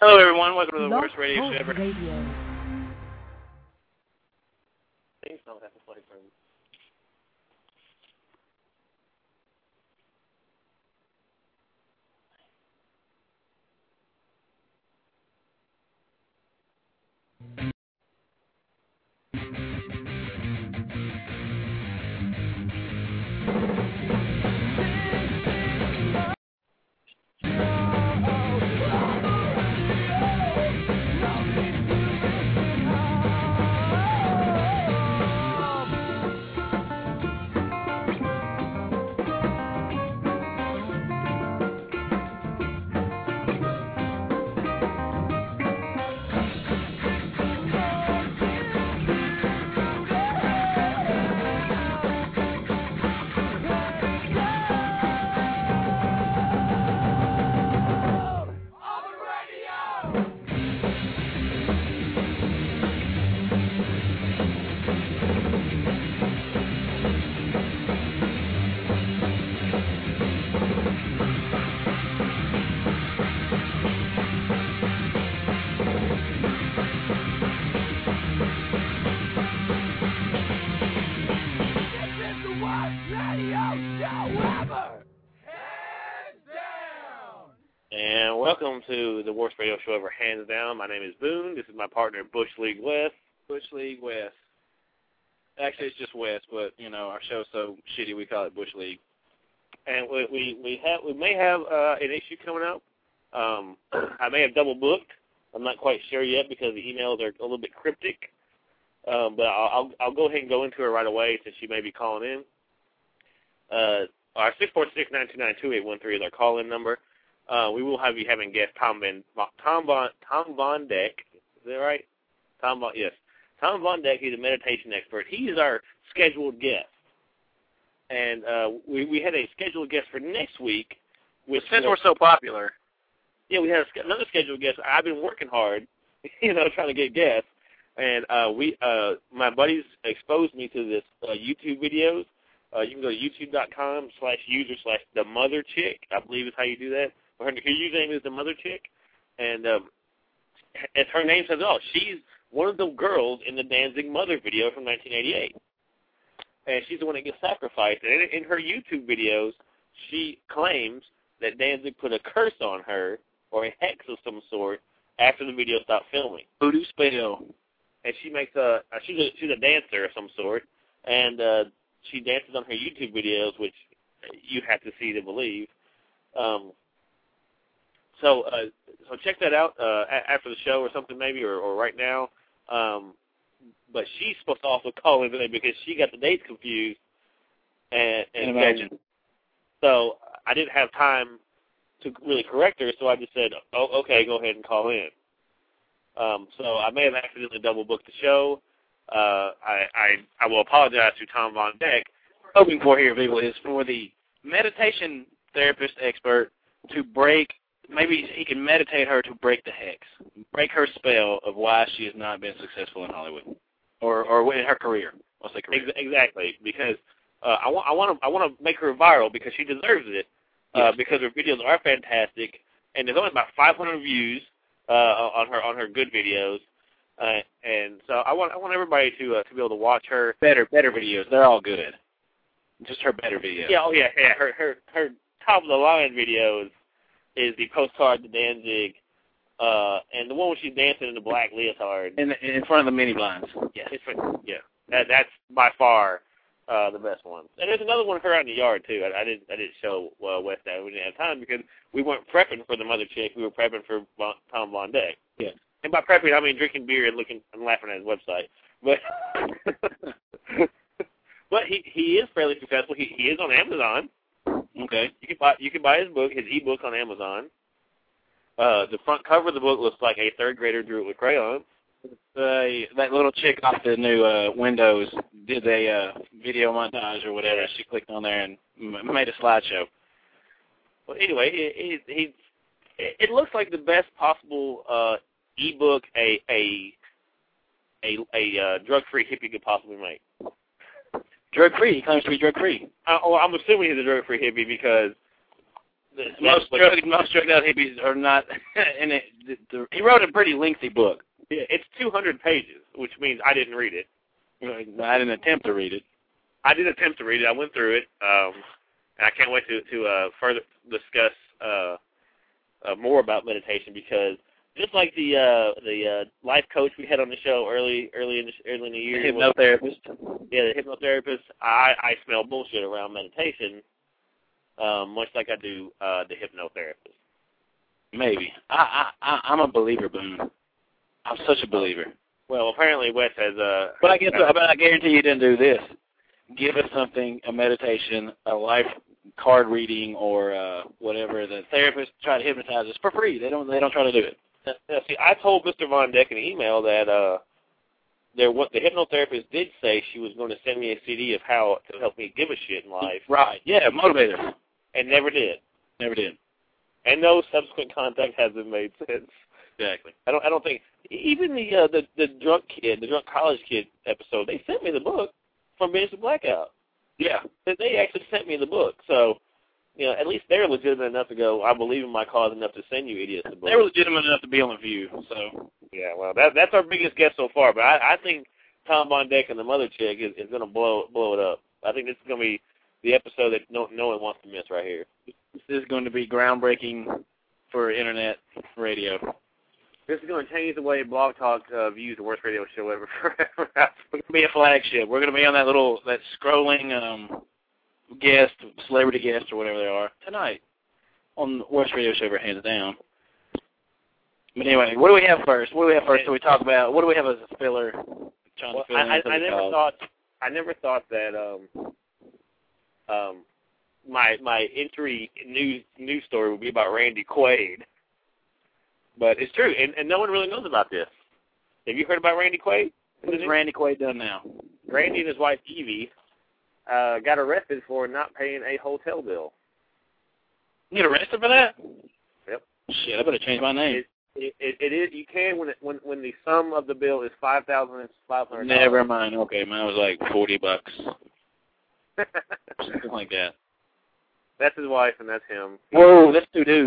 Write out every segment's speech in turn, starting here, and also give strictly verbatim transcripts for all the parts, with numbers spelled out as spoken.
Hello, everyone. Welcome to the Love worst radio show ever. Radio. Things don't have to play for me. And welcome to the worst radio show ever, hands down. My name is Boone. This is my partner, Bush League West. Bush League West. Actually, it's just West, but you know our show's so shitty we call it Bush League. And we we we have we may have uh, an issue coming up. Um, I may have double booked. I'm not quite sure yet because the emails are a little bit cryptic. Um, but I'll, I'll I'll go ahead and go into it right away since she may be calling in. Uh, our six four six, nine two nine, two eight one three is our call-in number. Uh, we will have you having guest Tom Van Tom Von Tom Von Deck. Is that right? Tom Von yes. Tom Von Deck. He's a meditation expert. He is our scheduled guest, and uh, we we had a scheduled guest for next week. Which Since we're so popular, yeah, we had a, another scheduled guest. I've been working hard, you know, trying to get guests, and uh, we uh, my buddies exposed me to this uh, YouTube videos. Uh, you can go to youtube.com slash user slash the mother chick. I believe is how you do that. Her, her username is the mother chick, and um, as her name says, oh, she's one of the girls in the Danzig Mother video from nineteen eighty-eight, and she's the one that gets sacrificed. And in, in her YouTube videos, she claims that Danzig put a curse on her or a hex of some sort after the video stopped filming. voodoo spell. And she makes a she's a she's a dancer of some sort, and uh, she dances on her YouTube videos, which you have to see to believe. Um, so uh, so check that out uh, after the show or something maybe, or, or right now. Um, but she's supposed to also call in today because she got the dates confused. And, and imagine. So I didn't have time to really correct her, so I just said, oh, okay, go ahead and call in. Um, so I may have accidentally double-booked the show. Uh, I, I I will apologize to Tom Von Deck. Hoping for here, people, is for the meditation therapist expert to break, maybe he can meditate her to break the hex, break her spell of why she has not been successful in Hollywood, or or in her career. I'll say career. Exactly, because uh, I want I want to I want to make her viral because she deserves it. Uh, Yes. Because her videos are fantastic, and there's only about five hundred views uh, on her on her good videos. Uh, and so I want I want everybody to uh, to be able to watch her Better, better videos. They're all good. Just her better videos. Yeah, oh yeah, yeah. Her her her top of the line videos is the postcard to Danzig, uh, and the one where she's dancing in the black leotard. In in front of the mini blinds. Yeah, it's for, yeah. That that's by far uh, the best one. And there's another one of her out in the yard too. I, I didn't I didn't show uh, West that. We didn't have time because we weren't prepping for the mother chick. We were prepping for Von, Tom Von Deck. Yeah. And by prepping, I mean drinking beer and looking and laughing at his website. But but he he is fairly successful. He he is on Amazon. Okay. You can buy you can buy his book, his ebook on Amazon. Uh, the front cover of the book looks like a third grader drew it with crayons. Uh, that little chick off the new uh, Windows did a uh, video montage or whatever. She clicked on there and m- made a slideshow. Well, anyway, he, he, he, it looks like the best possible uh, ebook a a a, a uh, drug-free hippie could possibly make. Drug-free. He claims to be drug-free. Uh, well, I'm assuming he's a drug-free hippie because The, most what, drug, most drugged out hippies are not. And it, the, the, he wrote a pretty lengthy book. Yeah, it's two hundred pages, which means I didn't read it. I didn't attempt to read it. I did attempt to read it. I went through it, um, and I can't wait to to uh, further discuss uh, uh, more about meditation because just like the uh, the uh, life coach we had on the show early early in the, early in the year, The hypnotherapist. Yeah, the hypnotherapist. I I smell bullshit around meditation, um, much like I do uh, the hypnotherapist. Maybe. I I I- I'm a believer, Boone. I'm such a believer. Well, apparently Wes has a. But I guess, uh, but I guarantee you didn't do this. Give us something, a meditation, a life card reading, or uh, whatever. The therapist try to hypnotize us for free. They don't. They don't try to do it. Now, see, I told Mister Von Deck in an email that uh, there what the hypnotherapist did say she was going to send me a C D of how to help me give a shit in life. Right. Yeah. Motivator. And never did. Never did. And no subsequent contact has been made since. Exactly. I don't. I don't think even the uh, the the drunk kid, the drunk college kid episode. They sent me the book from Binge Blackout. Yeah. They they actually sent me the book. So, you know, at least they're legitimate enough to go, I believe in my cause enough to send you idiots the book. They were legitimate enough to be on the View. So. Yeah. Well, that that's our biggest guest so far. But I, I think Tom Von Deck and the mother chick is, is going to blow blow it up. I think this is going to be the episode that no no one wants to miss right here. This is going to be groundbreaking for internet radio. This is going to change the way Blog Talk uh, views the worst radio show ever forever. We're going to be a flagship. We're going to be on that little, that scrolling um, guest, celebrity guest, or whatever they are, tonight on the worst radio show ever, hands down. But anyway, what do we have first? What do we have first? So we talk about, what do we have as a filler? Trying well, to fill I, in I, I never cause. thought, I never thought that um, um, my my entry news news story would be about Randy Quaid. But it's true, and, and no one really knows about this. Have you heard about Randy Quaid? What has Randy Quaid done now? Randy and his wife, Evie, uh, got arrested for not paying a hotel bill. You get arrested for that? Yep. Shit, I better change my name. It, it, it, it is. You can when it, when when the sum of the bill is five thousand five hundred. Never mind. Okay, mine was like forty bucks, something like that. That's his wife, and that's him. Whoa, that's two dudes.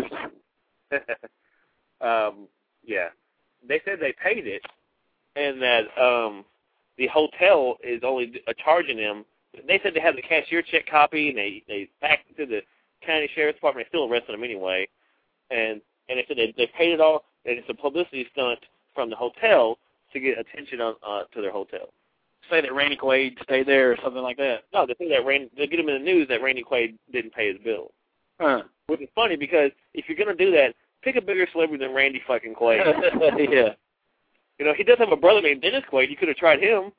um, yeah, they said they paid it, and that um, the hotel is only uh, charging them. They said they had the cashier check copy, and they they faxed it to the county sheriff's department. They still arrested them anyway, and and they said they they paid it all, and it's a publicity stunt from the hotel to get attention on uh, to their hotel. Say that Randy Quaid stayed there or something like that. No, they think that Randy, they get him in the news that Randy Quaid didn't pay his bill. Huh. Which is funny because if you're gonna do that, pick a bigger celebrity than Randy fucking Quaid. Yeah. You know, he does have a brother named Dennis Quaid. You could have tried him.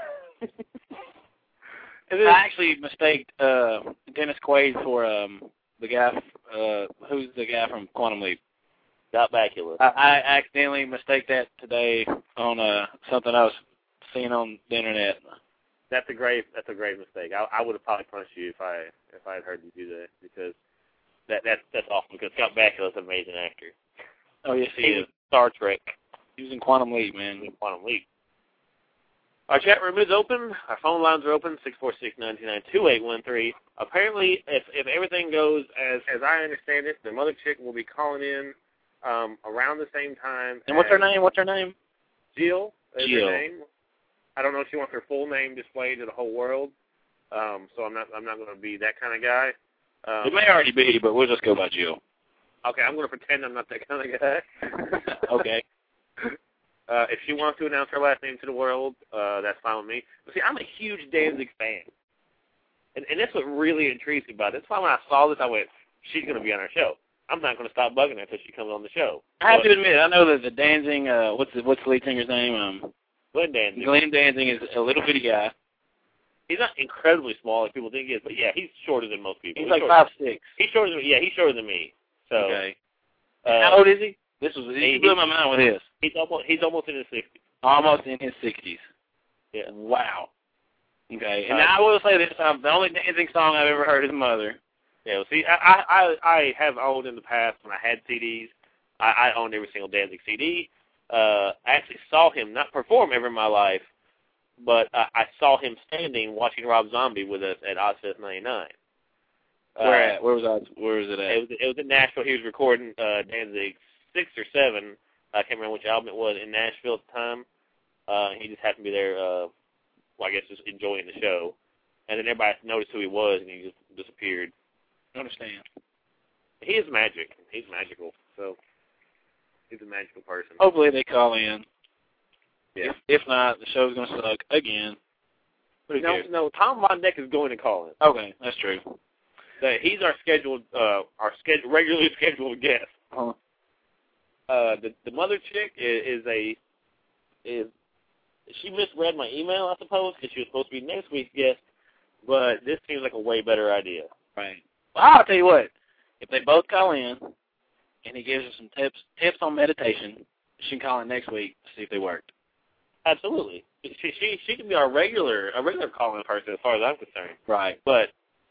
I actually mistaked uh, Dennis Quaid for um, the guy. Uh, who's the guy from Quantum Leap? Scott Bakula. I, I accidentally mistaked that today on uh, something I was seeing on the internet. That's a grave. That's a grave mistake. I, I would have probably punished you if I if I had heard you do that because that that's that's awful. Because Scott Bakula is an amazing actor. Oh yes, he, he is. was Star Trek. He was in Quantum Leap, man. In Quantum Leap. Our chat room is open. Our phone lines are open, six four six, nine two nine, two eight one three. Apparently, if if everything goes as as I understand it, the mother chick will be calling in um, around the same time. And what's her name? What's her name? Jill is Jill. her name. I don't know if she wants her full name displayed to the whole world, um, so I'm not I'm not going to be that kind of guy. Um, It may already be, but we'll just go by Jill. Okay, I'm going to pretend I'm not that kind of guy. Okay. Uh, if she wants to announce her last name to the world, uh, that's fine with me. But see, I'm a huge Danzig fan. And, and that's what really intrigues me about it. That's why when I saw this, I went, she's going to be on our show. I'm not going to stop bugging her until she comes on the show. I have but, to admit, I know that the Danzig, uh, what's the, what's the lead singer's name? Um, Glenn Danzig. Glenn Danzig is a little bitty guy. He's not incredibly small like people think he is, but yeah, he's shorter than most people. He's, he's like five six. He's shorter than me. Yeah, he's shorter than me. So, Okay. Uh, How old is he? This was he, he blew my mind with this. He's almost he's almost in his sixties. Almost in his sixties. Yeah. Wow. Okay. And Uh, now I will say this: um, the only Danzig song I've ever heard is "Mother." Yeah. Well, see, I I I have owned in the past when I had C Ds. I, I owned every single Danzig C D. Uh, I actually saw him not perform ever in my life, but uh, I saw him standing watching Rob Zombie with us at Ozfest ninety-nine. Where Uh, at? Where was I? Where was it at? It was it was in Nashville. He was recording uh, Danzig six or seven. I can't remember which album it was in Nashville at the time. Uh, he just happened to be there. Uh, well, I guess just enjoying the show, and then everybody noticed who he was, and he just disappeared. I understand. He is magic. He's magical. So he's a magical person. Hopefully they call in. Yeah. If, if not, the show's gonna suck again. Who No, cares? no. Tom Von Deck is going to call in. Okay, that's true. So he's our scheduled, uh, our scheduled, regularly scheduled guest. Uh-huh. Uh, the the mother chick is, is a is she misread my email, I suppose, because she was supposed to be next week's guest. But this seems like a way better idea. Right. Well, I'll tell you what. If they both call in, and he gives us some tips tips on meditation, she can call in next week to see if they worked. Absolutely. She she she can be our regular a regular calling person as far as I'm concerned. Right. But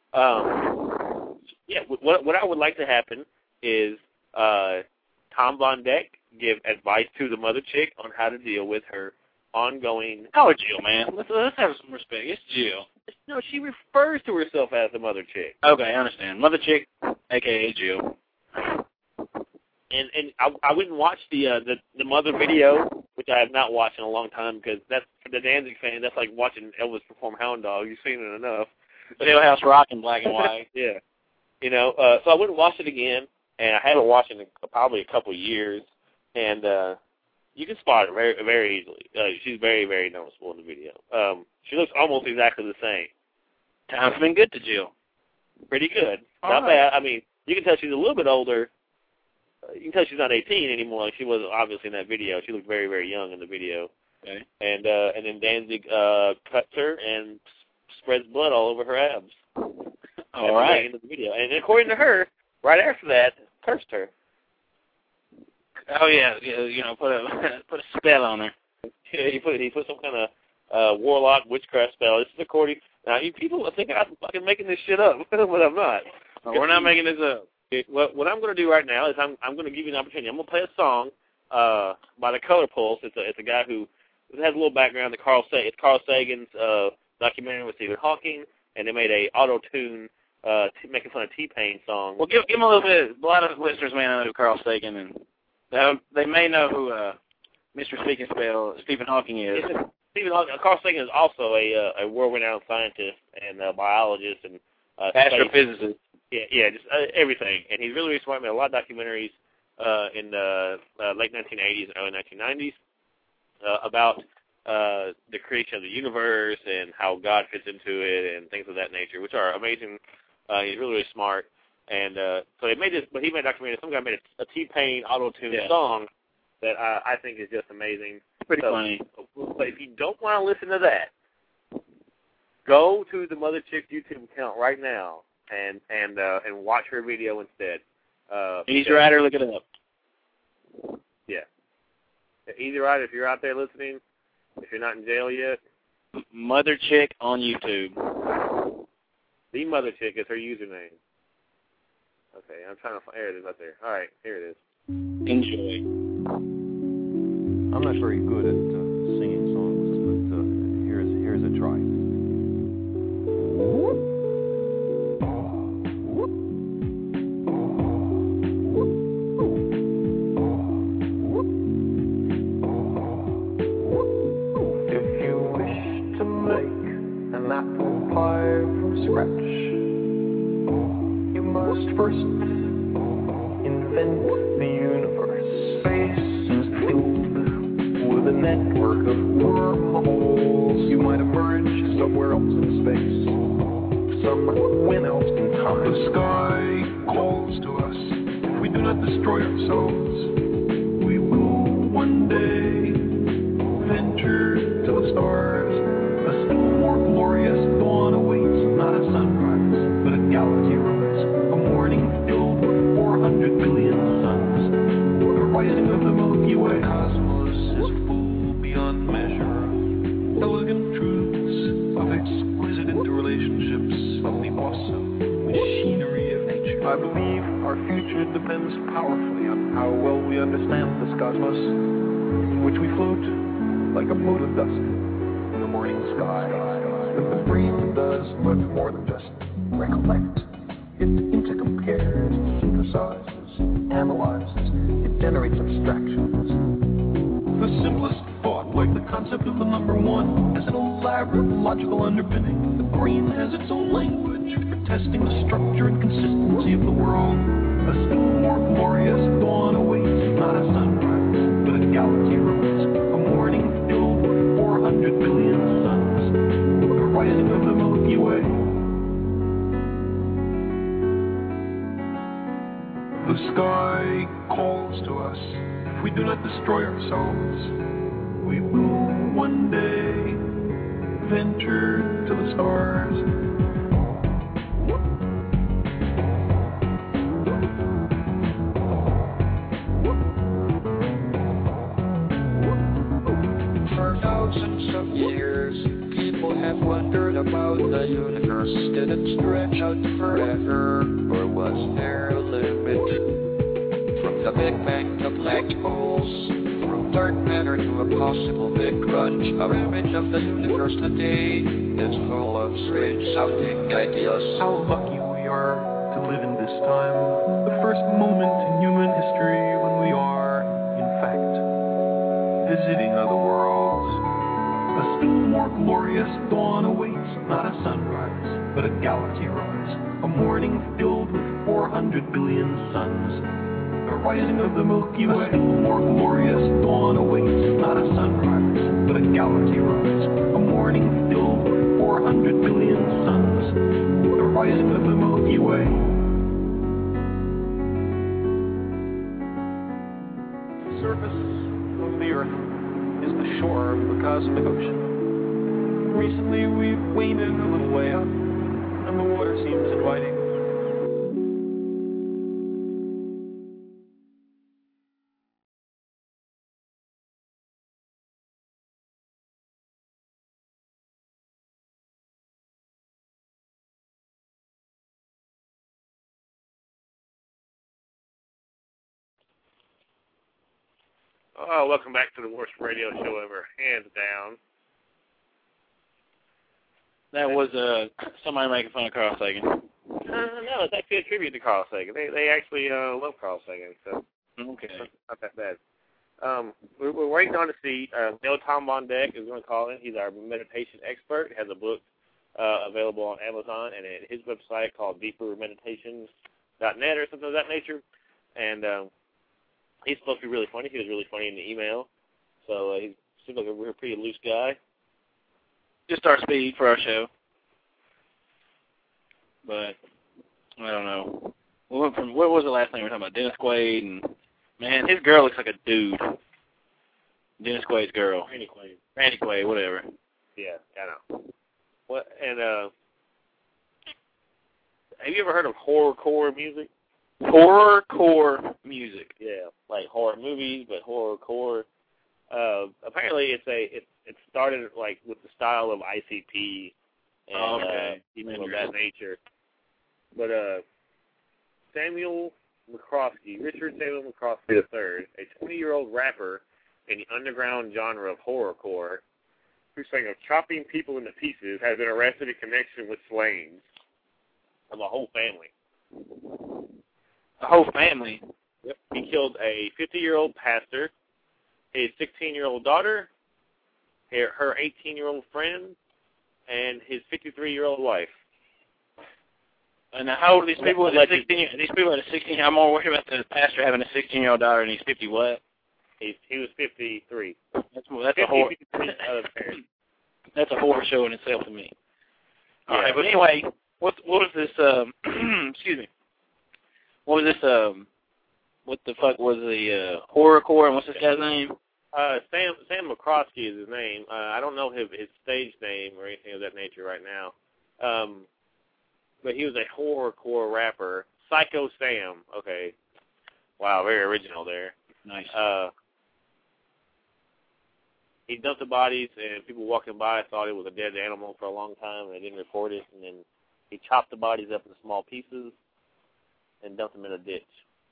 um, yeah, what what I would like to happen is uh, Tom Von Deck give advice to the mother chick on how to deal with her ongoing. Oh, Jill, man. Let's let's have some respect. It's Jill. No, she refers to herself as the mother chick. Okay, I understand. Mother chick, aka Jill. And and I, I wouldn't watch the, uh, the the mother video, which I have not watched in a long time, because that's for the Danzig fan. That's like watching Elvis perform Hound Dog. You've seen it enough. Jailhouse Rock in black and white. Yeah, you know. Uh, so I wouldn't watch it again, and I haven't watched it in probably a couple of years. And uh, you can spot her very very easily. Uh, she's very very noticeable in the video. Um, she looks almost exactly the same. Time's been good to Jill. Pretty good. All Not right. bad. I mean, you can tell she's a little bit older. You can tell she's not eighteen anymore, like she was obviously in that video. She looked very, very young in the video. Okay. And uh, and then Danzig uh, cuts her and s- spreads blood all over her abs. All at the right. very end of the video. And according to her, right after that, cursed her. Oh yeah, yeah, you know, put a put a spell on her. Yeah, he put he put some kind of uh, warlock witchcraft spell. This is according. Now, you people are thinking I'm fucking making this shit up, but I'm not. Oh, we're not making this up. What, what I'm going to do right now is I'm I'm going to give you an opportunity. I'm going to play a song uh, by the Color Pulse. It's a it's a guy who it has a little background. The Carl Sa- it's Carl Sagan's uh, documentary with Stephen Hawking, and they made a auto tune uh, t- making fun of T-Pain song. Well, give give them a little bit. A lot of listeners may know who Carl Sagan and uh, they may know who uh, Mister Speaking Spell Stephen Hawking is. Stephen Hawking, Carl Sagan is also a uh, a world-renowned scientist and uh, biologist and uh, astrophysicist. Yeah, yeah, just uh, everything. And he's really, really smart. Made a lot of documentaries uh, in the uh, late nineteen eighties and early nineteen nineties uh, about uh, the creation of the universe and how God fits into it and things of that nature, which are amazing. Uh, he's really, really smart. And uh, so he made this, but he made a documentary. Some guy made a, a T-Pain auto-tune yeah. song that I, I think is just amazing. Pretty so, funny. But if you don't want to listen to that, go to the Mother Chick YouTube account right now. And and uh, and watch her video instead. Uh, Easy Rider, look it up. Yeah. Easy Rider, if you're out there listening, if you're not in jail yet. Mother Chick on YouTube. The Mother Chick is her username. Okay, I'm trying to find. There it is, right there. All right, here it is. Enjoy. I'm not very good at uh, singing songs, but uh, here's here's a try. First, invent the universe. Space is filled with a network of wormholes. You might emerge somewhere else in space, somewhere else in time. The sky calls to us. If we do not destroy ourselves, we will one day venture to the stars. A still more glorious dawn awaits, not a sunrise, but a galaxy rise. Filled with four hundred billion suns. The rising of the Milky Way cosmos is full beyond measure of elegant truths, of exquisite interrelationships, of the awesome machinery of nature. I believe our future depends powerfully on how well we understand this cosmos, in which we float like a mote of dust in the morning sky. But the brain does much more than just recollect. It intercompares, synthesizes, analyzes, it generates abstractions. The simplest thought, like the concept of the number one, has an elaborate logical underpinning. The brain has its own language for testing the structure and consistency of the world. A still more glorious dawn awaits, not a sunrise, but a galaxy rise. A morning filled with four hundred billion suns. The rising of the Milky Way. The sky calls to us. If we do not destroy ourselves, we will one day venture to the stars. For thousands of years, people have wondered about the universe. Did it stretch out forever, or was there a limit? From the Big Bang to black holes, from dark matter to a possible big crunch, our image of the universe today is full of strange sounding ideas. How lucky we are to live in this time, the first moment in human history when we are, in fact, visiting other worlds. A still more glorious dawn awaits, not a sunrise, but a galaxy rise. A morning filled with four hundred billion suns. The rising of the Milky Way. A still more glorious dawn awaits, not a sunrise, but a galaxy rise. A morning filled with four hundred billion suns. The rising of the Milky Way. The surface of the Earth is the shore of the cosmic ocean. Recently we've waded a little way up, and the water seems inviting. Oh, welcome back to the worst radio show ever, hands down. That was uh, somebody making fun of Carl Sagan. Uh, no, it's actually a tribute to Carl Sagan. They they actually uh, love Carl Sagan, so Okay. it's not that bad. Um, we're, we're waiting on to see. Uh, Neil Tom Von Deck is going to call in. He's our meditation expert. He has a book uh, available on Amazon and at his website called deeper meditations dot net or something of that nature. And um, he's supposed to be really funny. He was really funny in the email. So uh, he seems like a real pretty loose guy. Just our speed for our show. But, I don't know. We went from, what was the last thing we were talking about? Dennis Quaid, and, man, his girl looks like a dude. Dennis Quaid's girl. Randy Quaid. Randy Quaid, whatever. Yeah, I know. What, and, uh, have you ever heard of horrorcore music? Horrorcore music. Yeah, like horror movies, but horrorcore. Uh, apparently, it's a it it started like with the style of I C P and Oh, okay. uh, people of that nature. But uh, Samuel McCroskey, Richard Samuel McCroskey the third, a twenty-year-old rapper in the underground genre of horrorcore, who sang of chopping people into pieces, has been arrested in connection with slayings of a whole family. The whole family. Yep. He killed a fifty-year-old pastor, his sixteen-year-old daughter, her eighteen-year-old friend, and his fifty-three-year-old wife. And now how old are these people? Are they sixteen, these people are sixteen. I'm more worried about the pastor having a sixteen-year-old daughter, and he's fifty what? He's, he was fifty-three. That's, that's fifty, a horror. uh, parents. That's a horror show in itself to me. All Yeah. right, but anyway, what what was this? Um, excuse me. What was this? Um, what the fuck was the uh, horrorcore? And what's this guy's name? Uh, Sam Sam McCroskey is his name. Uh, I don't know his, his stage name or anything of that nature right now. Um, but he was a horrorcore rapper. Psycho Sam. Okay. Wow, very original there. Nice. Uh, he dumped the bodies, and people walking by thought it was a dead animal for a long time, and they didn't report it. And then he chopped the bodies up into small pieces and dumped them in a ditch.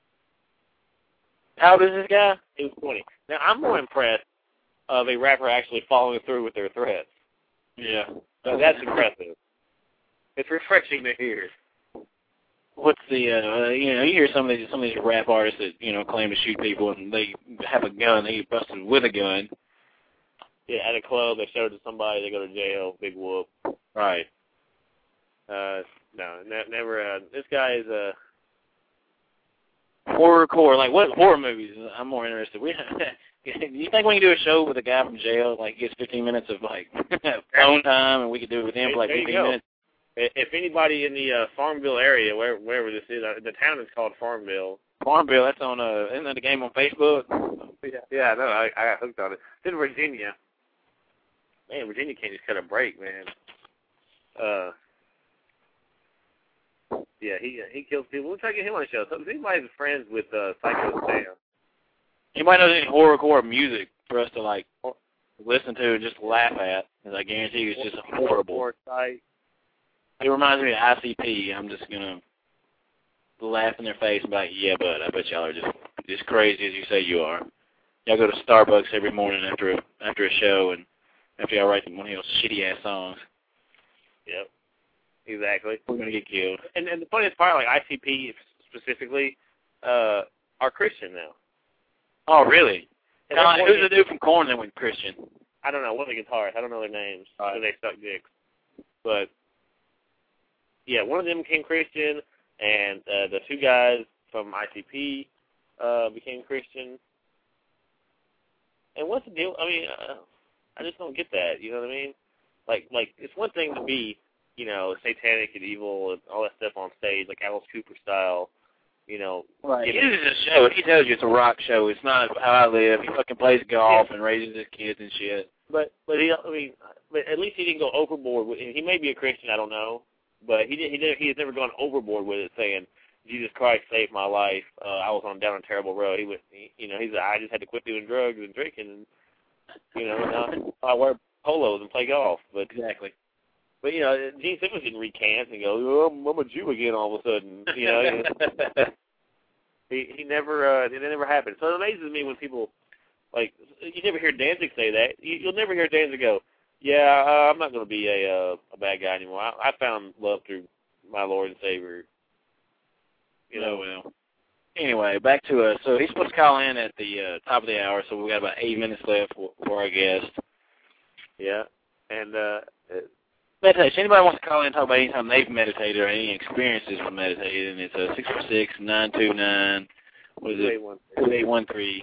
How old is this guy? He was twenty. Now, I'm more impressed of a rapper actually following through with their threats. Yeah. So that's impressive. It's refreshing to hear. what's the uh, you know, you hear some of these some of these rap artists that, you know, claim to shoot people and they have a gun, they get busted with a gun. Yeah, at a club, they show it to somebody, they go to jail, big whoop. Right. Uh, no, ne- never. Uh, this guy is a uh... horrorcore. Like, what horror movies? I'm more interested. We, do you think we can do a show with a guy from jail? Like, he gets fifteen minutes of like phone time, and we could do it with him for like there you fifteen go. minutes. If anybody in the uh, Farmville area, where, wherever this is, uh, the town is called Farmville. Farmville. That's on. Uh, isn't that a game on Facebook? Yeah, yeah, no, I, I got hooked on it. It's in Virginia. Man, Virginia can't just cut a break, man. Uh, yeah, he he kills people. We'll try to get him on the show. So if anybody's friends with uh, Psycho Sam, You might know any horrorcore music for us to like listen to and just laugh at, because I guarantee you it's just horrible. It reminds me of I C P. I'm just gonna laugh in their face and be like, yeah, but I bet y'all are just as crazy as you say you are. Y'all go to Starbucks every morning after a, after a show, and after y'all write one of those shitty ass songs. Yep, exactly. We're gonna get killed. And and the funniest part, like I C P specifically, uh, are Christian now. Oh, really? And Kind of like, who's the the dude from Korn that went Christian? I don't know, one of the guitarists. I don't know their names. Right. So they suck dicks. But yeah, one of them became Christian, and uh, the two guys from I C P uh, became Christian. And what's the deal? I mean, uh, I just don't get that. You know what I mean? Like, like it's one thing to be, you know, satanic and evil and all that stuff on stage, like Alice Cooper style. You know, right. It is a show. He tells you it's a rock show. It's not how I live. He fucking plays golf yeah. and raises his kids and shit. But but he, I mean, but at least he didn't go overboard with. He may be a Christian, I don't know, but he did. He did. He has never gone overboard with it, saying, "Jesus Christ saved my life. Uh, I was on down a terrible road." He was, he, you know, he's. I just had to quit doing drugs and drinking, and you know, now I wear polos and play golf. But exactly. But you know, Gene Simmons didn't recant and go, oh, I'm, I'm a Jew again all of a sudden. You know, he he never. Uh, it never happened. So it amazes me when people. Like, you never hear Danzig say that. You, you'll never hear Danzig go, yeah, uh, I'm not going to be a uh, a bad guy anymore. I, I found love through my Lord and Savior. You know, well. Anyway, back to us. So he's supposed to call in at the uh, top of the hour, so we've got about eight minutes left for, for our guest. Yeah, and uh, it, meditation. Anybody wants to call in and talk about any time they've meditated or any experiences with meditating, it's uh, six four six, nine two nine, what is it, two eight one three.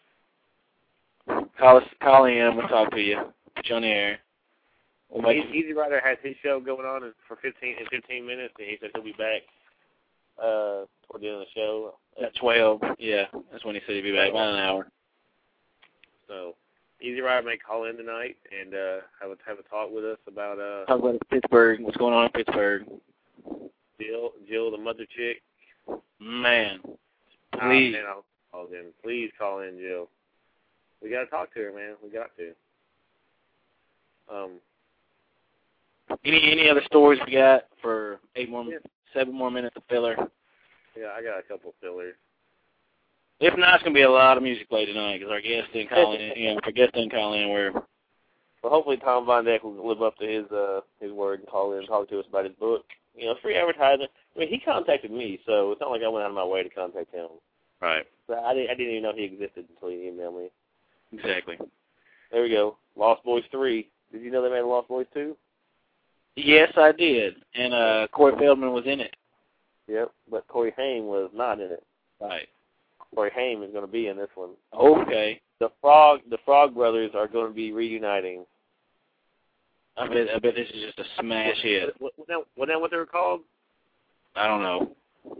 Call us, call in. We'll talk to you. Put you on the air. We'll make Easy Rider has his show going on for fifteen in fifteen minutes, and he said he'll be back uh, toward the end of the show at twelve. Yeah, that's when he said he'd be back. About an hour. So Easy Rider may call in tonight and uh, have a have a talk with us about uh, talk about Pittsburgh. What's going on in Pittsburgh? Jill, Jill, the mother chick. Man, please. Oh, man, I'll call in. Please call in, Jill. We got to talk to her, man. We got to. Um. Any any other stories we got for eight more, yeah. seven more minutes of filler? Yeah, I got a couple fillers. If not, it's gonna be a lot of music played tonight because our guest didn't call in. You know, if our guest didn't call in, we're. Well, hopefully Tom Von Dyke will live up to his uh his word and call in and talk to us about his book. You know, free advertising. I mean, he contacted me, so it's not like I went out of my way to contact him. Right. So I didn't I didn't even know he existed until he emailed me. Exactly. There we go. Lost Boys three. Did you know they made Lost Boys two? Yes, I did. And uh, Corey Feldman was in it. Yep, but Corey Haim was not in it. Right. Corey Haim is going to be in this one. Okay. The Frog the Frog Brothers are going to be reuniting. I bet I bet this is just a smash hit. What, what, what, what, what they were called? I don't know.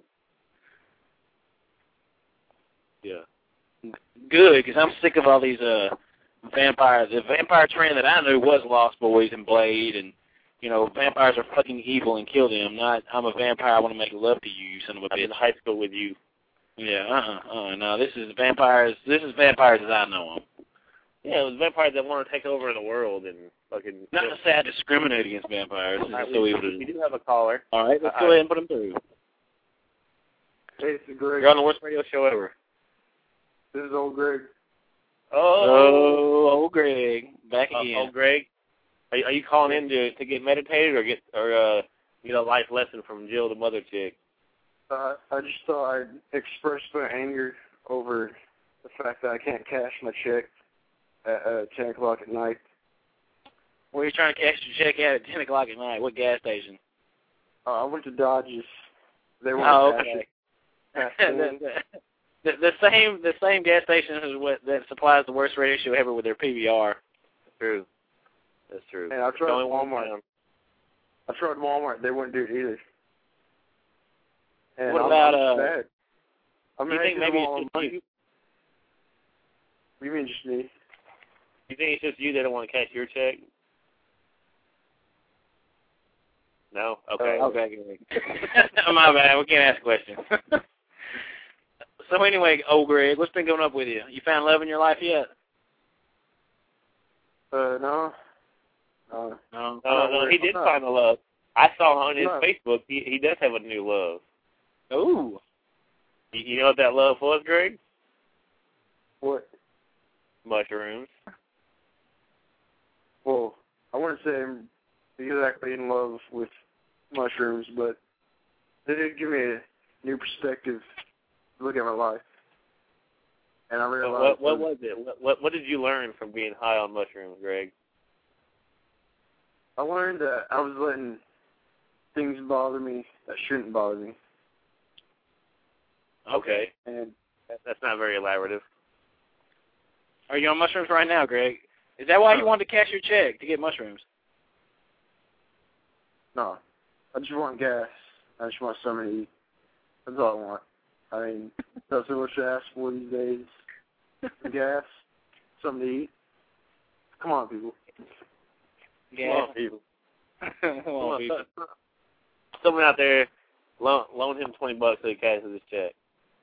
Yeah. Good, because I'm sick of all these uh vampires. The vampire trend that I knew was Lost Boys and Blade, and you know, vampires are fucking evil and kill them. Not I'm a vampire. I want to make love to you, you son of a I'm bitch. in high school with you. Yeah, uh-uh, uh-uh. No, this is vampires. This is vampires as I know them. Yeah, it was vampires that want to take over the world and fucking. Not to say I discriminate against vampires. This right, is so we, evil. We do have a caller. All right, let's uh, go ahead and put him through. Hey, this is Greg. You're on the worst radio show ever. This is old Greg. Oh, oh, old Greg, back uh, again. Old Greg, are, are you calling in to to get meditated or get or uh get a life lesson from Jill the mother chick? Uh, I just thought I'd express my anger over the fact that I can't cash my check at uh, ten o'clock at night. Where are you trying to cash your check at at ten o'clock at night? What gas station? Uh, I went to Dodge's. They won't Oh, cash okay. it. Past the, ten. the, the same the same gas station is what that supplies the worst radio show ever with their P V R. True. That's true. And I tried Going Walmart. down. I tried Walmart. They wouldn't do it either. And What I'm, about, I'm uh, sad. I'm Do you think maybe it's just money. you? What do you mean just me? You think it's just you that don't want to cash your check? No? Okay. Uh, Okay, my bad. We can't ask questions. So anyway, old Greg, what's been going up with you? You found love in your life yet? Uh, no. Uh, No. No, no, he did find the love. I saw on his No. Facebook he he does have a new love. Ooh. You, you know what that love was, Greg? What? Mushrooms. Well, I wouldn't say I'm exactly in love with mushrooms, but they did give me a new perspective to look at my life. And I What, realized... what, what was it? What, what what did you learn from being high on mushrooms, Greg? I learned that I was letting things bother me that shouldn't bother me. Okay. And That, that's not very elaborative. Are you on mushrooms right now, Greg? Is that why you wanted to cash your check, to get mushrooms? no, I just want gas. I just want something to eat. That's all I want. I mean, that's so much to ask for these days. Gas, something to eat. Come on, people. Yeah. Come on, people. Come Come on, on, people. some- someone out there loan, loan him twenty bucks so he cashes his check.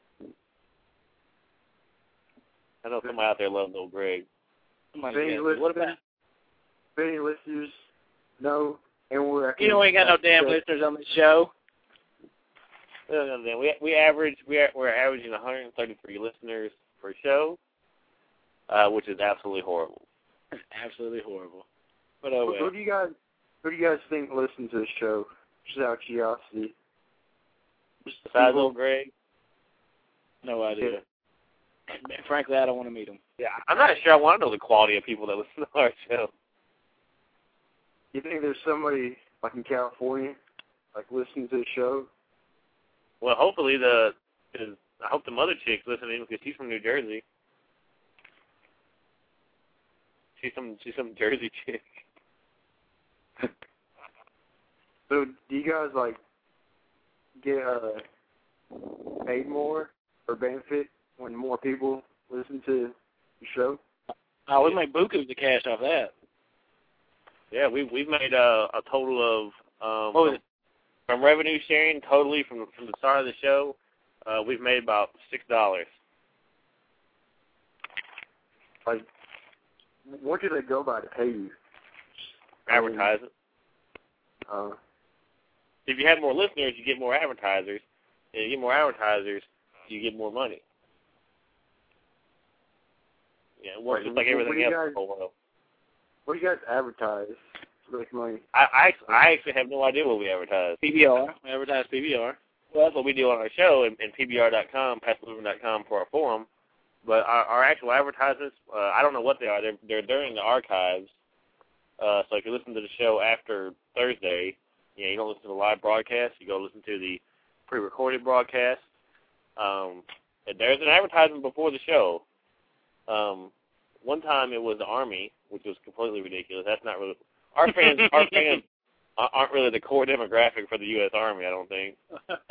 I know somebody out there loves old Greg. Somebody If any cash it. What about? If any listeners know and where I can... You know we ain't got no damn listeners on this show. No, no, no. We we average we are, we're averaging one hundred thirty-three listeners per show, uh, which is absolutely horrible. Absolutely horrible. But oh Who, well. who do you guys Who do you guys think listens to this show? Just out of curiosity. Just Besides people- old Greg, No idea. Frankly, I don't want to meet them. yeah, I'm not sure I want to know the quality of people that listen to our show. You think there's somebody like in California, like listening to the show? Well, hopefully the cause I hope the mother chick's listening because she's from New Jersey. She's some she's some Jersey chick. So do you guys like get uh, paid more or benefit when more people listen to the show? Oh, we make bukus of cash off that. Yeah, we we've made uh, a total of um, What was it? from revenue sharing totally from from the start of the show, uh, we've made about six dollars. Like, what do they go by to pay you? Advertising. Uh, If you have more listeners, you get more advertisers. And you get more advertisers, you get more money. Yeah, it works Right, just like what- what everything do you else in guys- the whole world. what do you guys advertise to make money? I, I, I actually have no idea what we advertise. P B R. We advertise P B R. Well, that's what we do on our show and, and P B R dot com, passive living dot com for our forum. But our, our actual advertisements, uh, I don't know what they are. They're, they're during the archives. Uh, so if you listen to the show after Thursday, you know, you don't listen to the live broadcast. You go listen to the pre-recorded broadcast. Um, and there's an advertisement before the show. Um, one time it was the Army, which was completely ridiculous. That's not really our fans. Our fans aren't really the core demographic for the U S Army, I don't think.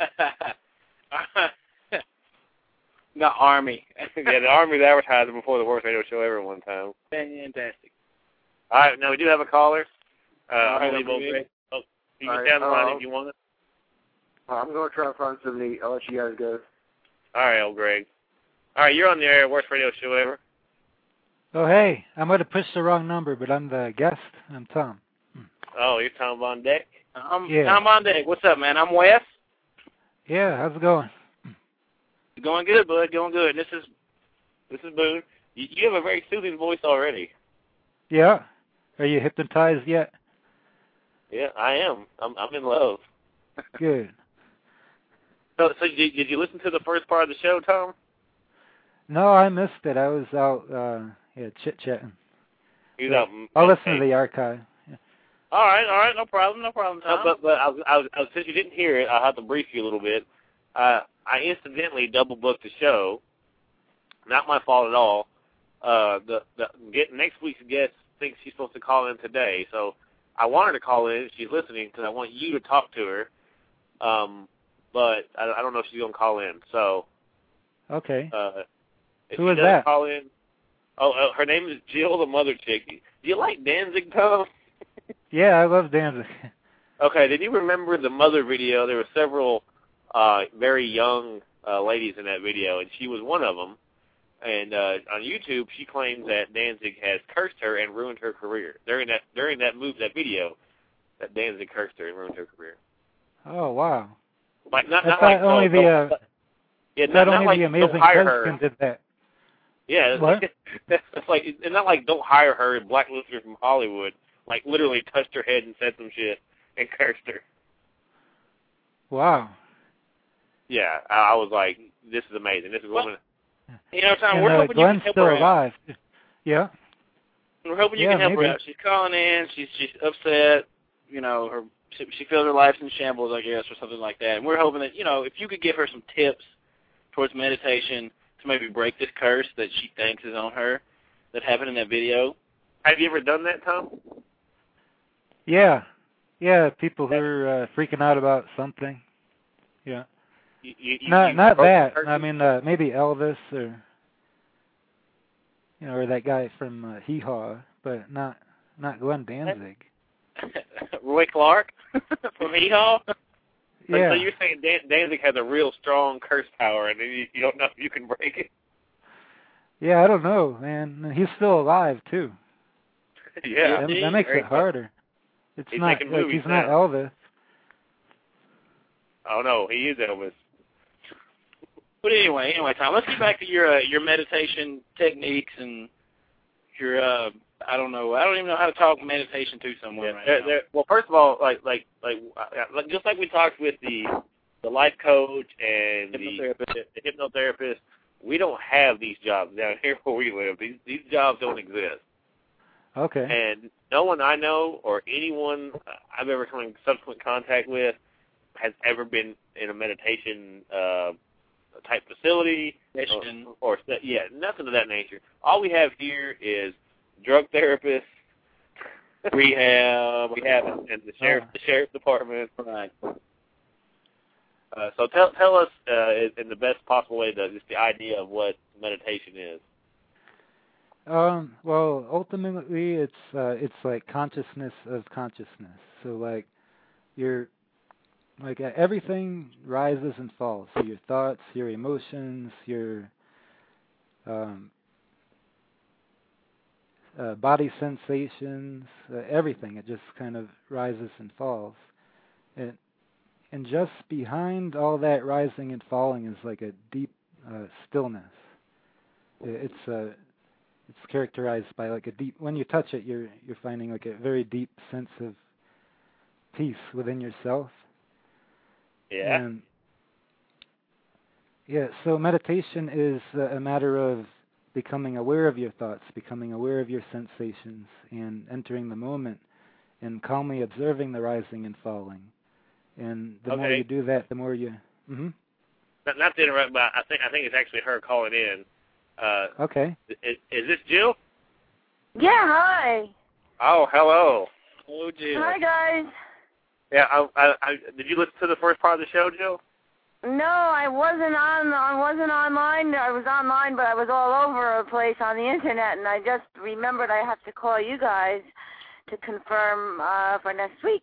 The Army. Yeah, the Army's advertising before the worst radio show ever one time. Fantastic. All right, now we do have a caller. Uh, All I'm right, gonna leave old okay. Greg. Oh, you All can right, stay on the line uh, if you want it. I'm going to try to find something to eat. I'll let you guys go. All right, old Greg. All right, you're on the air, worst radio show ever. Oh, hey, I might have pushed the wrong number, but I'm the guest. I'm Tom. Oh, you're Tom Von Deck. I'm Yeah. Tom on deck. What's up, man? I'm Wes. Yeah, how's it going? Going good, bud. Going good. This is This is Boone. You, you have a very soothing voice already. Yeah? Are you hypnotized yet? Yeah, I am. I'm I'm in love. Good. So, so did, did you listen to the first part of the show, Tom? No, I missed it. I was out, uh, yeah, chit-chatting. You So know, I'll listen to the archive. Yeah. All right, all right, no problem, no problem, Tom. Uh, but but I was, I was, I was, since you didn't hear it, I'll have to brief you a little bit. Uh, I incidentally double-booked the show. Not my fault at all. Uh, the, the get, next week's guest thinks she's supposed to call in today, so I want her to call in if she's listening because I want you to talk to her. Um, but I, I don't know if she's going to call in. So, okay. Uh, if Who she is does that? Call in. Oh, uh, her name is Jill, the mother chick. Do you like Danzig, Tom? Yeah, I love Danzig. Okay. Did you remember the mother video? There were several uh, very young uh, ladies in that video, and she was one of them. And uh, on YouTube, she claims that Danzig has cursed her and ruined her career during that during that move that video. That Danzig cursed her and ruined her career. Oh wow! Like not I not thought like only no, the no, uh, yeah, not, not, only not like the amazing don't hire President her. did that. Yeah, it's What? like it's like it's not like don't hire her and blacklist her from Hollywood. Like literally touched her head and said some shit and cursed her. Wow. Yeah, I, I was like, this is amazing. This is Well, woman. You know, Tom, And we're uh, hoping Glenn's you can help still her out. alive. Yeah. We're hoping you Yeah, can help maybe. her out. She's calling in. She's she's upset. You know, her she, she feels her life's in shambles, I guess, or something like that. And we're hoping that, you know, if you could give her some tips towards meditation to maybe break this curse that she thinks is on her that happened in that video. Have you ever done that, Tom? Yeah. Yeah, people who are uh, freaking out about something. Yeah. You, you, you, Not you not broke that. the curse? I mean, uh, maybe Elvis or you know, or that guy from uh, Hee Haw, but not not Glenn Danzig. Roy Clark from Hee Haw. So, Yeah. so you're saying Dan, Danzig has a real strong curse power, and you, you don't know if you can break it? Yeah, I don't know, man. And he's still alive too. Yeah. That, that makes it harder. It's He's not making like movies he's not now. Elvis. Oh no, he is Elvis. But anyway, anyway, Tom, let's get back to your uh, your meditation techniques and your uh, I don't know, I don't even know how to talk meditation to someone Yeah, right they're, now. they're, well, first of all, like like like uh, like just like we talked with the the life coach and the, Hypnotherapist. the hypnotherapist, we don't have these jobs down here where we live. These these jobs don't exist. Okay. And no one I know or anyone I've ever come in subsequent contact with has ever been in a meditation uh, type facility Mission. or, or yeah, nothing of that nature. All we have here is drug therapists, rehab, rehab, and the sheriff, Oh. the sheriff's department. Right. Uh, so tell tell us uh, in, in the best possible way the just the idea of what meditation is. Um, well, ultimately, it's uh, it's like consciousness of consciousness. So like, you're like uh, everything rises and falls. So your thoughts, your emotions, your um, uh, body sensations, uh, everything. It just kind of rises and falls. And and just behind all that rising and falling is like a deep uh, stillness. It, it's a It's characterized by like a deep. When you touch it, you're you're finding like a very deep sense of peace within yourself. Yeah. And yeah. So meditation is a matter of becoming aware of your thoughts, becoming aware of your sensations, and entering the moment, and calmly observing the rising and falling. And the more Okay. you do that, the more you. Mm-hmm. Not, not to interrupt, but I think I think it's actually her calling in. Uh, Okay. is, is this Jill? Yeah, hi. Oh, hello. Oh, Jill. Hi, guys. Yeah, I, I, I, did you listen to the first part of the show, Jill? No, I wasn't on. I wasn't online. I was online, but I was all over the place on the internet, and I just remembered I have to call you guys to confirm uh, for next week.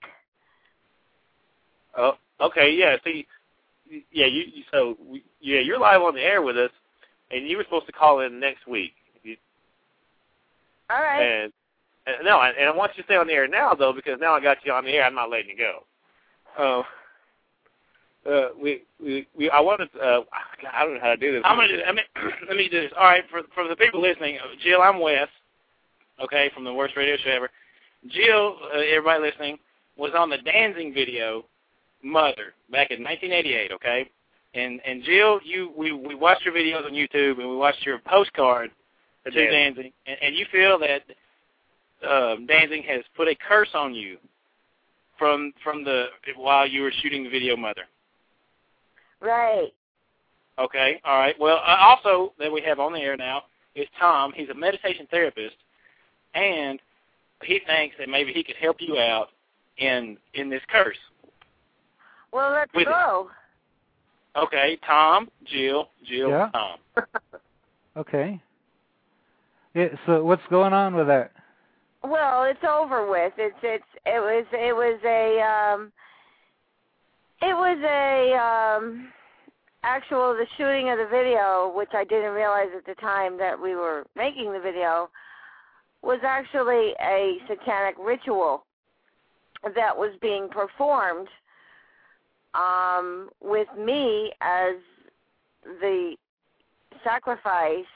Oh, okay, yeah. See, yeah, you, you so we, yeah, you're live on the air with us, and you were supposed to call in next week. You, All right. and, and no, and I want you to stay on the air now though, because now I got you on the air. I'm not letting you go. Oh. Uh, we, we, we, I wanted, uh, I don't know how to do this. I'm gonna do. I mean, let me do this. All right, for for the people listening, Jill, I'm Wes. Okay, from the worst radio show ever. Jill, uh, everybody listening, was on the Danzig video, Mother, back in nineteen eighty-eight. Okay, And and Jill, you we, we watched your videos on YouTube and we watched your postcard to Danzig, and, and you feel that uh, Danzig has put a curse on you from from the while you were shooting the video, Mother. Right. Okay. All right. Well, uh, also that we have on the air now is Tom. He's a meditation therapist, and he thinks that maybe he could help you out in in this curse. Well, let's With go. It. Okay, Tom, Jill, Jill, Yeah. Tom. Okay. Yeah, so what's going on with that? Well, it's over with. It's it's it was it was a um it was a um actual the shooting of the video, which I didn't realize at the time that we were making the video, was actually a satanic ritual that was being performed um, with me as the sacrifice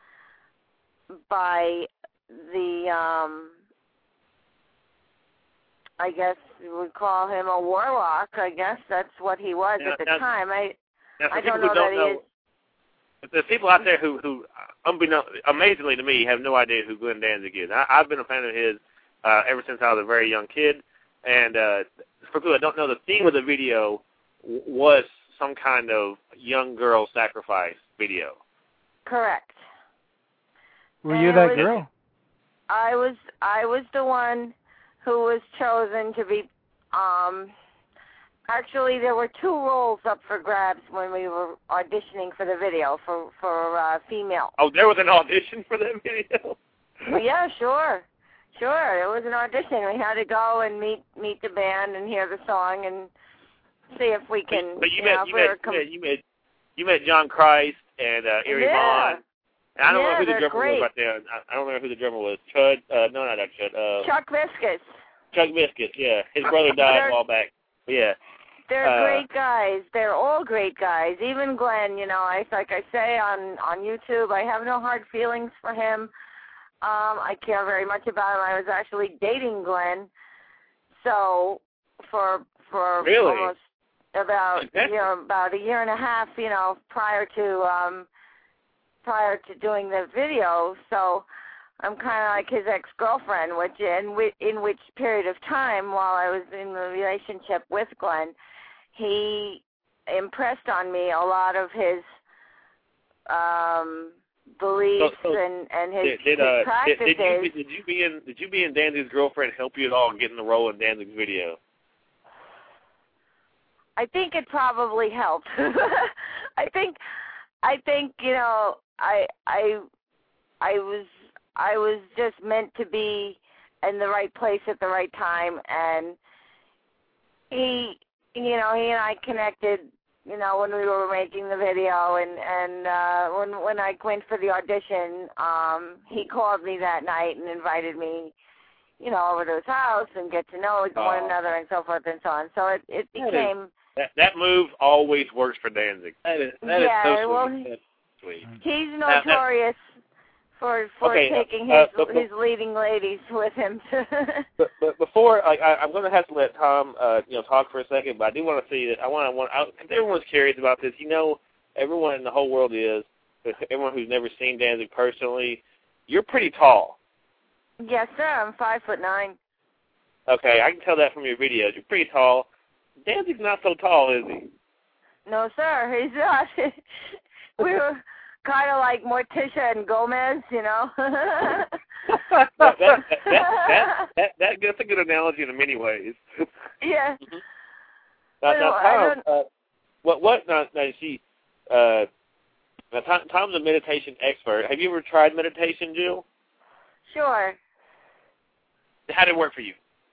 by the, um, I guess you would call him a warlock. I guess that's what he was now, at the now, time. I now for I don't people know who that don't he know, is. the people out there who, who unbeknown, amazingly to me, have no idea who Glenn Danzig is. I, I've been a fan of his uh, ever since I was a very young kid. And uh, for people that don't know, the theme of the video w- was some kind of young girl sacrifice video. Correct. Were And you it that was- girl? I was I was the one who was chosen to be. Um, actually, there were two roles up for grabs when we were auditioning for the video for for uh, female. Oh, there was an audition for that video? Well, yeah, sure, sure. It was an audition. We had to go and meet meet the band and hear the song and see if we can. But you, you met, know, you, if we met, were com- you, met, you met you met John Christ and uh, Erie Yeah. Vaughn. And I don't Yeah, know who the they're drummer great. was right there. I, I don't remember who the drummer was. Chud? Uh, no, not Chud. Uh, Chuck Biscuits. Chuck Biscuits, yeah. His brother died a while back. Yeah. They're Uh, great guys. They're all great guys. Even Glenn, you know, I like I say on on YouTube, I have no hard feelings for him. Um, I care very much about him. I was actually dating Glenn, so for for Really? almost about Fantastic. you know about a year and a half, you know, prior to um prior to doing the video. So I'm kind of like his ex-girlfriend, which in which, in which period of time while I was in the relationship with Glenn, he impressed on me a lot of his um, beliefs So- so and and his, Did, did, his uh, did, practices. did, you, did you be in did you be in Danzig's girlfriend help you at all in getting the role in Danzig's video? I think it probably helped. I think, I think you know, I I I was I was just meant to be in the right place at the right time, and he, you know, he and I connected, you know, when we were making the video, and and uh, when when I went for the audition, um, he called me that night and invited me, you know, over to his house and get to know Oh. one another and so forth and so on. So it it That is- became. That that move always works for Danzig. That is that is Yeah, so well, sweet. That's sweet. He's that- notorious for for Okay, uh, taking uh, his but- but- his leading ladies with him. But, but before, like, I, I'm going to have to let Tom, uh, you know, talk for a second. But I do want to see that. I want to want. I, if everyone's curious about this, you know, everyone in the whole world is. Everyone who's never seen Danzig personally, you're pretty tall. Yes, sir. I'm five foot nine. Okay, I can tell that from your videos. You're pretty tall. Danzig's not so tall, is he? No, sir. He's not. We were kind of like Morticia and Gomez, you know. that, that, that, that, that, that, that, that's a good analogy in many ways. Yeah. Mm-hmm. Now, I now don't- I Tom, uh, what, what, now, now she, uh, now Tom, Tom's a meditation expert. Have you ever tried meditation, Jill? Sure. How did it work for you?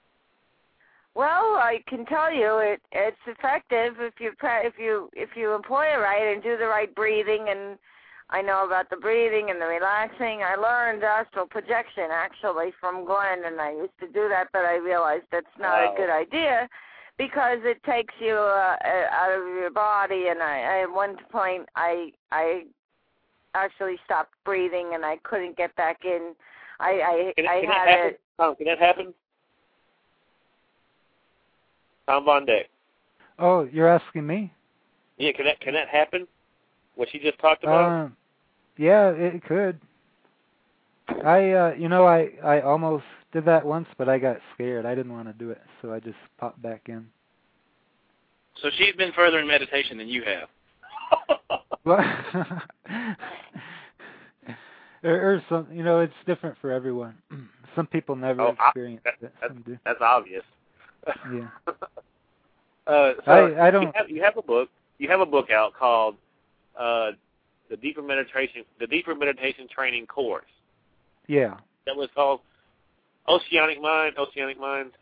Well, I can tell you it it's effective if you pra- if you if you employ it right and do the right breathing, and I know about the breathing and the relaxing. I learned astral projection actually from Glenn, and I used to do that, but I realized that's not Wow. a good idea because it takes you uh, out of your body. And I, I at one point I I actually stopped breathing and I couldn't get back in. I I, Can, I can had that happen? it. Tom, can that happen? Tom Von Deck. Oh, you're asking me? Yeah, can that can that happen? What she just talked about? Um, yeah, it could. I, uh, you know, I, I almost did that once, but I got scared. I didn't want to do it, so I just popped back in. So she's been further in meditation than you have. Well, or, or some, you know, it's different for everyone. Some people never Oh, experience I, it. that's, Some do. that's obvious. Yeah. uh, so I, I don't. You have, you have a book. You have a book out called uh, the Deeper Meditation, the Deeper Meditation Training Course. Yeah. That was called Oceanic Mind. Oceanic Mind.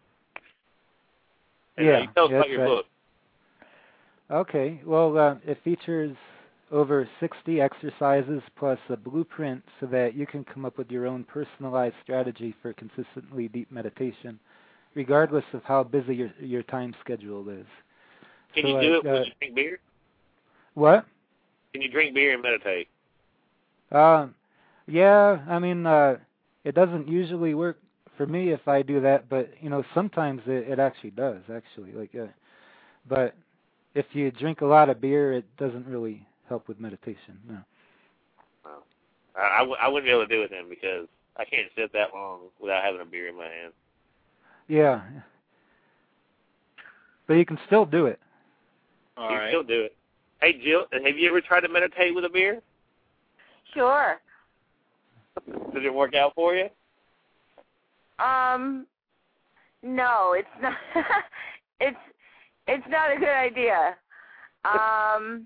And, yeah. uh, you tell us yeah, about your right. book. Okay. Well, uh, it features over sixty exercises plus a blueprint so that you can come up with your own personalized strategy for consistently deep meditation, regardless of how busy your your time schedule is. Can so you like, do it when uh, you drink beer? What? Can you drink beer and meditate? Um, yeah, I mean, uh, it doesn't usually work for me if I do that, but you know, sometimes it, it actually does. Actually, like, uh, but if you drink a lot of beer, it doesn't really help with meditation. No. Oh. I, I, w- I wouldn't be able to do it then because I can't sit that long without having a beer in my hand. Yeah. But you can still do it. All you right. still do it. Hey, Jill, have you ever tried to meditate with a beer? Sure. Does it work out for you? Um, no, it's not. it's it's not a good idea. Um,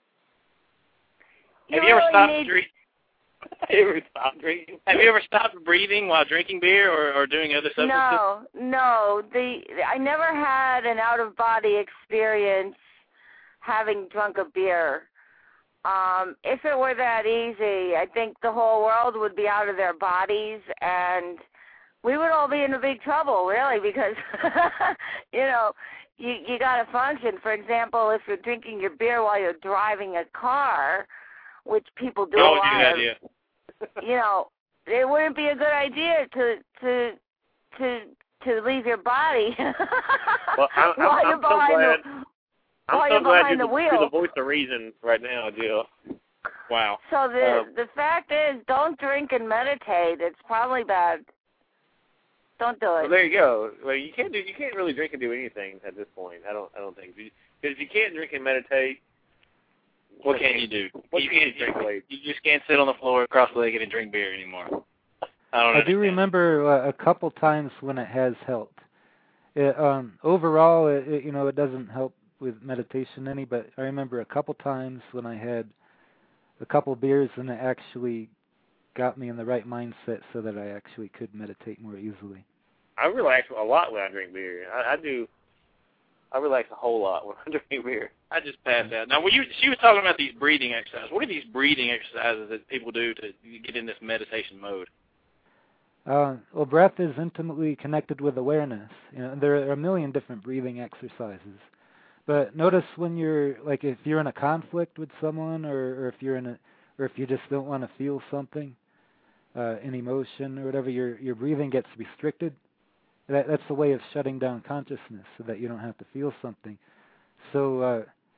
you Have you ever really stopped need... drinking? Have you ever stopped drinking? Have you ever stopped breathing while drinking beer or, or doing other substances? No, no. The I never had an out of body experience having drunk a beer. Um, if it were that easy, I think the whole world would be out of their bodies and we would all be in a big trouble, really, because, you know, you, you got to function. For example, if you're drinking your beer while you're driving a car, which people do Oh, a lot good of, idea. you know, it wouldn't be a good idea to to to to leave your body Well, I'm, while I'm, you're I'm so behind glad. the I'm while so you're glad behind you're the the, wheel. you're the voice of reason right now, Jill. Wow. So the Um, the fact is, don't drink and meditate. It's probably bad. Don't do Well, it. there you go. Well, you can't do. You can't really drink and do anything at this point. I don't. I don't think. Because if you can't drink and meditate, What can you do? What you can you can't drink late? You just can't sit on the floor cross-legged and drink beer anymore. I don't I understand. do remember uh, a couple times when it has helped. It, um, overall, it, it, you know, it doesn't help with meditation any, but I remember a couple times when I had a couple beers and it actually got me in the right mindset so that I actually could meditate more easily. I relax a lot when I drink beer. I, I do. I relax a whole lot when I drink beer. I just passed out. Now, were you, she was talking about these breathing exercises. What are these breathing exercises that people do to get in this meditation mode? Uh, well, breath is intimately connected with awareness. You know, there are a million different breathing exercises. But notice when you're, like, if you're in a conflict with someone, or, or if you're in a, or if you just don't want to feel something, uh, an emotion or whatever, your your breathing gets restricted. That that's a way of shutting down consciousness so that you don't have to feel something. So, uh,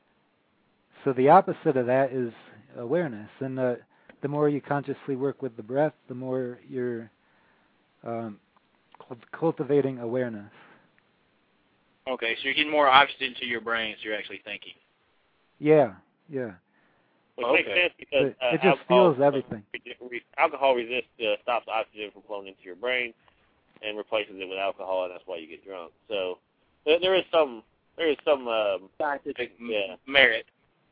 so the opposite of that is awareness, and uh, the more you consciously work with the breath, the more you're um, cultivating awareness. Okay, so you're getting more oxygen to your brain, so you're actually thinking. Yeah, yeah. Which Okay. makes sense because It, uh, it just alcohol, feels everything. Uh, re- alcohol resist uh, stops oxygen from flowing into your brain and replaces it with alcohol, and that's why you get drunk. So there, there is some there is some um, Scientific yeah. merit.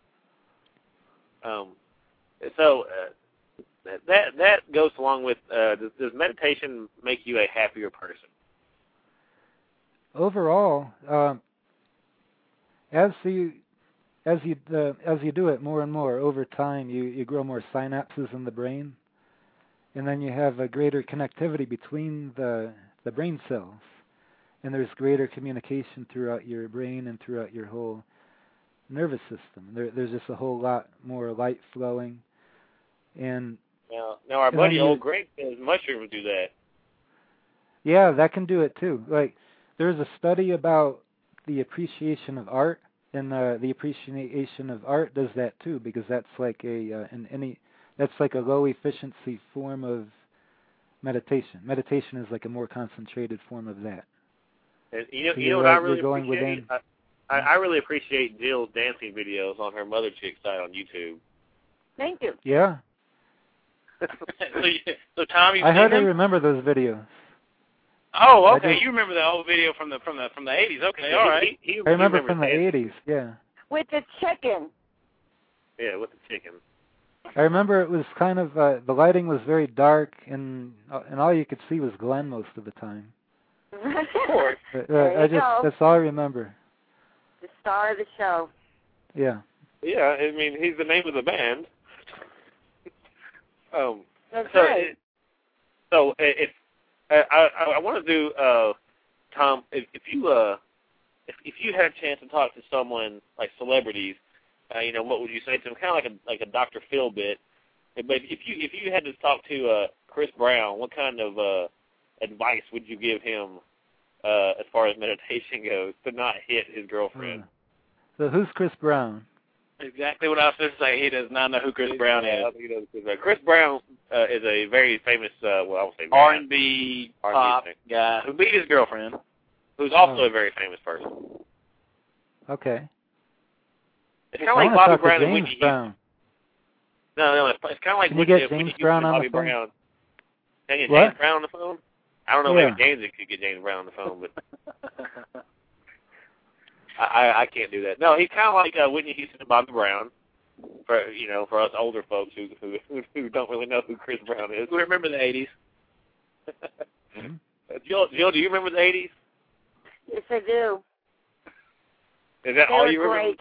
Um, so uh, that that goes along with uh, does, does meditation make you a happier person? Overall, um, as you as you uh, as you do it more and more over time, you, you grow more synapses in the brain, and then you have a greater connectivity between the the brain cells, and there's greater communication throughout your brain and throughout your whole nervous system. There, there's just a whole lot more light flowing, and Now, now our and buddy then you- Old Greg says mushrooms do that. yeah, that can do it too. Like, there's a study about the appreciation of art, and uh, the appreciation of art does that too, because that's like a uh, an any that's like a low efficiency form of meditation. Meditation is like a more concentrated form of that. And you know, So you know you're, what I uh, really you're going appreciate? within. I, I, I really appreciate Jill's dancing videos on her Mother Chick site on YouTube. Thank you. Yeah, so, you, so Tom, you I hardly him? remember those videos. Oh, I okay. do. You remember the old video from the from the from the eighties? Okay, Yeah, all he- right. he- he- I remember he from the dancing. eighties. Yeah, With the chicken. Yeah, with the chicken. I remember it was kind of uh, the lighting was very dark, and uh, and all you could see was Glenn most of the time. Of course. Uh, There I you just go. that's all I remember. The star of the show. Yeah. Yeah, I mean, he's the name of the band. um, That's so, right. it, so if I, I, I want to do, uh, Tom, if, if you uh, if if you had a chance to talk to someone like celebrities, uh, you know, what would you say to them? Kind of like a like a Doctor Phil bit. But if you if you had to talk to uh, Chris Brown, what kind of uh, advice would you give him uh, as far as meditation goes to not hit his girlfriend? Uh, so who's Chris Brown? Exactly what I was going to say. He does not know who Chris Brown Yeah, I is. don't think he knows Chris Brown. Chris Brown uh, is a very famous, uh, well, I won't say R band. and B R and B pop thing. guy who beat his girlfriend. Who's also Oh. a very famous person. Okay. It's I kind of like want to Bobby talk to Brown and James Whitney Brown. Houston. No, no, it's, it's kind of like Can you Whitney, get Whitney James Houston Brown and on Bobby the phone? Brown. Can you get What? James Brown on the phone? I don't know, Yeah. maybe James could get James Brown on the phone, but I, I, I can't do that. No, he's kind of like uh, Whitney Houston and Bobby Brown. For you know, for us older folks who who who don't really know who Chris Brown is. Who remember the eighties? Hmm? Uh, Jill, Jill, do you remember the eighties? Yes, I do. Is that They all were you remember?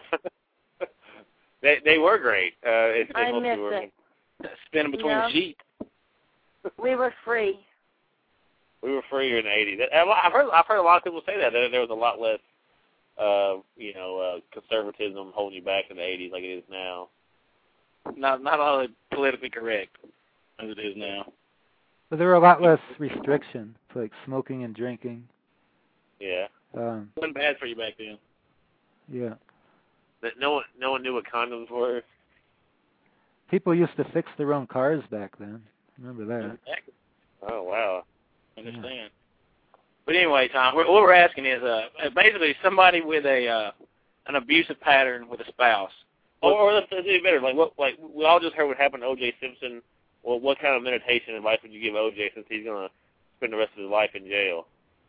they they were great. Uh, if they I mostly miss were. it. Spinning between Yeah. the sheets. We were free. We were freer in the eighties. I've heard I've heard a lot of people say that that there was a lot less, uh, you know, uh, conservatism holding you back in the eighties like it is now. Not not all politically correct as it is now. But there were a lot less restrictions, like smoking and drinking. Yeah. Um, It wasn't bad for you back then. yeah. That no one no one knew what condoms were. People used to fix their own cars back then. Remember that? Exactly. Oh wow. Understand. But anyway, Tom, what we're asking is uh, basically somebody with a uh, an abusive pattern with a spouse. Or, or let's, let's do it better. Like what? Like we all just heard what happened to O J Simpson. Well, what kind of meditation advice would you give O J since he's gonna spend the rest of his life in jail?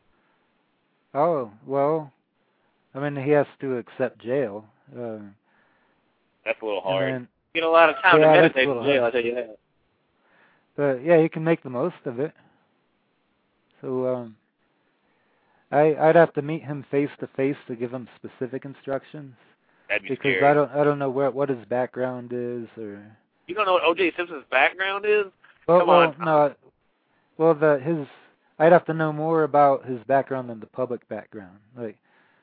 Oh, well, I mean, he has to accept jail. Uh, That's a little hard. and then, Get a lot of time Yeah, to that's meditate a in little jail, hard. I tell you that. but yeah, he can make the most of it. So, um, I I'd have to meet him face to face to give him specific instructions That'd be because scary. I don't I don't know where what his background is or. You don't know what O J Simpson's background is? Well, Come well, on. no. Well, the his I'd have to know more about his background than the public background. Like,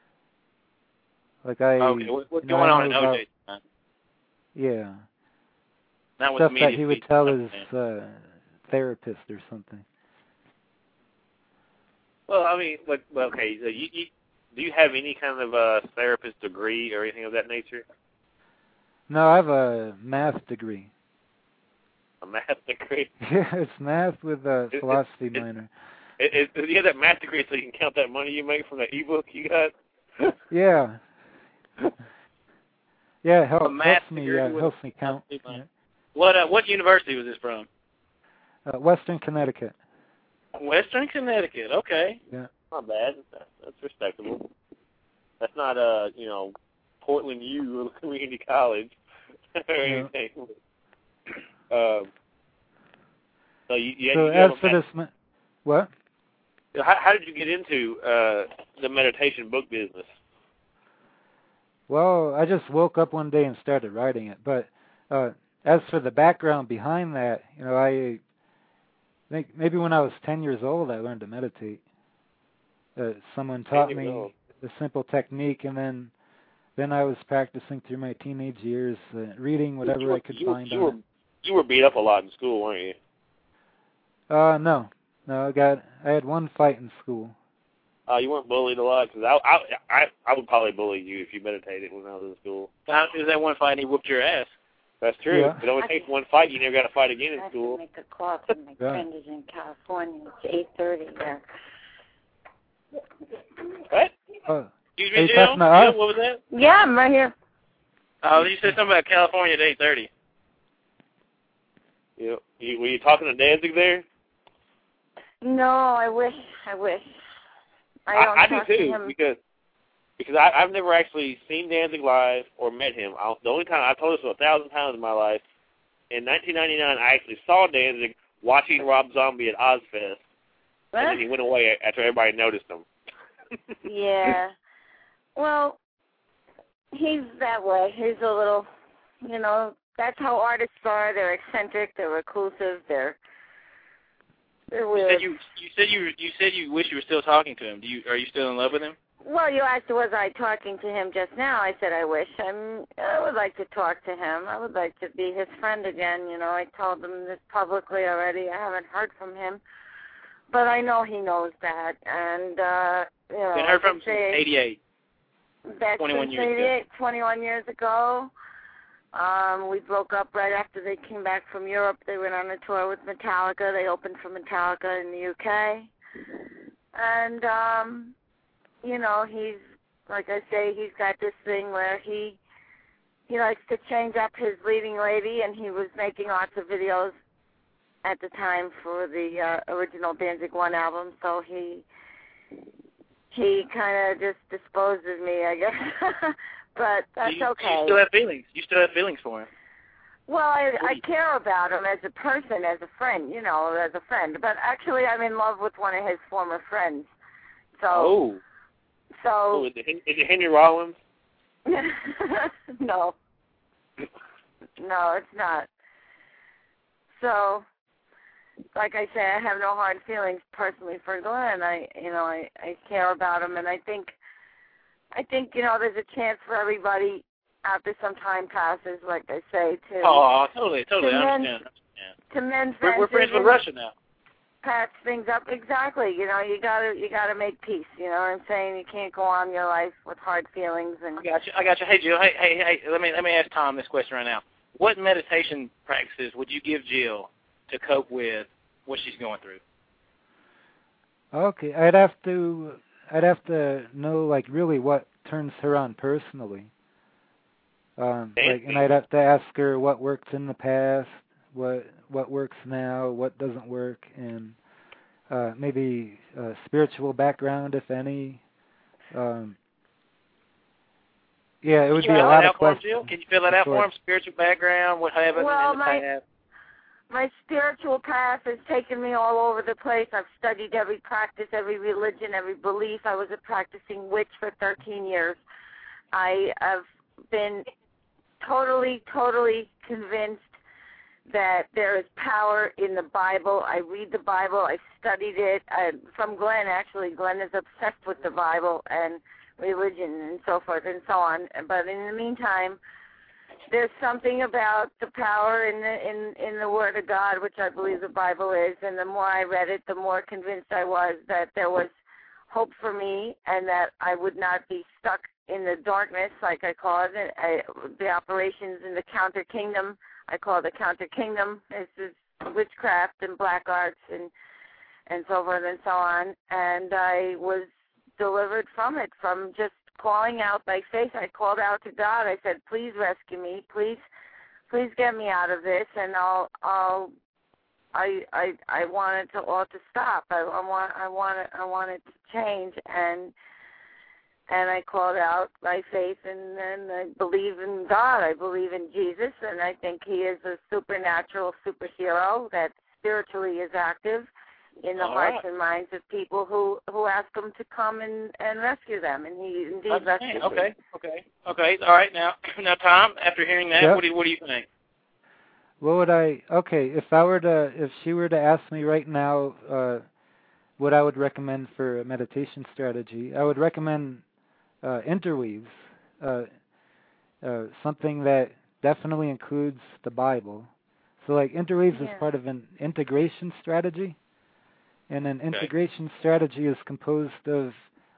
like I. Okay, what, what's you know, going I on in know O about- J's mind? Yeah. Not with Stuff the that media he would feed. tell his uh, therapist or something. Well, I mean, like, well, okay. So you, you, do you have any kind of uh, therapist degree or anything of that nature? No, I have a math degree. A math degree? Yeah, it's math with a It- it- philosophy it- minor. Is, is, you have that math degree so you can count that money you make from the ebook you got? Yeah. Yeah, it helps, A math helps me. degree Uh, with helps a me count. philosophy minor. Yeah. What uh, what university was this from? Uh, Western Connecticut. Western Connecticut. Okay. Yeah. Not bad. That's, that's respectable. That's not, uh, you know, Portland U Community College or Yeah. anything. Um, so you, you, So you as have a for math- this, me- what? How, how did you get into uh, the meditation book business? Well, I just woke up one day and started writing it. But uh, as for the background behind that, you know, I think maybe when I was ten years old, I learned to meditate. Uh, someone taught years me old. the simple technique, and then then I was practicing through my teenage years, uh, reading whatever you were, I could you, find you on were, You were beat up a lot in school, weren't you? it. Uh, no, no, I got I had one fight in school. Uh, you weren't bullied a lot because I, I I I would probably bully you if you meditated when I was in school. How is that one fight he whooped your ass? That's true. Yeah. It only takes one fight. You never got to fight again in I have school. to make a call to my Yeah. friend is in California. It's eight thirty there. What? Oh, Excuse Are you me, Jill? talking to us? Jill, what was that? Yeah, I'm right here. Oh, you said something about California at eight thirty. You, you were you talking to Danzig there? No, I wish. I wish. I I, don't I talk do to too him. because because I, I've never actually seen Danzig live or met him. I, the only time I've told this a thousand times in my life. In nineteen ninety-nine, I actually saw Danzig watching Rob Zombie at Ozfest, and then he went away after everybody noticed him. Yeah. Well, he's that way. He's a little, you know, that's how artists are. They're eccentric. They're reclusive. They're they're You weird. said you you said you you said you wish you were still talking to him. Do you are you still in love with him? Well, you asked, was I talking to him just now? I said I wish. I'm, I would like to talk to him. I would like to be his friend again. You know, I told him this publicly already. I haven't heard from him. But I know he knows that. And, uh, you know. Been heard from him since since eighty-eight. That's twenty-one since years ago. eighty-eight, twenty-one years ago. Um, we broke up right after they came back from Europe. They went on a tour with Metallica. They opened for Metallica in the U K. And, um, you know, he's, like I say, he's got this thing where he he likes to change up his leading lady, and he was making lots of videos at the time for the uh, original Danzig One album, so he he kind of just disposed of me, I guess. But that's you, okay. You still have feelings. You still have feelings for him. Well, I, What I do you- care about him as a person, as a friend, you know, as a friend. But actually, I'm in love with one of his former friends. So, Oh. so Oh, is it, Hen- is it Henry Rollins? no, no, it's not. So, like I say, I have no hard feelings personally for Glenn. I, you know, I, I care about him, and I think, I think, you know, there's a chance for everybody after some time passes, like I say, to Oh, totally, totally. To I men- understand. Yeah. to mend We're, we're fences friends with and Russia now. patch things up. Exactly. You know, you gotta, you gotta make peace. You know what I'm saying? You can't go on your life with hard feelings and. I got you. I got you. Hey, Jill. Hey, hey, hey. Let me let me ask Tom this question right now. What meditation practices would you give Jill to cope with what she's going through? okay. I'd have to, I'd have to know like really what turns her on personally. Um, like, and I'd have to ask her what worked in the past, what what works now, what doesn't work, and uh, maybe uh, spiritual background, if any. Um, yeah, it would Can be you a fill lot that of out for him, questions. Jill? Can you fill that out before- for him? Spiritual background, what happened Well, in the my- past? My spiritual path has taken me all over the place. I've studied every practice, every religion, every belief. I was a practicing witch for thirteen years. I have been totally, totally convinced that there is power in the Bible. I read the Bible. I studied it. I, from Glenn, actually. Glenn is obsessed with the Bible and religion and so forth and so on. But in the meantime, there's something about the power in the in, in the Word of God, which I believe the Bible is, and the more I read it, the more convinced I was that there was hope for me and that I would not be stuck in the darkness, like I call it. I, the operations in the counter kingdom, I call it the counter kingdom. This is witchcraft and black arts and and so forth and so on. And I was delivered from it, from just calling out by faith. I called out to God. I said, "Please rescue me. Please, please get me out of this." And I'll, I'll, I, I, I want it to all to stop. I, I want, I want it, I want it to change. And and I called out by faith, and then I believe in God. I believe in Jesus, and I think He is a supernatural superhero that spiritually is active in the All hearts right. and minds of people who, who ask Him to come and, and rescue them, and He indeed Understand. rescues Okay, them. okay, okay. All right, now, now, Tom. After hearing that, Yep. what do you, what do you think? What would I? Okay, if I were to, if she were to ask me right now, uh, what I would recommend for a meditation strategy, I would recommend uh, interweaves, uh, uh, something that definitely includes the Bible. So, like, interweaves Yeah. is part of an integration strategy, and an integration strategy is composed of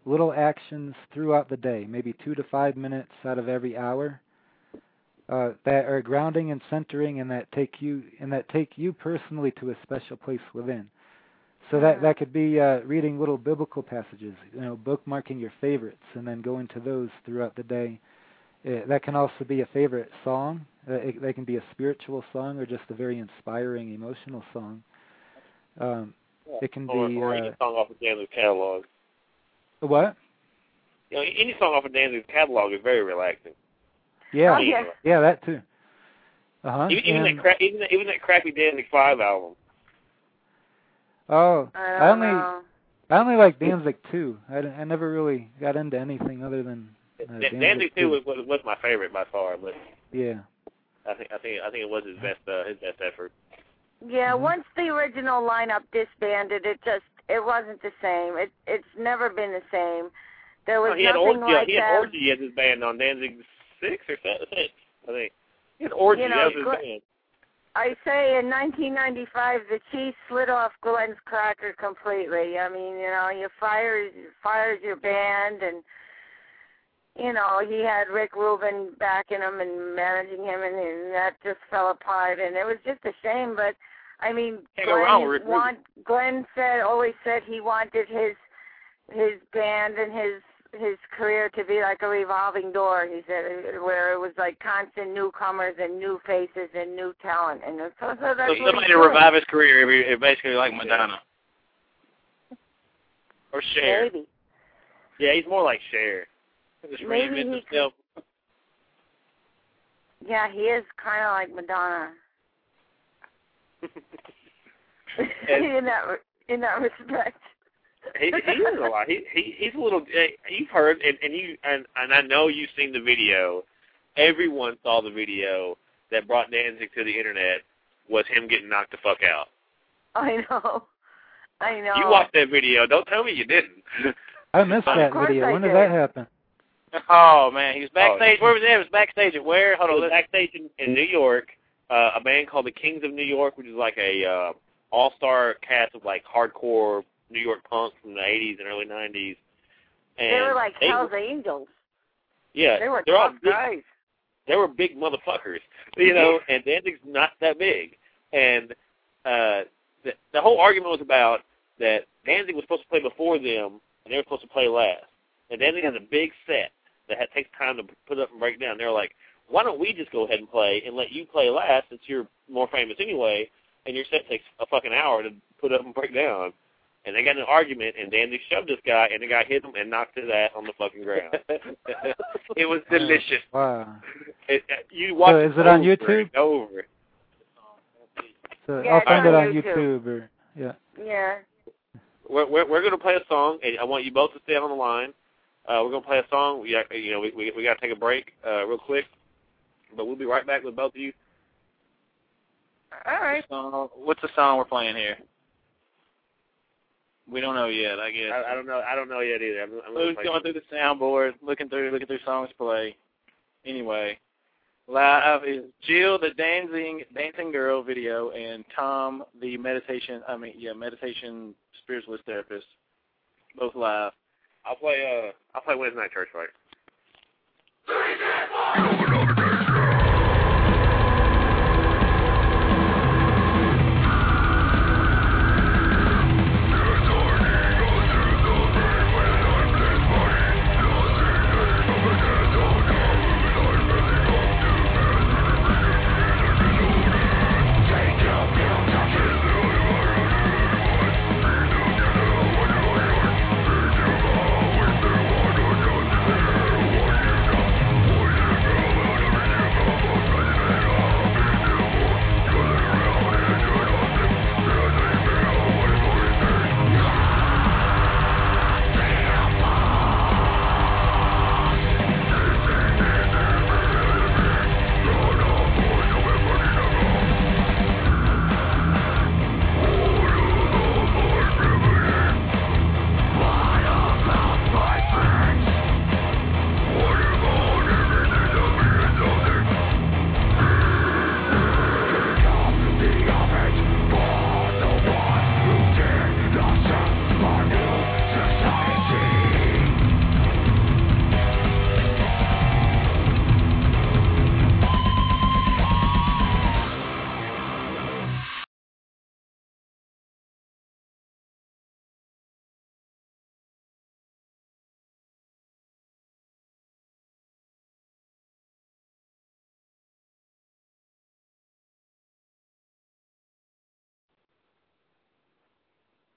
little actions throughout the day, maybe two to five minutes out of every hour, uh, that are grounding and centering, and that take you and that take you personally to a special place within. So that that could be uh, reading little biblical passages, you know, bookmarking your favorites, and then going to those throughout the day. Uh, that can also be a favorite song. Uh, it, that can be a spiritual song or just a very inspiring, emotional song. Um, it can or, be or uh, any song off of Danzig's catalog. What? You know, any song off of Danzig's catalog is very relaxing. Yeah, Oh, yeah. yeah, that too. Uh huh. Even, even that cra- even that, even that crappy Danzig Five album. Oh, I, I don't only know. I only like Danzig two. I, I never really got into anything other than uh, Da- Danzig, Danzig two. Two was, was was my favorite by far, but Yeah. I think I think I think it was his best uh, his best effort. Yeah, Mhm. once the original lineup disbanded, it just it wasn't the same. It it's never been the same. There was Oh, he had nothing Orgy. like he had that. Orgy as his band on Danzig Six or seven, six, I think. He had Orgy You know, as his Gl- band. I say in nineteen ninety-five, the Chiefs slid off Glenn's cracker completely. I mean, you know, you fired fired your band, and you know he had Rick Rubin backing him and managing him, and, and that just fell apart. And it was just a shame. But I mean, Can't go wrong Glenn, with Rick want, Glenn said always said he wanted his his band and his his career to be like a revolving door. He said where it was like constant newcomers and new faces and new talent, and so, so that's So what somebody he's to doing. revive his career, it'd be- it'd basically like Madonna. Or Cher. Maybe. Yeah, he's more like Cher. Just Maybe reinvent he himself. Yeah, he is kind of like Madonna And- in that in that respect. he, he is a lot. He, he he's a little. Uh, you've heard, and, and you and, and I know you've seen the video. Everyone saw the video that brought Danzig to the internet. Was him getting knocked the fuck out. I know. I know. You watched that video. Don't tell me you didn't. I missed Of that course video. I When did did. that happen? Oh, man, he was backstage. Oh. Where was he? It was backstage at where? Hold It on. was Let's, backstage in, in New York. Uh, a band called the Kings of New York, which is like a uh, all-star cast of like hardcore New York punk from the eighties and early nineties. And They were like they Hell's were- Angels. Yeah, They were they're all tough big, guys. they were big motherfuckers, you know, and Danzig's not that big. And uh, the, the whole argument was about that Danzig was supposed to play before them, and they were supposed to play last. And Danzig has a big set that had, takes time to put up and break down. They're like, why don't we just go ahead and play and let you play last since you're more famous anyway, and your set takes a fucking hour to put up and break down. And they got in an argument, and Danzig shoved this guy, and the guy hit him and knocked his ass on the fucking ground. It was delicious. Wow. It, uh, you watch So is it on over YouTube? and over. So Yeah, I'll it's find on it on YouTube. YouTube or yeah. Yeah. We're we're, we're going to play a song, and I want you both to stay on the line. Uh, we're going to play a song. We got, you know we we, we got to take a break uh, real quick, but we'll be right back with both of you. All right. song, what's the song we're playing here? We don't know yet, I guess. I, I don't know. I don't know yet either. I'm, I'm gonna Who's play going through the soundboard, looking through, looking through songs to play. Anyway, live is Jill, the dancing dancing girl video, and Tom, the meditation. I mean, yeah, meditation spiritualist therapist. Both live. I'll play. Uh, I'll play Wednesday Night Church Fight. Thank you.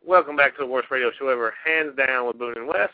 Welcome back to the worst radio show ever, hands down, with Boone and Wes.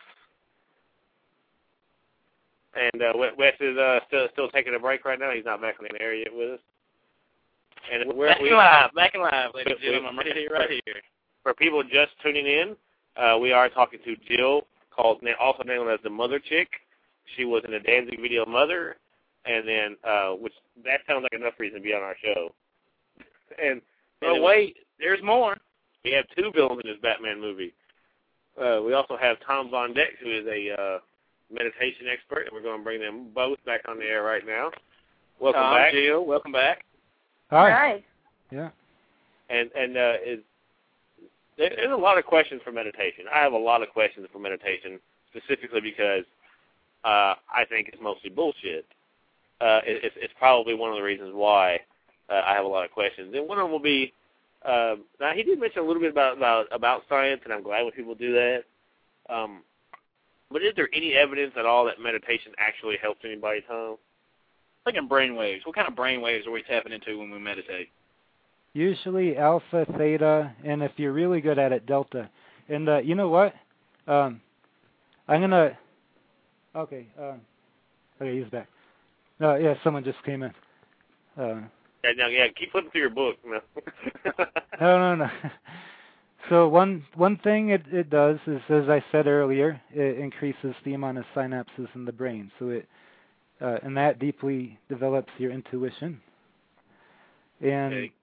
And uh, Wes is uh, still still taking a break right now. He's not back in the area yet with us. And we're back we, in live, back in live, ladies and we, gentlemen. I'm right here, right here. For people just tuning in, uh, we are talking to Jill, called also known as the Mother Chick. She was in the Danzig video Mother, and then uh, which that sounds like enough reason to be on our show. And, and oh wait, there's more. We have two villains in this Batman movie. Uh, we also have Tom Von Deck, who is a uh, meditation expert, and we're going to bring them both back on the air right now. Welcome Tom, back. Jill, welcome back. Hi. Hi. Yeah. And and uh, is, there, there's a lot of questions for meditation. I have a lot of questions for meditation, specifically because uh, I think it's mostly bullshit. Uh, it, it's, it's probably one of the reasons why uh, I have a lot of questions. And one of them will be, Uh, now, he did mention a little bit about, about about science, and I'm glad when people do that. Um, but is there any evidence at all that meditation actually helps anybody, Tom? Thinking brain waves. What kind of brain waves are we tapping into when we meditate? Usually alpha, theta, and if you're really good at it, delta. And uh, you know what? Um, I'm going to... Okay. Um, okay, he's back. Uh, yeah, someone just came in. Uh Yeah, now, yeah, keep flipping through your book. No, no, no. no. So one one thing it, it does is, as I said earlier, it increases the amount of synapses in the brain. So it uh, and that deeply develops your intuition. And okay.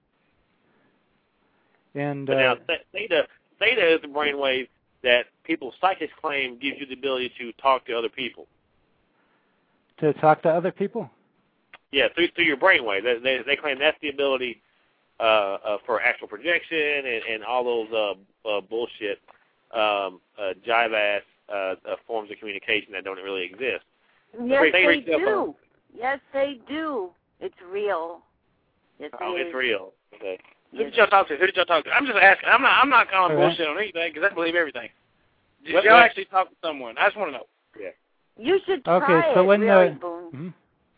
and But uh, now, theta, theta is the brainwave that people, psychics claim, gives you the ability to talk to other people. To talk to other people? Yeah, through through your brainwave. They, they, they claim that's the ability uh, uh, for astral projection and, and all those uh, uh, bullshit um, uh, jive-ass uh, uh, forms of communication that don't really exist. Yes, They- they they- do. Yes, they do. It's real. Yes, Oh, it it's is. real. Okay. Who did y'all talk to? Who did y'all talk to? I'm just asking. I'm not. I'm not calling All right. bullshit on anything because I believe everything. Did What- y'all what- actually talk to someone? I just want to know. Yeah. You should try okay, so it, when really, the Boone. mhm.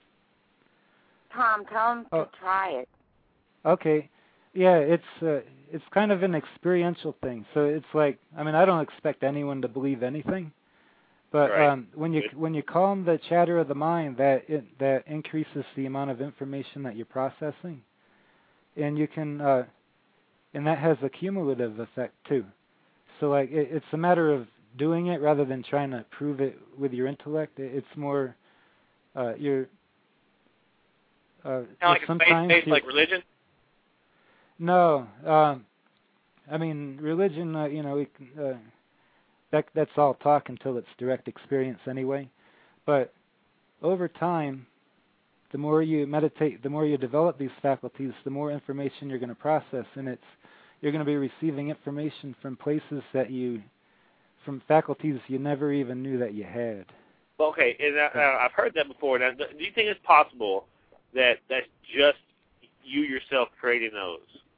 Tom, tell him Oh. to try it. Okay, yeah, it's uh, it's kind of an experiential thing. So it's like, I mean, I don't expect anyone to believe anything, but Right. um, when you Good. when you calm the chatter of the mind, that it, that increases the amount of information that you're processing, and you can, uh, and that has a cumulative effect too. So like, it, it's a matter of doing it rather than trying to prove it with your intellect. It, it's more, uh, you're. Uh, Kind of like a sometimes faith-based, you- like religion. No, um, I mean religion. Uh, you know, we can, uh, that that's all talk until it's direct experience anyway. But over time, the more you meditate, the more you develop these faculties, the more information you're going to process, and it's you're going to be receiving information from places that you, from faculties you never even knew that you had. Well, okay, and uh, uh, I've heard that before. Now, do you think it's possible that that's just you yourself creating those?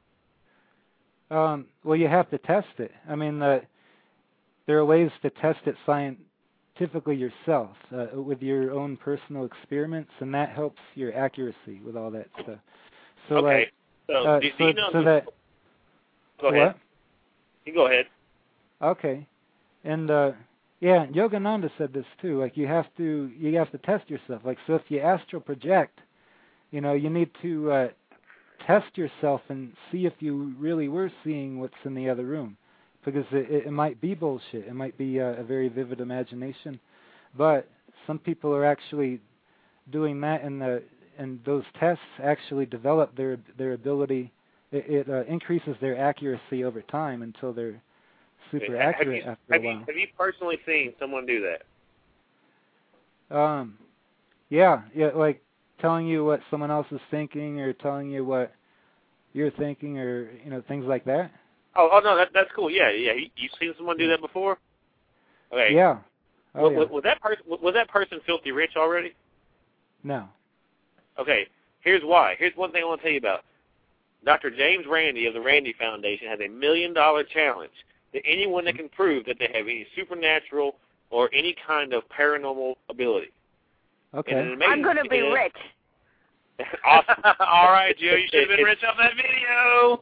Um, well, you have to test it. I mean, uh, there are ways to test it scientifically yourself uh, with your own personal experiments, and that helps your accuracy with all that stuff. So, okay, like, so uh, do, do so, you know? so that go ahead. what? You go ahead. Okay, and uh, yeah, Yogananda said this too. Like, you have to you have to test yourself. Like, so if you astral project, you know, you need to uh, test yourself and see if you really were seeing what's in the other room, because it, it might be bullshit. It might be a, a very vivid imagination, but some people are actually doing that, and the and those tests actually develop their their ability. It, it uh, increases their accuracy over time until they're super Okay, have accurate you, after have a you, while. have you personally seen someone do that? Um, yeah, yeah, like telling you what someone else is thinking, or telling you what you're thinking, or you know, things like that. Oh, oh no, that, that's cool. Yeah, yeah. You, you've seen someone do that before? Okay. Yeah. Oh, was, yeah. was, was that person was that person filthy rich already? No. Okay. Here's why. Here's one thing I want to tell you about. Doctor James Randi of the Randi Foundation has a million dollar challenge to anyone that can prove that they have any supernatural or any kind of paranormal ability. Okay. And an amazing I'm going to be thing is- rich. Awesome. All right, Jill, you should have been rich off that video.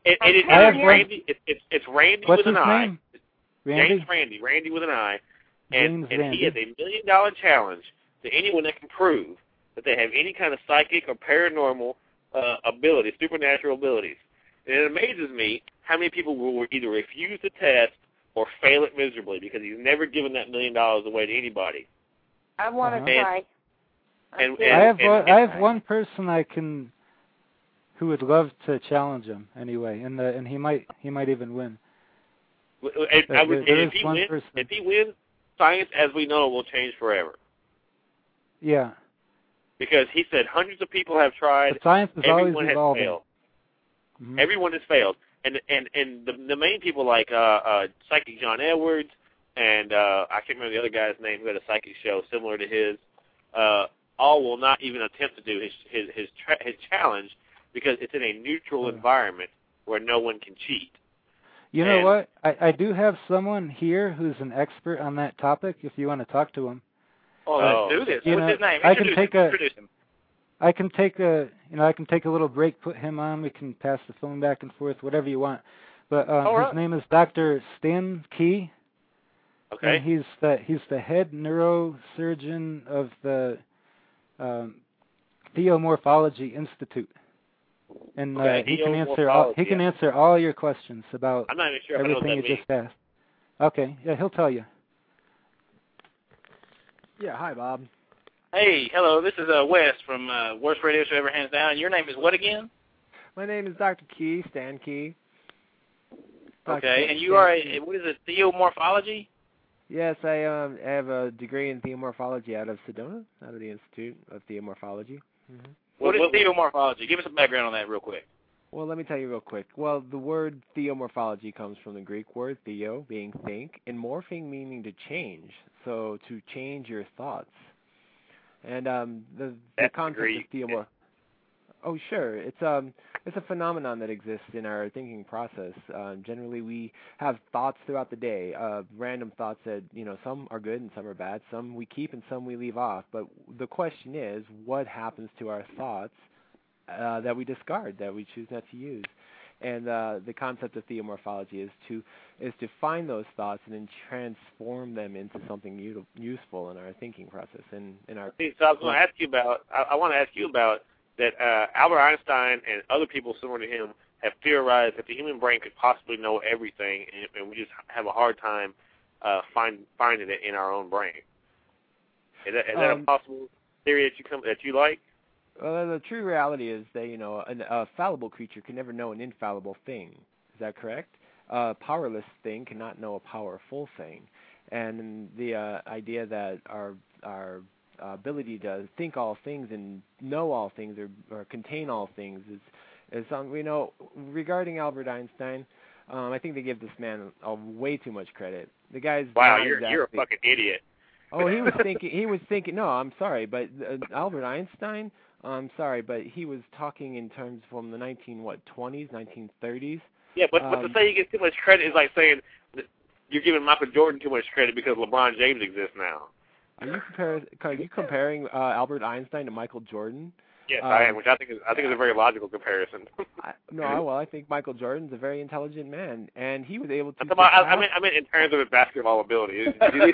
It, it, it, I have it's one- Randy. It, it's it's Randy What's with his an I. name? Randy? James Randy. Randy with an I. And, James and Randy. he has a million dollar challenge to anyone that can prove that they have any kind of psychic or paranormal uh, abilities, supernatural abilities. And it amazes me how many people will either refuse the test or fail it miserably because he's never given that million dollars away to anybody. I want to Uh-huh. try. And, I and, I have and, one, and, I have one person I can who would love to challenge him anyway, and the, and he might he might even win. and, There- I would, there and if is he one wins, person. if he wins, science as we know it will change forever. Yeah, Because he said hundreds of people have tried. but science is always Everyone has evolving. failed. Mhm. Everyone has failed, and and and the the main people like uh, uh, Psychic John Edwards and uh, I can't remember the other guy's name who had a psychic show similar to his. Uh, all will not even attempt to do his his his, tra- his challenge because it's in a neutral Hmm. environment where no one can cheat. You know And- what? I, I do have someone here who's an expert on that topic. If you want to talk to him, Oh, Oh. let's do this. You What's know, his name? I can Introduce take him. a- Introduce him. I can take a you know I can take a little break, put him on. We can pass the phone back and forth, whatever you want. But um, All right. his name is Doctor Stan Key. Okay. And he's the he's the head neurosurgeon of the um, Theomorphology Institute, and uh, Okay, he can answer all he Theomorphology, can yeah. answer all your questions about I'm not even sure if I know what everything that you means. just asked. Okay, yeah, he'll tell you. Yeah, hi, Bob. Hey, hello. This is uh, Wes from uh, Worst Radio Show Ever Hands Down. Your name is what again? My name is Doctor Key, Stan Key. Doctor Okay, Stan and you are Key. a, what is it, theomorphology? Yes, I um have a degree in theomorphology out of Sedona, out of the Institute of Theomorphology. Mm-hmm. What is what- theomorphology? Give us a background on that real quick. Well, let me tell you real quick. Well, the word theomorphology comes from the Greek word theo, being think, and morphing meaning to change. So to change your thoughts. And um, the, the That's concept Greek. of theomorph. Oh, sure. It's um, it's a phenomenon that exists in our thinking process. Um, generally, we have thoughts throughout the day, uh, random thoughts that, you know, some are good and some are bad. Some we keep and some we leave off. But the question is, what happens to our thoughts uh, that we discard, that we choose not to use? And uh, the concept of theomorphology is to is to find those thoughts and then transform them into something u- useful in our thinking process and in our. See, so I was going to ask you about. I, I want to ask you about that. Uh, Albert Einstein and other people similar to him have theorized that the human brain could possibly know everything, and, and we just have a hard time uh, find finding it in our own brain. Is that, is that Um, a possible theory that you come that you like? Well, the true reality is that, you know, an, a fallible creature can never know an infallible thing. Is that correct? A powerless thing cannot know a powerful thing. And the uh, idea that our our uh, ability to think all things and know all things or, or contain all things is is something we know. Regarding Albert Einstein, um, I think they give this man uh, way too much credit. The guy's Wow, not you're exactly, you're a fucking idiot. Oh, he was thinking. He was thinking. No, I'm sorry, but uh, Albert Einstein. I'm sorry, but he was talking in terms from the nineteen what twenties, nineteen thirties. Yeah, but, but to Um, say you get too much credit is like saying that you're giving Michael Jordan too much credit because LeBron James exists now. Are you compare? Are you comparing uh, Albert Einstein to Michael Jordan? Yes, Um, I am, which I think is I think is a very logical comparison. I, no, I, well, I think Michael Jordan's a very intelligent man, and he was able to. I'm talking about, I, I surpass- mean, I mean in terms of his basketball ability.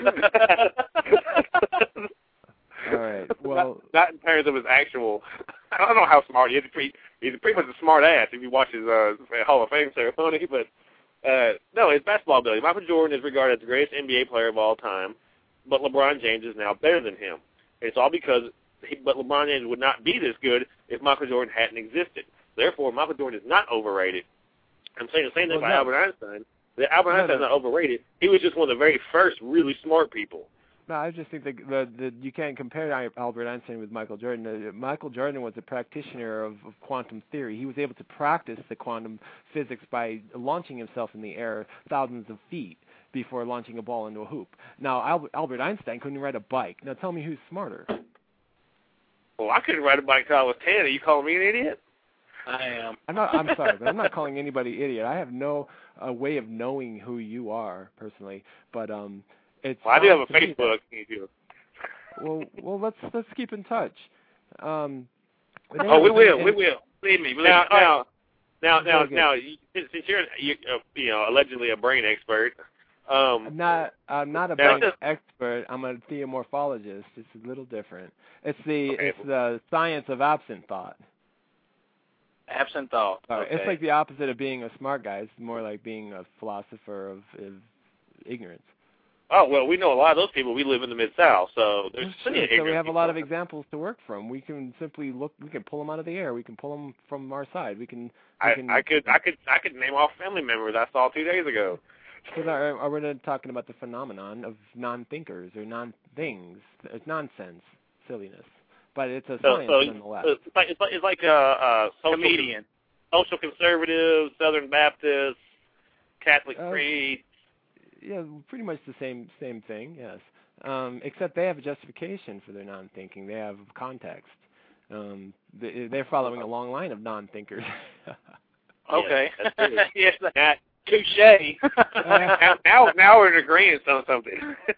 All right. Well, not, not in terms of his actual. I don't know how smart he is. He's pretty, he's pretty much a smart ass if you watch his uh, Hall of Fame ceremony. But uh, no, his basketball ability. Michael Jordan is regarded as the greatest N B A player of all time, but LeBron James is now better than him. It's all because. He, but LeBron James would not be this good if Michael Jordan hadn't existed. Therefore, Michael Jordan is not overrated. I'm saying the same thing Well, about no. Albert Einstein. That Albert No, Einstein's no. not overrated. He was just one of the very first really smart people. no, I just think that the, the, you can't compare Albert Einstein with Michael Jordan. Uh, Michael Jordan was a practitioner of, of quantum theory. He was able to practice the quantum physics by launching himself in the air thousands of feet before launching a ball into a hoop. Now, Albert, Albert Einstein couldn't ride a bike. Now, tell me who's smarter. Well, I couldn't ride a bike until I was ten. Are you calling me an idiot? I am. I'm not. I'm sorry, but I'm not calling anybody idiot. I have no uh, way of knowing who you are personally, but um, it's. Well, I do have a fine to me Facebook. that- Well, well, let's let's keep in touch. Um, but Oh, we anyway, will. and- We will. Believe me. Believe Now, me. All right. now, Now, now, Okay. now, you- since you're, you, uh, you know, allegedly a brain expert, um, I'm not I'm not a now, brain expert. I'm a theomorphologist. It's a little different. It's the Okay. it's the science of absent thought. Absent thought. Sorry, Okay. It's like the opposite of being a smart guy. It's more like being a philosopher of, of ignorance. oh, well, we know a lot of those people. We live in the Mid-South, so there's That's plenty true. of So we ignorant have a lot of people. examples to work from. We can simply look. We can pull them out of the air. We can pull them from our side. We can. We I, can I could, I could, I could name off family members I saw two days ago. Because are, are we not talking about the phenomenon of non-thinkers or non-things? It's nonsense, silliness, but it's a So, science so nonetheless. it's like it's like it's like a, a social Comedian. social conservative, Southern Baptist, Catholic Uh, creed. Yeah, pretty much the same same thing. Yes, um, except they have a justification for their non-thinking. They have context. Um, they, they're following a long line of non-thinkers. Okay. Yes, that's true. yes. Now, Touche. now, now, now we're in agreement on something.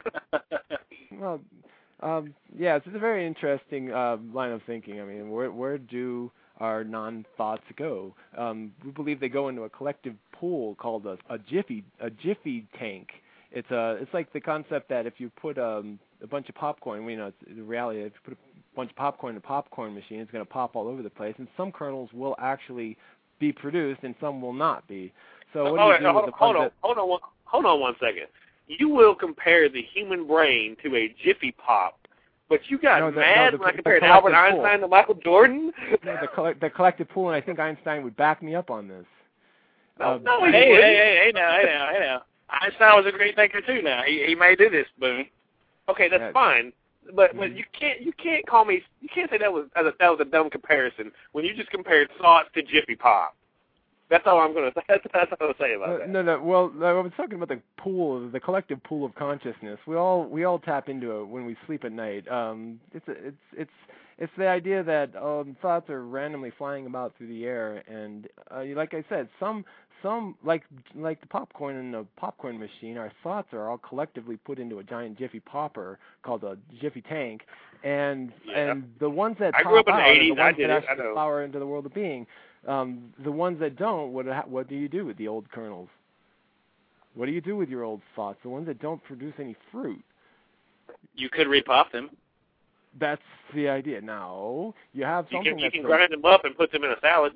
Well, um, yeah, it's a very interesting uh, line of thinking. I mean, where where do our non-thoughts go? Um, we believe they go into a collective pool called a, a jiffy a jiffy tank. It's a it's like the concept that if you put um, a bunch of popcorn, you know, it's the reality. If you put a bunch of popcorn in a popcorn machine, it's going to pop all over the place, and some kernels will actually be produced, and some will not be. So what do hold, you do on, with hold, the hold ones on, that- hold on, one, hold on one second. You will compare the human brain to a Jiffy Pop, but you got No, the- mad no, the- when I the compared Albert collective Einstein to Michael Jordan? No, the, coll- the collective pool, and I think Einstein would back me up on this. No, Um, no, he Hey, hey, wouldn't. hey, hey, now, hey, now, hey, now. Einstein was a great thinker too. Now he he may do this, Boone. Okay, that's Yeah. fine, but but Mhm. you can't you can't call me you can't say that was that was a dumb comparison when you just compared thoughts to Jiffy Pop. That's all I'm gonna say. That's, that's all I'm gonna say about Uh, that. no, no. Well, I was talking about the pool, the collective pool of consciousness. We all we all tap into it when we sleep at night. Um, it's a, it's it's it's the idea that um, thoughts are randomly flying about through the air, and uh, like I said, some some like like the popcorn in the popcorn machine. Our thoughts are all collectively put into a giant Jiffy popper called a Jiffy tank, and Yeah. and the ones that I pop grew up in out the are eighties. the I ones did that it. I actually know. flower into the world of being. Um, the ones that don't, what ha- what do you do with the old kernels? What do you do with your old thoughts? The ones that don't produce any fruit. You could repop them. That's the idea. Now you have You something can you that's can a- grind them up and put them in a salad.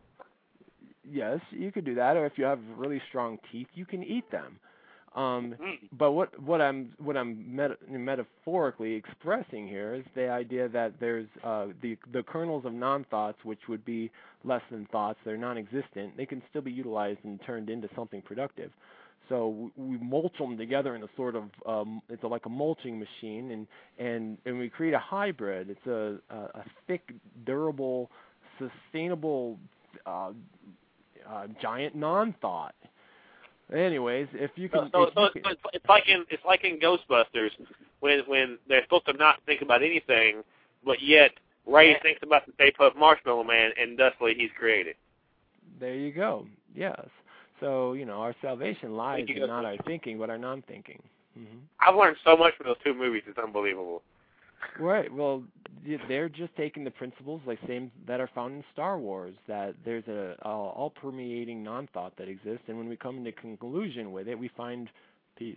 yes, you could do that, or if you have really strong teeth, you can eat them. Um, Mm. but what what I'm what I'm meta- metaphorically expressing here is the idea that there's uh, the the kernels of non-thoughts, which would be less than thoughts, they're non-existent. They can still be utilized and turned into something productive. So we, we mulch them together in a sort of um, it's a, like a mulching machine, and, and, and we create a hybrid. It's a a, a thick, durable, sustainable, uh, uh, giant non-thought. Anyways, if you can, So, if so you it's, can it's it's like in it's like in Ghostbusters when when they're supposed to not think about anything, but yet Ray thinks about the Stay Puft Marshmallow Man, and thusly he's created. there you go. Yes. So you know, our salvation lies Thank you, in not Ghostbusters. our thinking, but our non-thinking. Mm-hmm. I've learned so much from those two movies. It's unbelievable. Right. Well, y- they're just taking the principles like same that are found in Star Wars. That there's a, a all-permeating non-thought that exists, and when we come into conclusion with it, we find peace,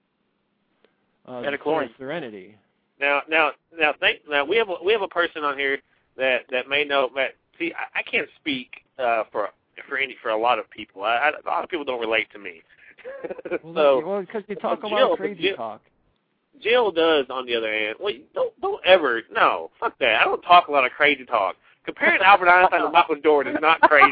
uh, the Metachlorine. sort of serenity. Now, now, now, think. Now we have a, we have a person on here that that may know that. See, I, I can't speak uh, for for any for a lot of people. I, I, a lot of people don't relate to me. Well, so, that- well, because you talk but about Jill- crazy Jill- talk. Jill does, on the other hand. Well, don't don't ever. No, fuck that. I don't talk a lot of crazy talk. Comparing Albert Einstein to Michael Jordan is not crazy.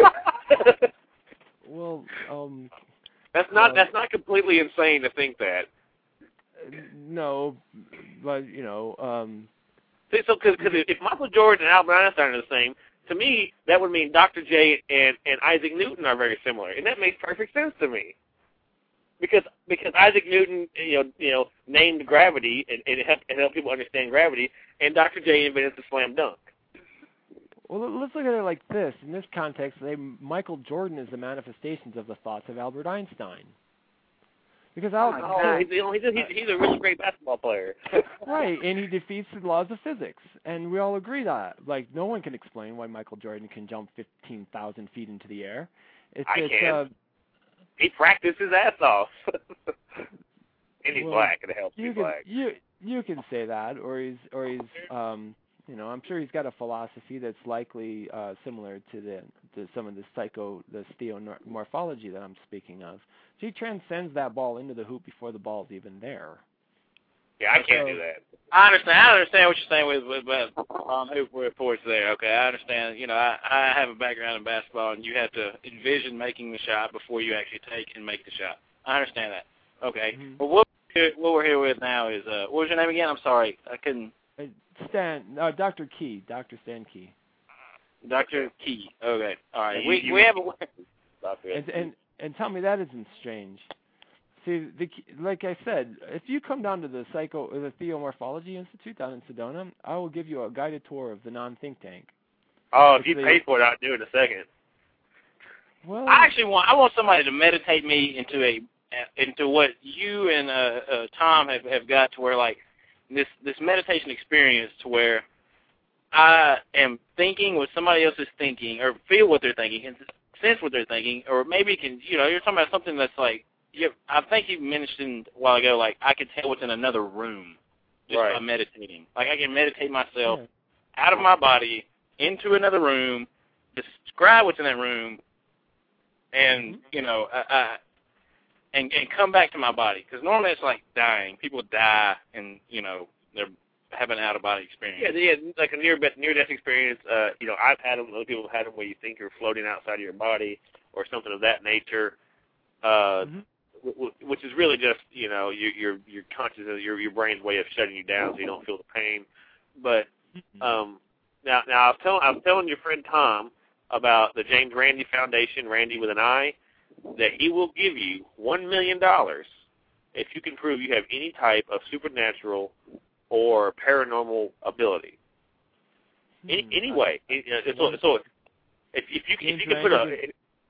Well, um, that's not uh, that's not completely insane to think that. no, but you know, um, See, so, because if Michael Jordan and Albert Einstein are the same, to me that would mean Doctor J and and Isaac Newton are very similar, and that makes perfect sense to me. Because because Isaac Newton, you know, you know, named gravity and, and it helped it helped people understand gravity, and Doctor J invented the slam dunk. well, let's look at it like this. In this context, they, Michael Jordan is the manifestations of the thoughts of Albert Einstein. Because I'll, Oh, I'll he's, he's, he's, he's a really great basketball player. right, and he defeats the laws of physics, and we all agree that. Like, no one can explain why Michael Jordan can jump fifteen thousand feet into the air. It's, I it's, can. Uh, he practiced his ass off. And he's well, black, and it helps you be can, black. You you can say that, or he's or he's um you know I'm sure he's got a philosophy that's likely uh, similar to the to some of the psycho the stereomorphology that I'm speaking of. So he transcends that ball into the hoop before the ball's even there. Yeah, I can't so, do that. I understand. I understand what you're saying with with, with um, hoop reports there. Okay, I understand. You know, I, I have a background in basketball, and you have to envision making the shot before you actually take and make the shot. I understand that. Okay. Mm-hmm. Well, what we're, what we're here with now is uh, what was your name again? I'm sorry, I couldn't. Uh, Stan, uh, Doctor Key, Doctor Stan Key. Doctor Key. Okay. All right. You- we you- we have a. Stop it. And and and tell me that isn't strange. See, the, like I said, if you come down to the Psycho, or the Theomorphology Institute down in Sedona, I will give you a guided tour of the non-think tank. Oh, if you the, pay for it, I'll do it in a second. Well, I actually want I want somebody to meditate me into a into what you and uh, uh, Tom have have got to where like this this meditation experience to where I am thinking what somebody else is thinking or feel what they're thinking and sense what they're thinking, or maybe can you know you're talking about something that's like. Yeah, I think you mentioned a while ago, like, I could tell what's in another room just Right. by meditating. Like, I can meditate myself yeah. out of my body into another room, describe what's in that room, and, Mm-hmm. you know, I, I, and, and come back to my body. Because normally it's like dying. People die and, you know, they're having an out-of-body experience. Yeah, yeah, like a near near death experience. Uh, you know, I've had them. Other people have had them where you think you're floating outside of your body or something of that nature. Uh, Mm-hmm. w- which is really just you know your your your consciousness, your your brain's way of shutting you down so you don't feel the pain. But um, now now I was telling I was telling your friend Tom about the James Randi Foundation, Randi with an I, that he will give you one million dollars if you can prove you have any type of supernatural or paranormal ability. Any, Hmm. anyway, so, so if if you if you can put a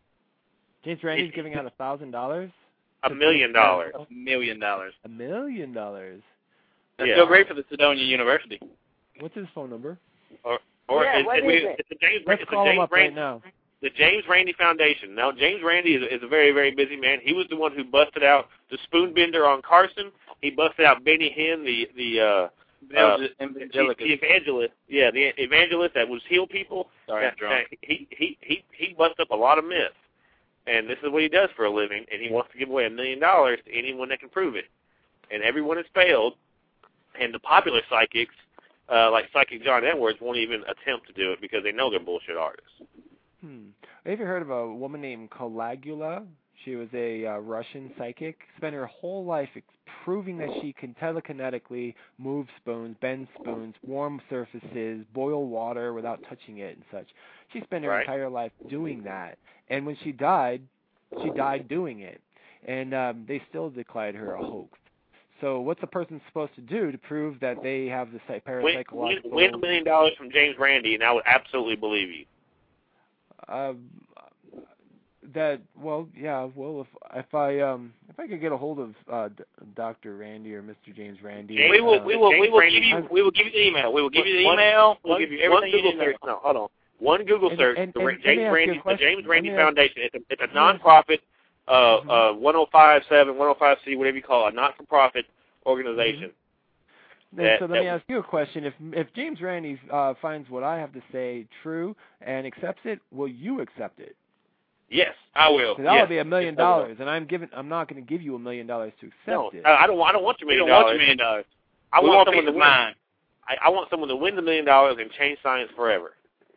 James Randi's giving out a thousand dollars. a million dollars. A million dollars. A million dollars. That's Yeah. still great for the Sedonia University. What's his phone number? Or or Yeah, it's, what it's, is it? it's the James Let's it's the call him James up right Randi, now. the James Randi Foundation. Now James Randi is, is a very very busy man. He was the one who busted out the spoon bender on Carson. He busted out Benny Hinn, the the uh, uh, the, the evangelist. Yeah, the evangelist that was heal people. Sorry, I'm That- drunk. that he he he he busted up a lot of myths. And this is what he does for a living, and he wants to give away a million dollars to anyone that can prove it. And everyone has failed, and the popular psychics, uh, like Psychic John Edwards, won't even attempt to do it because they know they're bullshit artists. Hmm. Have you heard of a woman named Kalagula? She was a uh, Russian psychic. Spent her whole life ex- proving that she can telekinetically move spoons, bend spoons, warm surfaces, boil water without touching it and such. She spent her Right. entire life doing that. And when she died, she died doing it. And um, they still declared her a hoax. So what's a person supposed to do to prove that they have the psy- Win, parapsychological... win, win a million dollars from James Randi, and I would absolutely believe you. Um, that well, yeah, well, if if I um if I could get a hold of uh, D- Doctor Randy or Mister James Randy, James- We will uh, we will we James will Randi- give you we will give you the email. We will give you the One- email. We'll one, give you everything one Google you need to search. No, hold on. One Google And- search. and- the and Ra- let me James ask you a Randi, the question. James Let Randi me ask- Foundation. It's a, it's a let me ask- non-profit, uh, Mhm. uh, one oh five seven, one oh five C, whatever you call it, a not-for-profit organization. Then, that- so let me that- ask you a question: If if James Randi uh, finds what I have to say true and accepts it, will you accept it? Yes, I will. Because that yes. would be a million Yes, I will. dollars, and I'm giving. I'm not going to give you a million dollars to accept No, it. I I don't. I don't want your We million don't want dollars. your million dollars. I We want want someone peace to of win. mind. I, I want someone to win the million dollars and change science forever.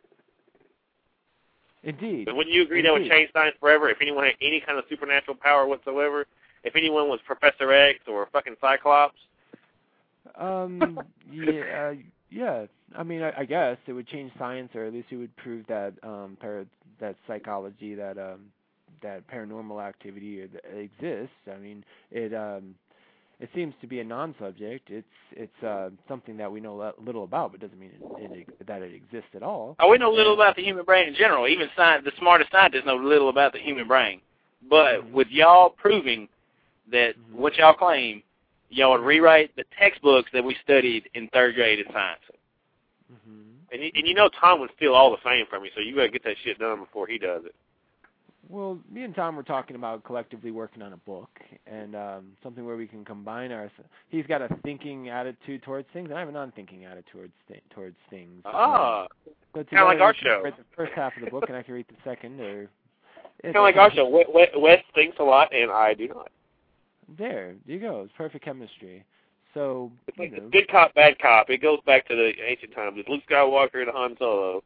Indeed. But wouldn't you agree that would Indeed. change science forever if anyone had any kind of supernatural power whatsoever? If anyone was Professor X or fucking Cyclops? Um. Yeah. Uh, yeah. I mean, I, I guess it would change science, or at least it would prove that um, para, that psychology, that um, that paranormal activity exists. I mean, it um, it seems to be a non-subject. It's it's uh, something that we know a little about, but doesn't mean it, it, that it exists at all. Oh, we know little And- about the human brain in general. Even science, the smartest scientists know little about the human brain. But Mhm. with y'all proving that Mhm. what y'all claim, y'all would rewrite the textbooks that we studied in third grade in science. Mhm. And you, and you know Tom would steal all the fame from you, so you better get that shit done before he does it. Well, me and Tom were talking about collectively working on a book and um, something where we can combine our. He's got a thinking attitude towards things, and I have a non-thinking attitude towards th- towards things. Ah, so kind of like our we can show. read the first half of the book, and I can read the second. Or Kind of like our show. Wes, Wes, Wes thinks a lot, and I do not. There, you go. It's perfect chemistry. So It's you like know. good cop, bad cop. It goes back to the ancient times. It's Luke Skywalker and Han Solo.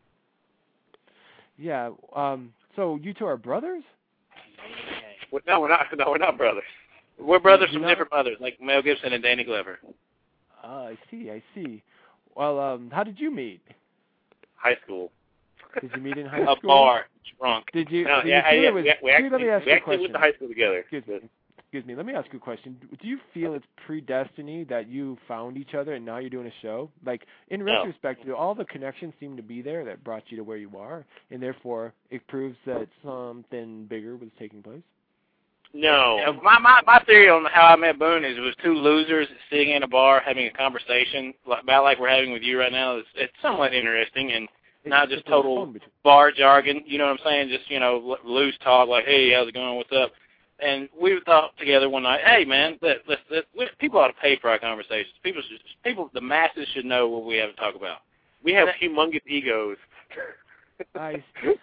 Yeah. Um. So you two are brothers? Well, no, we're not. No, we're not brothers. We're brothers You from know? different mothers. Like Mel Gibson and Danny Glover. Ah, I see. I see. Well, um, how did you meet? High school. Did you meet in high A school? bar, drunk. Did you? No, did yeah, you feel yeah, it was, we, we dude, actually, let me ask we you a actually question. went to high school together. Excuse me. Excuse me. Let me ask you a question. Do you feel it's predestiny that you found each other and now you're doing a show? Like, in No. retrospect, do all the connections seem to be there that brought you to where you are, and therefore it proves that something bigger was taking place? No. Yeah, my, my my theory on how I met Boone is it was two losers sitting in a bar having a conversation like, about like we're having with you right now. It's, it's somewhat interesting and not just It's a little total fun between- bar jargon. You know what I'm saying? Just, you know, l- loose talk like, hey, how's it going? What's up? And we thought together one night, hey, man, let, let's, let, we, people ought to pay for our conversations. People, should, people, the masses should know what we have to talk about. We have humongous egos. I see.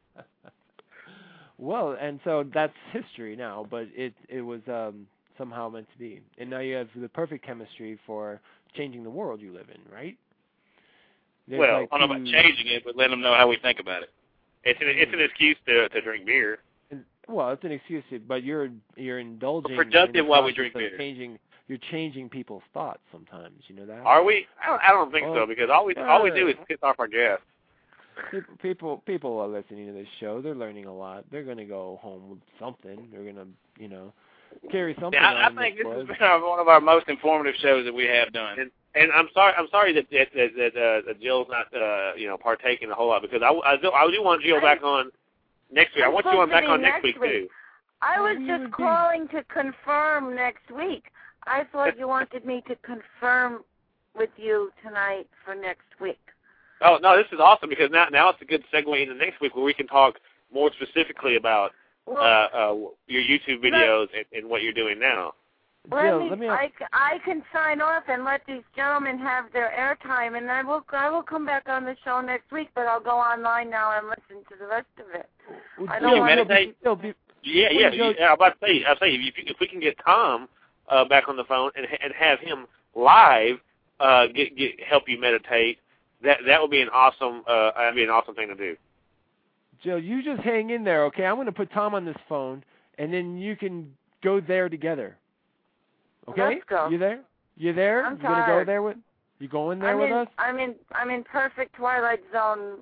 Well, and so that's history now, but it it was um, somehow meant to be. And now you have the perfect chemistry for changing the world you live in, right? There's Well, like I don't know about two- changing it, but letting them know how we think about it. It's an, it's an excuse to to drink beer. Well, it's an excuse, to- but you're you're indulging. We're productive in the while we process drink of beer. Changing, you're changing people's thoughts sometimes. You know that. Are we? I don't, I don't think Well, so because all we all we do is uh, piss off our guests. People, people, people are listening to this show. They're learning a lot. They're going to go home with something. They're going to, you know, carry something. Yeah, I, I on think this this has world. been our, one of our most informative shows that we have done. And and I'm sorry I'm sorry that that that, that, uh, that Jill's not uh, you know partaking a whole lot because I, I do I do want Jill back on next week. I I'm want you on supposed to back be on next next week week. too. I was Oh, you just would be- calling to confirm next week. I thought you wanted me to confirm with you tonight for next week. Oh no, this is awesome because now now it's a good segue into next week where we can talk more specifically about Well, uh, uh, your YouTube videos and, and what you're doing now. let Jill, me, let me. I, c- I can sign off and let these gentlemen have their airtime, and I will I will come back on the show next week, but I'll go online now and listen to the rest of it. Well, I Jill, don't want Jill, to- be- Jill, be- Yeah, Well, yeah, you know- yeah. I'm about to say, I'm saying if, you, if we can get Tom uh, back on the phone and and have him live, uh, get get help you meditate. That that would be an awesome uh, that'd be an awesome thing to do. Jill, you just hang in there, okay? I'm going to put Tom on this phone, and then you can go there together. Okay? Let's go. You there? You there? I'm you gonna go tired. there with? You going there I'm with in, us? I'm in I'm in perfect Twilight Zone.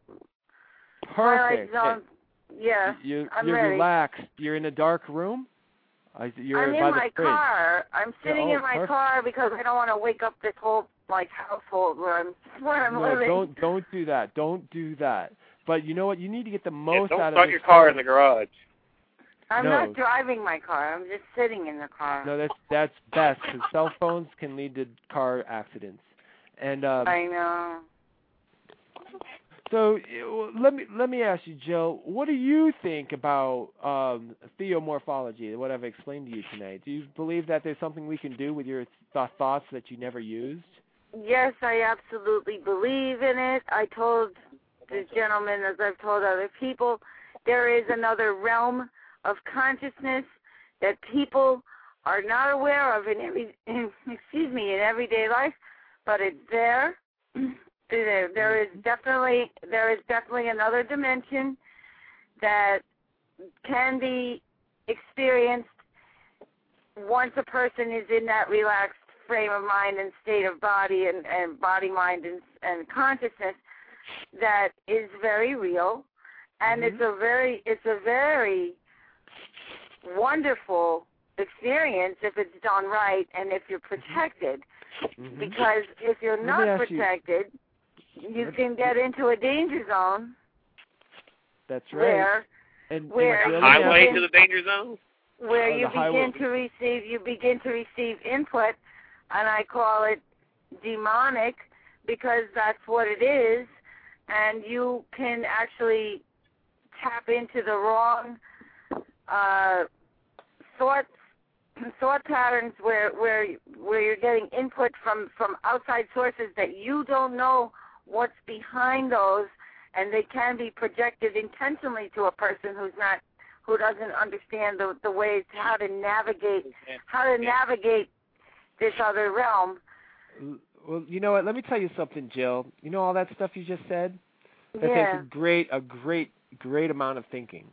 Twilight Perfect. Zone. Yeah. You, I'm you're ready. relaxed. You're in a dark room. I, you're I'm by in the my fridge. car. I'm sitting oh, in my perfect. car because I don't want to wake up this whole like household where I'm where I'm No, living. don't don't do that. Don't do that. But you know what? You need to get the Yeah, most don't out start of your this car phone. in the garage. I'm no. not driving my car. I'm just sitting in the car. No, that's that's best because cell phones can lead to car accidents. And um, I know. so uh, let me let me ask you, Jill, what do you think about um, theomorphology? What I've explained to you tonight. Do you believe that there's something we can do with your th- thoughts that you never used? Yes, I absolutely believe in it. I told the gentleman, as I've told other people, there is another realm of consciousness that people are not aware of in every, in, excuse me, in everyday life, but it's there. There, there is definitely, there is definitely another dimension that can be experienced once a person is in that relaxed frame of mind and state of body and, and body, mind, and, and consciousness that is very real, and Mm-hmm. it's a very, it's a very wonderful experience if it's done right and if you're protected. Mm-hmm. Because if you're Let me not ask you- protected, you can get into a danger zone That's right. where and, where and you Jill, let me Highway ask to you- the danger zone. where Oh, you the highway- begin to receive you begin to receive input, and I call it demonic because that's what it is, and you can actually tap into the wrong uh, thoughts thought patterns where where where you're getting input from from outside sources that you don't know what's behind those, and they can be projected intentionally to a person who's not who doesn't understand the the ways how to navigate how to navigate this other realm. Well, you know what? Let me tell you something, Jill. You know all that stuff you just said? That Yeah. takes a great, a great, great amount of thinking.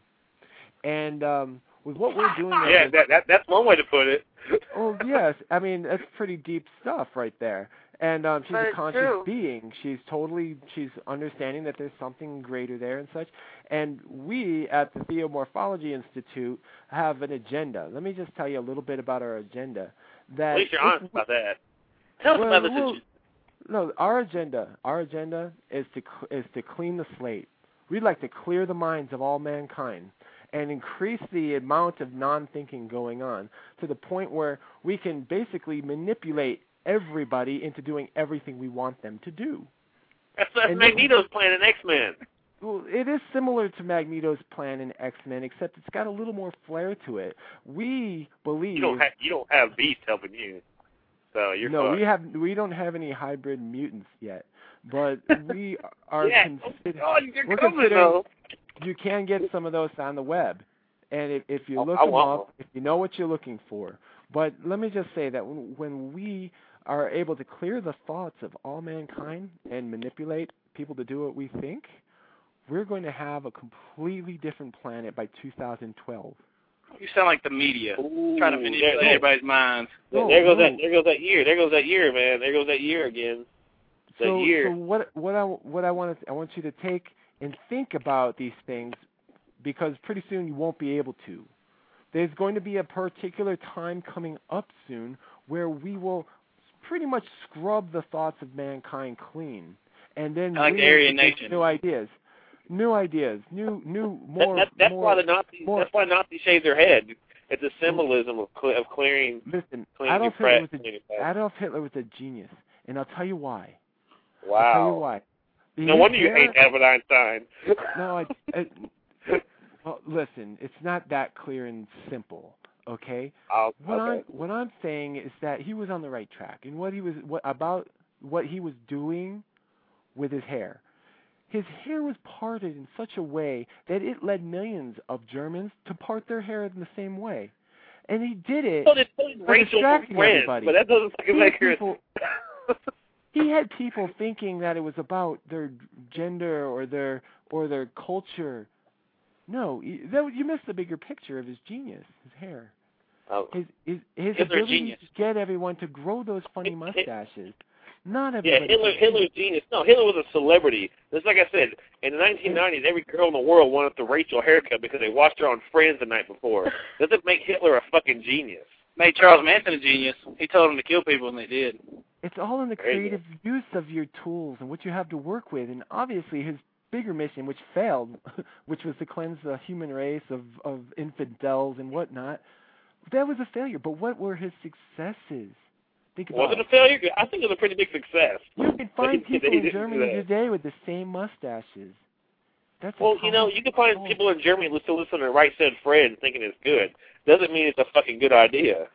And um, with what we're doing, Yeah, as- that, that that's one way to put it. oh yes, I mean that's pretty deep stuff right there. And um, she's But a it's conscious true. being. She's totally, she's understanding that there's something greater there and such. And we at the Theomorphology Institute have an agenda. Let me just tell you a little bit about our agenda. That At least you're if honest about that. Tell us Well, about this. well, issue. No, our agenda, our agenda is to is to clean the slate. We'd like to clear the minds of all mankind and increase the amount of non-thinking going on to the point where we can basically manipulate everybody into doing everything we want them to do. That's, that's and Magneto's plan in X-Men. Well, it is similar to Magneto's plan in X-Men, except it's got a little more flair to it. We believe You don't have you don't have Beast helping you, so you're no, fucked. we have we don't have any hybrid mutants yet, but we are yeah. consider- Oh, you're we're coming considering though. you can get some of those on the web, and if, if you I- look I them want up, if you know what you're looking for. But let me just say that when, when we are able to clear the thoughts of all mankind and manipulate people to do what we think, we're going to have a completely different planet by two thousand twelve. You sound like the media, Ooh, trying to manipulate there, everybody's minds. there, No, there goes no. that. There goes that year. There goes that year, man. There goes that year again. That So, year. so what what I what I want to I want you to take and think about these things, because pretty soon you won't be able to. There's going to be a particular time coming up soon where we will pretty much scrub the thoughts of mankind clean, and then I like the reintroduce Aryan Nation. new ideas, new ideas, new new That, more. that, that's more, why the Nazis. more- That's why Nazis shave their head. It's a symbolism of cle- of clearing. Listen, cleaning Adolf your Hitler was press, cleaning a, your press. Adolf Hitler was a genius, and I'll tell you why. Wow. I'll tell you why. No His wonder you hair- hate Albert Einstein. No, I, I, well, listen, it's not that clear and simple, okay? Oh, What okay. I'm what I'm saying is that he was on the right track, and what he was what about what he was doing with his hair. His hair was parted in such a way that it led millions of Germans to part their hair in the same way, and he did it. So did, so did by Rachel distracting from Friends, everybody. but that doesn't fucking He make had her. people- He had people thinking that it was about their gender or their or their culture. No, you, that, you missed the bigger picture of his genius, his hair, Oh. his his, his Hitler's ability genius. to get everyone to grow those funny Hit- mustaches. Not Yeah, everybody. Hitler, could- Hitler's genius. No, Hitler was a celebrity. Just like I said, in the nineteen nineties, every girl in the world wanted the Rachel haircut because they watched her on Friends the night before. Doesn't make Hitler a fucking genius. Made Charles Manson a genius. He told them to kill people, and they did. It's all in the There you go. creative use of your tools and what you have to work with. And obviously his bigger mission, which failed, which was to cleanse the human race of, of infidels and whatnot, that was a failure. But what were his successes? Think about Was it it. a failure? I think it was a pretty big success. You can find They- people they in didn't do Germany that. today with the same mustaches. That's a Well, you know, you can find powerful- people in Germany who still listen to Right Said Fred and thinking it's good. Doesn't mean it's a fucking good idea.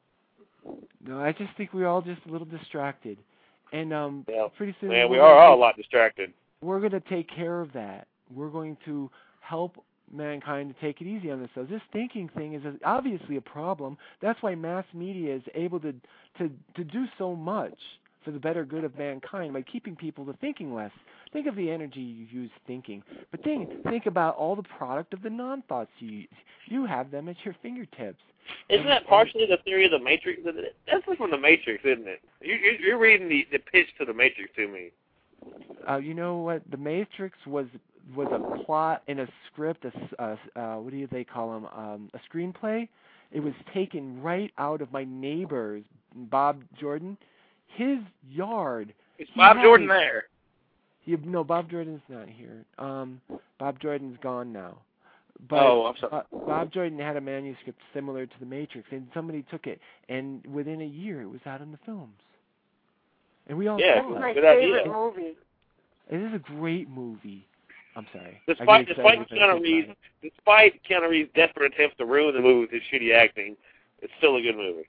No, I just think we're all just a little distracted, and um, Yeah. pretty soon Man, we we're are gonna all a take- lot distracted. we're going to take care of that. We're going to help mankind to take it easy on themselves. This thinking thing is obviously a problem. That's why mass media is able to to to do so much for the better good of mankind by keeping people to thinking less. Think of the energy you use thinking, but think think about all the product of the non-thoughts you use. You have them at your fingertips. Isn't that partially the theory of the Matrix? That's like from the Matrix, isn't it? You, you, you're reading the, the pitch to the Matrix to me. Uh, you know what? The Matrix was was a plot in a script. A, s- uh, uh, what do they call them? Um, a screenplay. It was taken right out of my neighbor's, Bob Jordan. His yard. Is he Bob had Jordan a- there? He, no, Bob Jordan's not here. Um, Bob Jordan's gone now. But oh, I'm sorry. uh, Bob Jordan had a manuscript similar to The Matrix, and somebody took it, and within a year it was out in the films. And we all Yeah, saw That's it. my good favorite idea. movie. It is a great movie. I'm sorry. I Despite, get despite excited when I Keanu think Reeves, about it. despite Keanu Reeves' desperate attempts to ruin the movie with his shitty acting, it's still a good movie.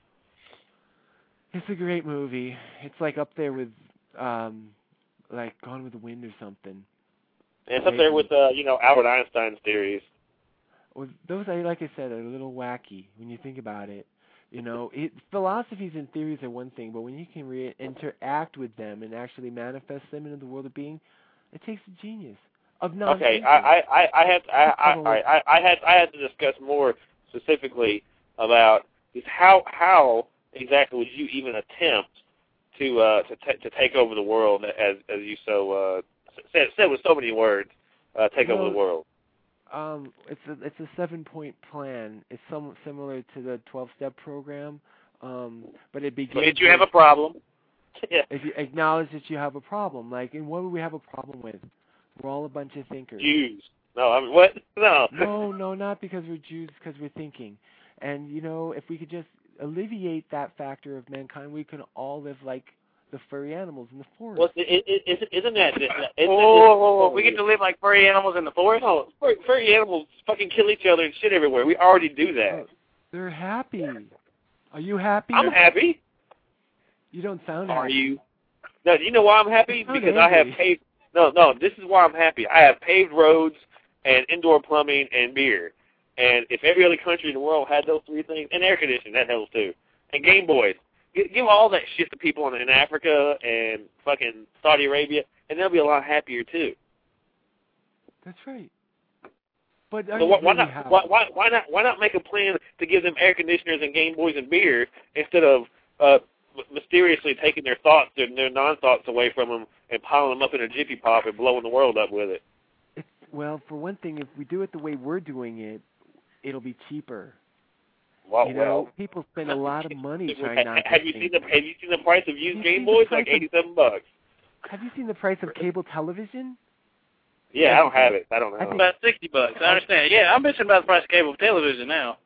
It's a great movie. It's like up there with, um, like Gone with the Wind or something. And it's up there with, uh, you know, Albert Einstein's theories. Well, those, are, like I said, are a little wacky when you think about it. You know, it, philosophies and theories are one thing, but when you can re- interact with them and actually manifest them into the world of being, it takes a genius of non. Okay, I, I, I had I, I, I, I had I had to discuss more specifically about just how how exactly would you even attempt to uh, to t- to take over the world as as you so uh, said said with so many words, uh, take well, over the world. Um, it's a it's a seven point plan. It's somewhat similar to the twelve step program, um, but it begins. But if you have a problem, yeah. If you acknowledge that you have a problem, like, and what do we have a problem with? We're all a bunch of thinkers. Jews. No, I mean what? No. No, no, not because we're Jews, because we're thinking. And you know, if we could just alleviate that factor of mankind, we can all live like the furry animals in the forest. Well, it, it, it, isn't that? Isn't Oh, we get to live like furry animals in the forest? No, furry, furry animals fucking kill each other and shit everywhere. We already do that. Oh, they're happy. Are you happy? I'm happy. You don't sound Are happy. you? No, you know why I'm happy? You sound Because I have angry. paved. No, no. This is why I'm happy. I have paved roads and indoor plumbing and beer. And if every other country in the world had those three things, and air conditioning, that helps too, and Game Boys, give, give all that shit to people in, in Africa and fucking Saudi Arabia, and they'll be a lot happier too. That's right. But are So you why, why really not? happy? Why, why, why not? Why not make a plan to give them air conditioners and Game Boys and beer instead of uh, mysteriously taking their thoughts and their non-thoughts away from them and piling them up in a Jiffy Pop and blowing the world up with it? It's, well, for one thing, if we do it the way we're doing it, it'll be cheaper. Well, you know, well, people spend a lot of money trying have, not to have you think. seen the Have you seen the price of used Have you Game seen the Boys? price Like of- eighty-seven bucks. Have you seen the price of cable television? Yeah, I don't have it. I don't know. I think- About sixty bucks. I understand. Yeah, I'm bitching about the price of cable television now.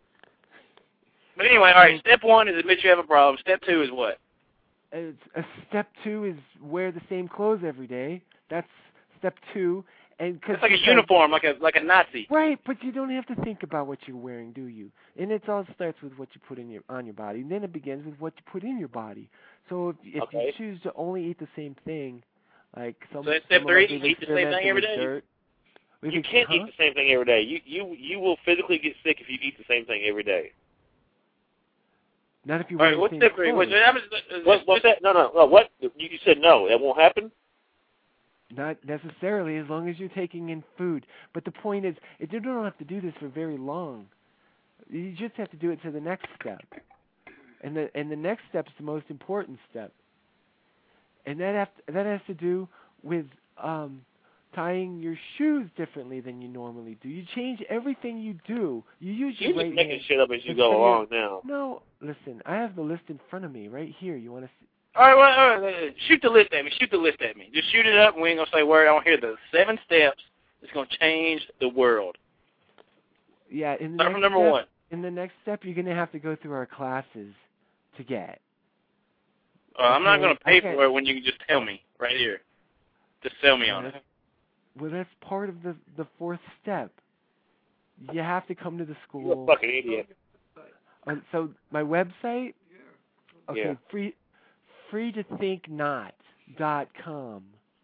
But anyway, all right. Step one is admit you have a problem. Step two is what? It's, uh, step two is wear the same clothes every day. That's step two. And cause It's like a because- uniform, like a like a Nazi. Right, but you don't have to think about what you're wearing, do you? And it all starts with what you put in your on your body. And then it begins with what you put in your body. So if, if Okay. you choose to only eat the same thing, like some, So that's step some three, of us, you we've eat the same thing experimented every with day? dirt. We've You ex- can't huh? eat the same thing every day. You you you will physically get sick if you eat the same thing every day. Not if you All wear right, the what's same step three? clothes. What's, uh, What, what's that? No, no, no. What? You, you said no. That won't happen? Not necessarily, as long as you're taking in food. But the point is, it, you don't have to do this for very long. You just have to do it to the next step. And the and the next step is the most important step. And that have to, that has to do with um, tying your shoes differently than you normally do. You change everything you do. You use your You're just right making hand. shit up as you instead go of your- along now. No, listen. I have the list in front of me right here. You want to see? All right, well, all right, uh, shoot the list at me. Shoot the list at me. Just shoot it up, and we ain't gonna say a word. I want to hear the seven steps that's gonna change the world. Yeah. In the Start next from number step, one. In the next step, you're going to have to go through our classes to get. Uh, I'm not Okay, gonna pay okay. for it when you can just tell me right here. Just sell me on it. Well, that's part of the the fourth step. You have to come to the You're a school. fucking idiot. Uh, so my website, okay, Yeah. free free to think not dot com.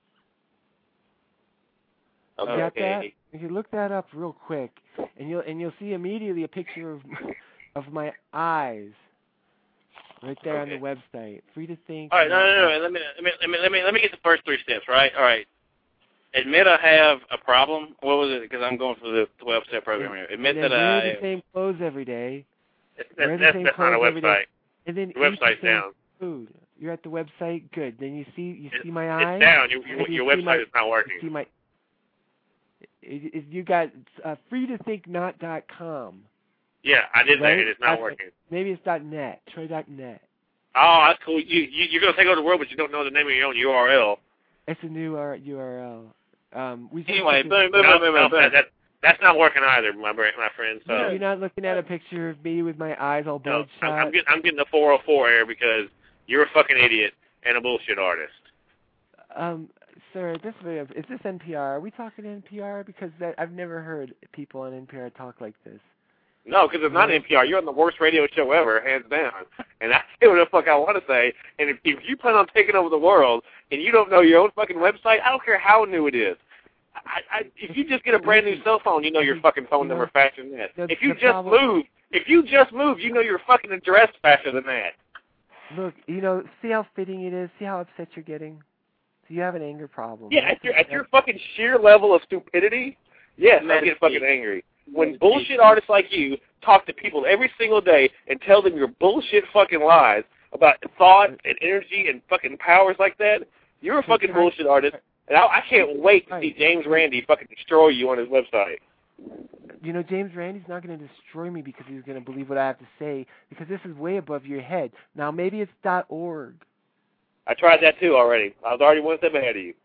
You got that? Okay. You can look that up real quick, and you'll and you'll see immediately a picture of of my eyes right there on the Okay. website. Free to think. All right, no, no, no. Let me, let me, let me, let me, let me get the first three steps. Right. All right. Admit I have a problem. What was it? Because I'm going for the twelve-step program here. Admit and then that wear I. the same clothes every day, That's, Wear that's, the that's, same not a clothes every day. website. and then The eat the website's same down. food. You're at the website. Good. Then you see you It- see my eyes. It's down. You, you, and you your see website my- is not You working. see my. It, it, you got uh, free to think not dot com. Yeah, I did Right? that, and it's not That's- working. Maybe it's dot net. Try dot net. Oh, that's cool. You, you, you're going to take over the world, but you don't know the name of your own U R L. It's a new uh, U R L. Um, we just Anyway, put boom, this- boom, No, boom, boom, no, boom. that, that, That's not working either, my my friend. So You're not looking at a picture of me with my eyes all no, bloodshot? I'm, I'm getting I'm getting the four oh four error because you're a fucking idiot and a bullshit artist. Um, sir, this video, is this N P R? Are we talking N P R? Because that, I've never heard people on N P R talk like this. No, because it's not N P R. You're on the worst radio show ever, hands down. And I say what the fuck I want to say. And if, if you plan on taking over the world and you don't know your own fucking website, I don't care how new it is. I, I, if you just get a brand new cell phone, you know your fucking phone number faster than that. If you just move, if you just move, you know your fucking address faster than that. Look, you know, see how fitting it is? See how upset you're getting? So you have an anger problem. Yeah, at your, at your fucking sheer level of stupidity, yes, I get fucking angry. When bullshit artists like you talk to people every single day and tell them your bullshit fucking lies about thought and energy and fucking powers like that, you're a fucking bullshit artist. And I, I can't wait to see James Randi fucking destroy you on his website. You know, James Randi's not going to destroy me because he's going to believe what I have to say, because this is way above your head. Now, maybe it's .org. I tried that too already. I was already one step ahead of you.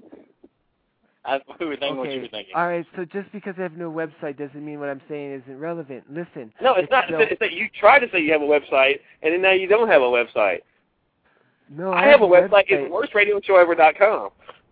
I was thinking okay. what you were thinking. All right, so just because I have no website doesn't mean what I'm saying isn't relevant. Listen. No, it's, it's not. Still, it's that you try to say you have a website, and then now you don't have a website. No, I, I have, have a a website. website. It's worst radio show ever dot com.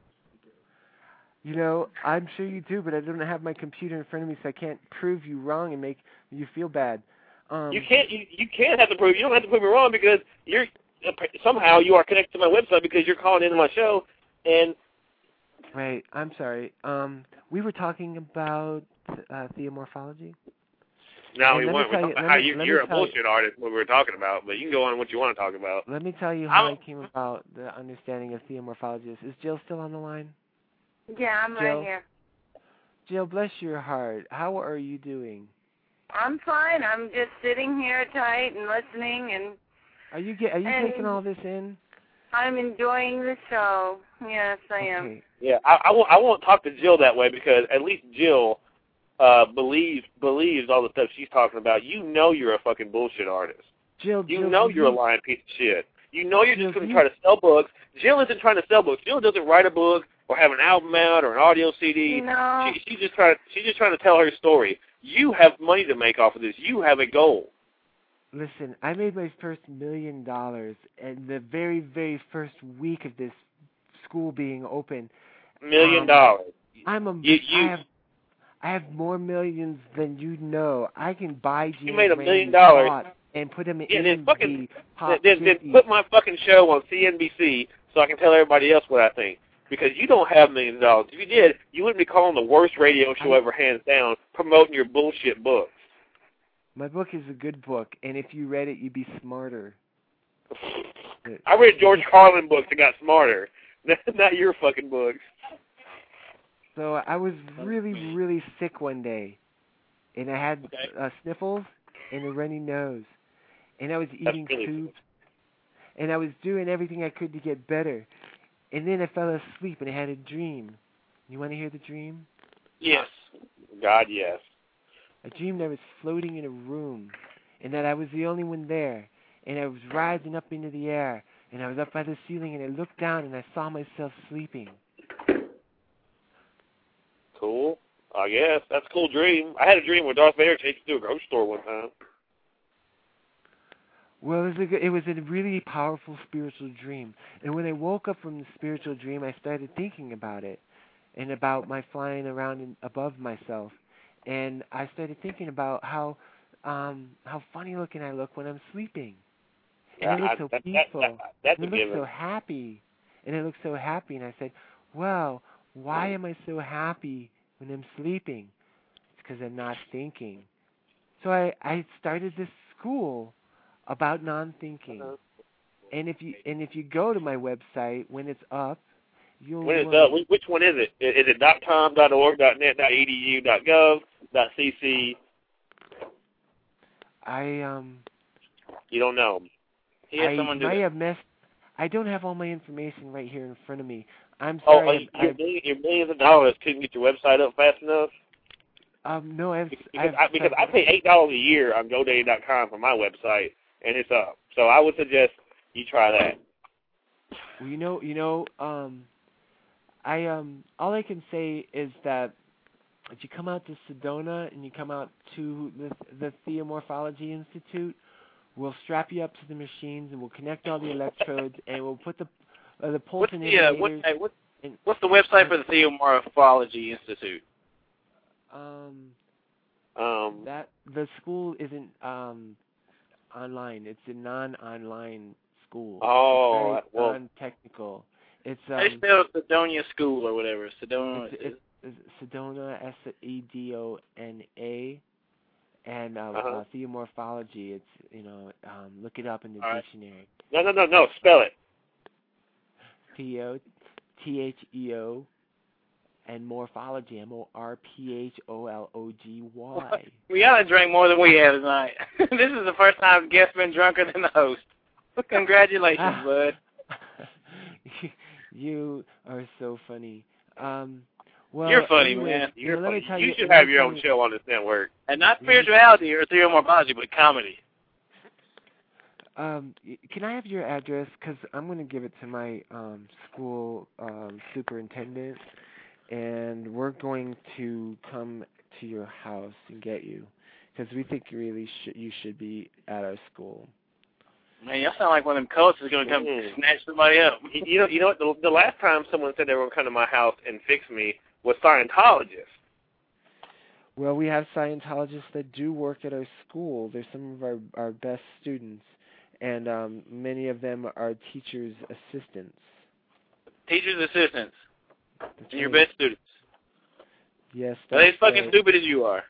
You know, I'm sure you do, but I don't have my computer in front of me, so I can't prove you wrong and make you feel bad. Um, you can't. You, you can't have to prove. You don't have to prove me wrong because you're somehow you are connected to my website because you're calling into my show. And wait, I'm sorry. Um, we were talking about uh, theomorphology. No, we weren't. We're talking about how you, you're a bullshit you, artist. What we were talking about, but you can go on what you want to talk about. Let me tell you how I'm, I came about the understanding of theomorphology. Is Jill still on the line? Yeah, I'm Jill? right here. Jill, bless your heart. How are you doing? I'm fine. I'm just sitting here tight and listening, and are you get? Are you taking all this in? I'm enjoying the show. Yes, I okay. am. Yeah, I, I won't. I won't talk to Jill that way because at least Jill uh, believes believes all the stuff she's talking about. You know, you're a fucking bullshit artist. Jill, you Jill, know you, you're a lying piece of shit. You know you're Jill, just going to you, try to sell books. Jill isn't trying to sell books. Jill doesn't write a book or have an album out or an audio C D. No. She, she's just trying. She's just trying to tell her story. You have money to make off of this. You have a goal. Listen, I made my first million dollars in the very, very first week of this school being open. Million um, dollars. I'm a. You, you, I have. I have more millions than you know. I can buy James You made a million Randi's dollars and put him yeah, in then fucking, the top then, then put my fucking show on C N B C so I can tell everybody else what I think. Because you don't have millions of dollars. If you did, you wouldn't be calling the worst radio show ever, hands down, promoting your bullshit books. My book is a good book, and if you read it, you'd be smarter. I read George Carlin books and got smarter. Not your fucking books. So I was really, really sick one day, and I had okay. uh, sniffles and a runny nose, and I was eating really soup, and I was doing everything I could to get better. And then I fell asleep, and I had a dream. You want to hear the dream? Yes. God, yes. I dreamed I was floating in a room, and that I was the only one there, and I was rising up into the air, and I was up by the ceiling, and I looked down, and I saw myself sleeping. Cool. I guess. That's a cool dream. I had a dream where Darth Vader takes me to a grocery store one time. Well, it was, a, it was a really powerful spiritual dream. And when I woke up from the spiritual dream, I started thinking about it and about my flying around in, above myself. And I started thinking about how um, how funny looking I look when I'm sleeping. And I look so that, peaceful. That, that, that's and I look so happy. And I look so happy. And I said, well, why am I so happy when I'm sleeping? It's because I'm not thinking. So I, I started this school about non-thinking. Uh-huh. And if you and if you go to my website when it's up, you'll when it's up. Which one is it? Is it .com, .org, .net, .edu, .gov, .cc? I um. You don't know. He has I someone do might that. have messed. I don't have all my information right here in front of me. I'm sorry. Oh, your, million, your millions of dollars couldn't get your website up fast enough? Um, no, I've because I've, I, because I pay eight dollars a year on GoDaddy dot com for my website, and it's up. So I would suggest you try that. Well, you know, you know, um, I um, all I can say is that if you come out to Sedona and you come out to the, the Theomorphology Institute, we'll strap you up to the machines and we'll connect all the electrodes and we'll put the uh, the pulse What's the, uh, what, initiators. hey, what, in, what's the website for the Theomorphology Institute? um, Um, that the school isn't um, online. It's a non-online school. Oh, it's well- very non-technical. It's um, They spell Sedonia School or whatever. Sedona. It's, it's, it's Sedona, S E D O N A, and um, Uh-huh. uh, Theomorphology. It's, you know, um, look it up in the All right. dictionary. no, no, no, no. Spell it. Theo, T H E O, and morphology, M O R P H O L O G Y. We ought to drink more than we have tonight. This is the first time the guest's been drunker than the host. Congratulations, bud. You are so funny. Um, well, You're funny, anyway, man. you You're know, let me funny. tell You you, should let have me your tell own you- show on this network. And not spirituality or theomorphology, but comedy. Um, y- can I have your address? Because I'm going to give it to my um, school um, superintendent, and we're going to come to your house and get you, because we think you really sh- you should be at our school. Man, y'all sound like one of them cults that's going to come Mm. snatch somebody up. You you know, you know what? The, the last time someone said they were going to come to my house and fix me was Scientologists. Well, we have Scientologists that do work at our school. They're some of our, our best students, and um, many of them are teachers' assistants. Teachers' assistants. That's And your right. best students. Yes. Are they as that's fucking right. stupid as you are?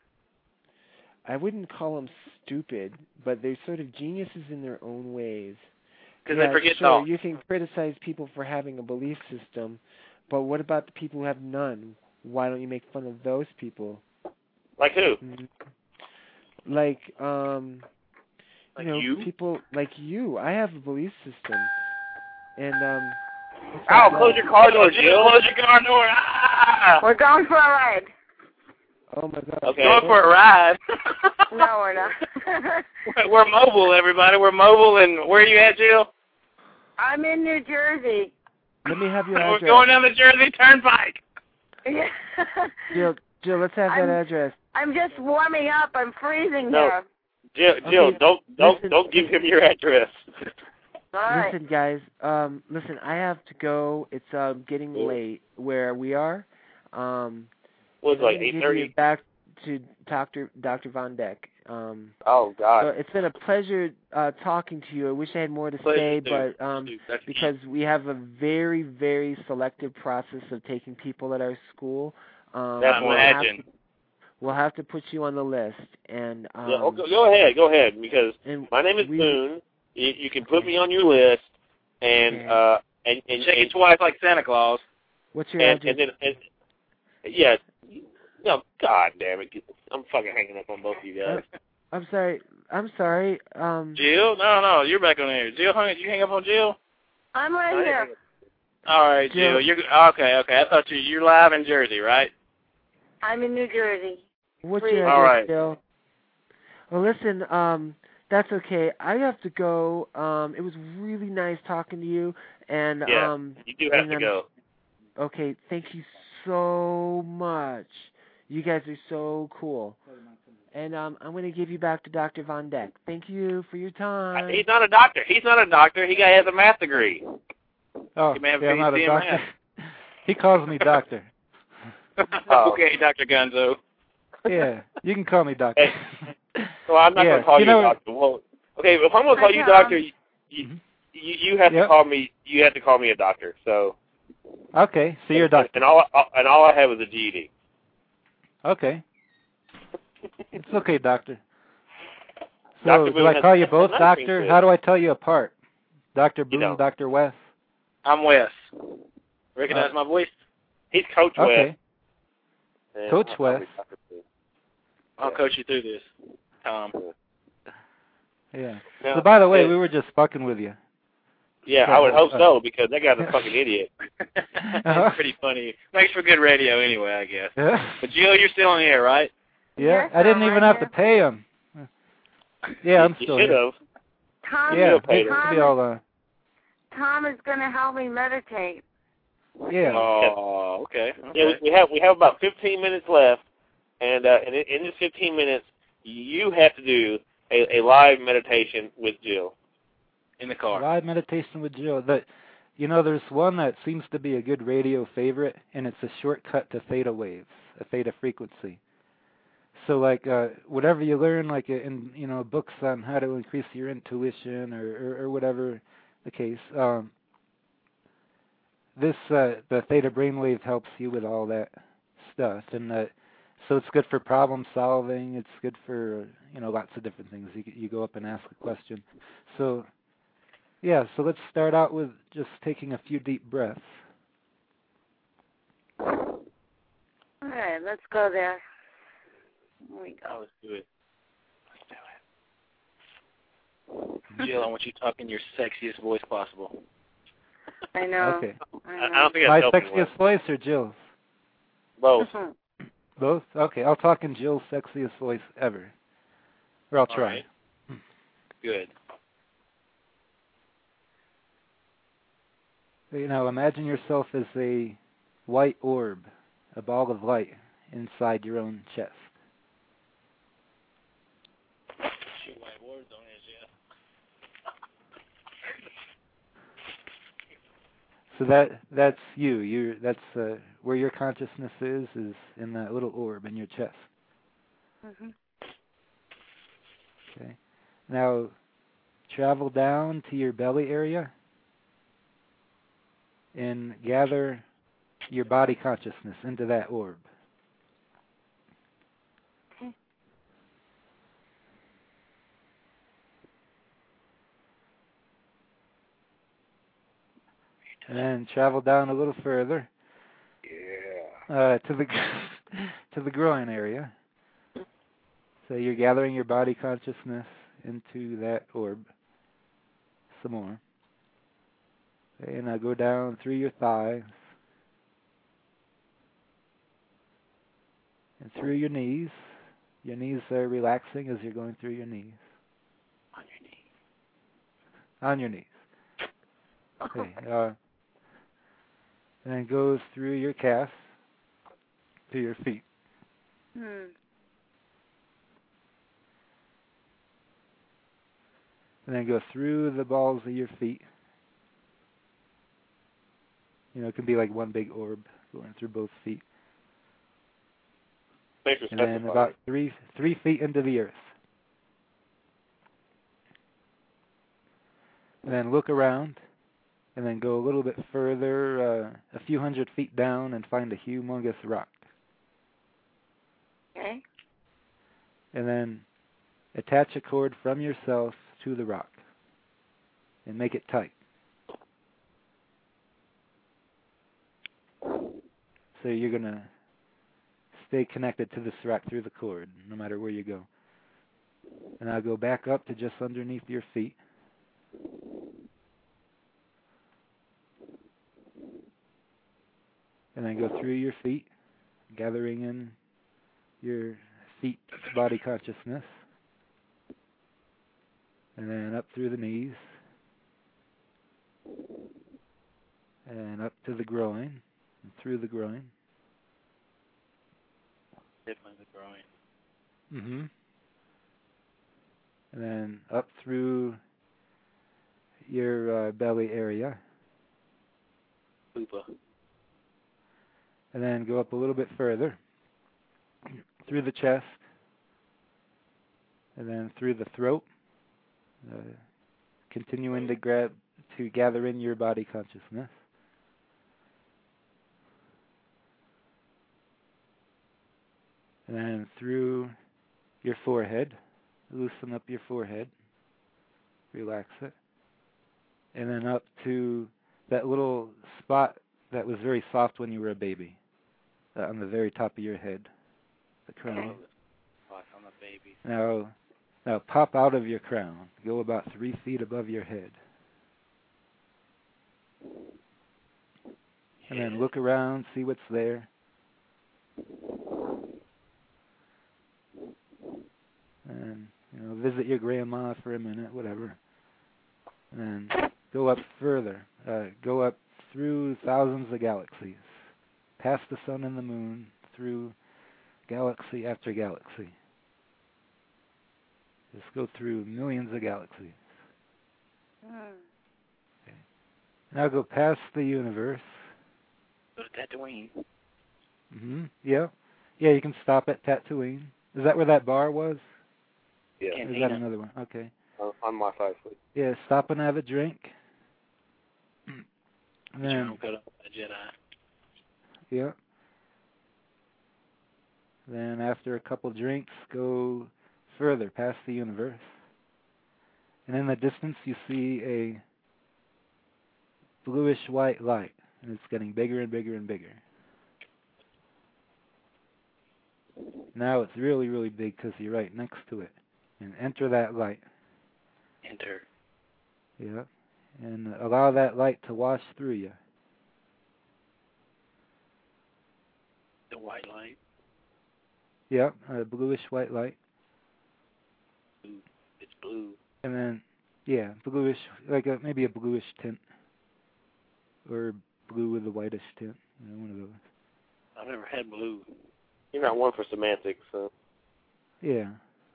I wouldn't call them stupid, but they're sort of geniuses in their own ways. Because Yeah, they forget sure, all. you can criticize people for having a belief system, but what about the people who have none? Why don't you make fun of those people? Like who? Mhm. Like, um, Like you know, you? people like you. I have a belief system, and um. what's Ow, that close about? your car door, Jill, Jill. close your car door. Ah! We're going for a ride. Oh my God. Okay. Going for a ride. No, we're not. We're mobile, everybody. We're mobile, and where are you at, Jill? I'm in New Jersey. Let me have your We're address. going down the Jersey Turnpike. Yeah. Jill, Jill, let's have that I'm- address. I'm just warming up. I'm freezing No. here. Jill, Jill, Okay, don't don't listen. don't give him your address. All right. Listen, guys. Um, listen, I have to go. It's um getting Yeah. late where we are. Um, What was it, I'm like gonna eight give thirty? you back to Doctor Doctor Von Deck. Um, Oh so God. it's been a pleasure uh, talking to you. I wish I had more to Pleasure say, too. but um, Dude, that's because we have a very, very selective process of taking people at our school. Um, That's we'll have imagine. to- We'll have to put you on the list, and um, Yeah, oh, go, go ahead, go ahead, because and my name is we, Boone. You, you can put me on your list, and Okay. uh, and and, Check and, it twice like Santa Claus. What's your and, address? and then and, yeah, no, God damn it, I'm fucking hanging up on both of you guys. I'm sorry. I'm sorry. Um, Jill? No, no, you're back on there. Jill, hung, did you hang up on Jill? I'm right here. All right, Jill. Jill. You're okay. Okay, I thought you you're live in Jersey, right? I'm in New Jersey. what's Please. your All address, right. Jill? Well, listen. Um, that's okay. I have to go. Um, it was really nice talking to you, and Yeah, um, you do have and to I'm- go. okay. Thank you so much. You guys are so cool. And um, I'm going to give you back to Doctor Von Deck. Thank you for your time. He's not a doctor. He's not a doctor. He got has a math degree. Oh, You may have yeah, I'm not a been doctor. He calls me doctor. Oh. Okay, Doctor Gunzo. Yeah, you can call me doctor. Hey, So I'm not Yeah, going to call you you, know- a doctor. Well, okay, if I'm going to call Hi, you Tom. doctor, you you, Mhm. you you have Yep. to call me. You have to call me a doctor. So. Okay, so you're a doctor. And all and all I have is a G E D. Okay. It's okay, doctor. So, Doctor do Boone I has- call you has both nothing doctor? to- How do I tell you apart? Doctor Boone, don't. Doctor West? I'm Wes. Recognize Uh, my voice? He's Coach Okay. West. And Coach I'll call me West. Doctor Boone. I'll Yeah. coach you through this, Tom. Yeah. Now, So, by the way, yeah, we were just fucking with you. yeah, I would hope so because that guy's a fucking idiot. It's pretty funny. Makes for good radio anyway, I guess. Yeah. But Jill, you're still on the air, right? Yeah, Yes, I didn't I'm even right have here. to pay him. Yeah, I'm you still should here. have. Tom, Yeah, You'll pay thanks them. to be all, uh, Tom is going to help me meditate. yeah. Oh, okay. Yeah, we, okay. we have we have about fifteen minutes left, And uh, in, in this fifteen minutes, you have to do a, a live meditation with Jill. In the car. Live meditation with Jill. The, you know, there's one that seems to be a good radio favorite, and it's a shortcut to theta waves, a theta frequency. So, like, uh, whatever you learn, like in, you know, books on how to increase your intuition or, or, or whatever the case, um, this, uh, the theta brainwave helps you with all that stuff. And uh, so it's good for problem solving. It's good for, you know, lots of different things. You, you go up and ask a question. So, yeah, so let's start out with just taking a few deep breaths. All right, let's go there. Here we go. Let's do it. Let's do it. Jill, I want you to talk in your sexiest voice possible. I know. Okay. I, know. I don't think My that's helping sexiest voice or Jill's? Both. Both? Okay, I'll talk in Jill's sexiest voice ever. Or I'll try. All right. Good. You know, imagine yourself as a white orb, a ball of light inside your own chest. Shoot white words on his, yeah. So that that's you. You that's uh, where your consciousness is is in that little orb in your chest. Mhm. Okay. Now travel down to your belly area and gather your body consciousness into that orb. Okay. And then travel down a little further. Yeah. Uh, to the to the groin area. So you're gathering your body consciousness into that orb some more. Okay, and now go down through your thighs and through your knees. Your knees are relaxing as you're going through your knees. On your knees. On your knees. Okay. Uh, and then goes through your calves to your feet. Hmm. And then go through the balls of your feet. You know, it can be like one big orb going through both feet. Thanks for And then specifying. about three three feet into the earth. And then look around, and then go a little bit further, uh, a few hundred feet down, and find a humongous rock. Okay. And then attach a cord from yourself to the rock, and make it tight. So you're going to stay connected to this rock through the cord, no matter where you go. And I'll go back up to just underneath your feet. And then go through your feet, gathering in your feet body consciousness. And then up through the knees. And up to the groin. And through the groin. Definitely the groin. Mm-hmm. And then up through your uh, belly area. Poopa. And then go up a little bit further. Through the chest. And then through the throat. Uh, continuing to grab to gather in your body consciousness. And then through your forehead, loosen up your forehead, relax it. And then up to that little spot that was very soft when you were a baby, uh, on the very top of your head, the crown. Spots on the baby. Now, now pop out of your crown. Go about three feet above your head. And then look around, see what's there. And, you know, visit your grandma for a minute, whatever. And then go up further. Uh, go up through thousands of galaxies. Past the sun and the moon, through galaxy after galaxy. Just go through millions of galaxies. Hmm. Okay. Now go past the universe. Go to Tatooine. Mm-hmm. Yeah. Yeah, you can stop at Tatooine. Is that where that bar was? Yeah. Or is that another one? Okay. On, on my side, please. Yeah, stop and have a drink. And then, John cut off a Jedi. yeah. Then after a couple drinks, go further past the universe. And in the distance you see a bluish white light. And it's getting bigger and bigger and bigger. Now it's really, really big because you're right next to it. And enter that light. Enter. Yeah. And allow that light to wash through you. The white light. Yep, a bluish white light. Blue. It's blue. And then, yeah, bluish, like a, maybe a bluish tint. Or blue with a whitish tint. You know, one of those. I've never had blue. You're not one for semantics, so. Yeah.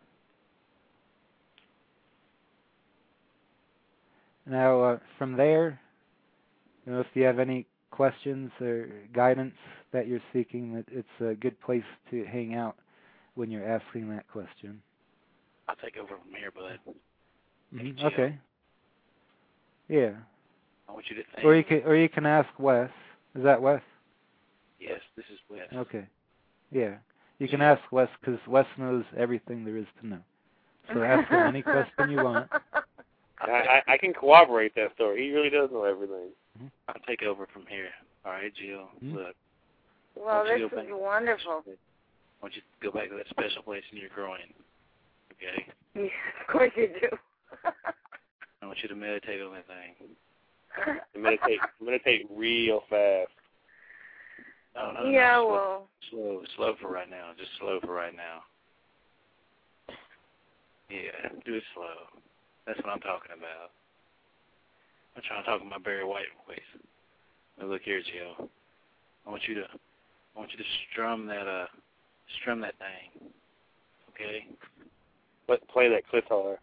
Now, uh, from there, you know, if you have any questions or guidance that you're seeking, that it's a good place to hang out when you're asking that question. I'll take over from here, bud. Mm-hmm. Hey, Okay. Yeah. I want you to think. Or you can, or you can ask Wes. Is that Wes? Yes, this is Wes. Okay. Yeah. You can ask Wes because Wes knows everything there is to know. So ask him any question you want. I, I, I can corroborate that story. He really does know everything. Mm-hmm. I'll take over from here. All right, Jill. Mm-hmm. Look. Well, Why don't this you is go back? wonderful. I want you to go back to that special place in your groin. Okay? Yes, of course you do. I want you to meditate on that thing. Meditate, meditate real fast. No, no, no, yeah, slow, well. Slow, slow for right now. Just slow for right now. Yeah, do it slow. That's what I'm talking about. I'm trying to talk in my Barry White voice. Now look here, Jill. I want you to, I want you to strum that, uh, strum that thing. Okay? But play that clitor.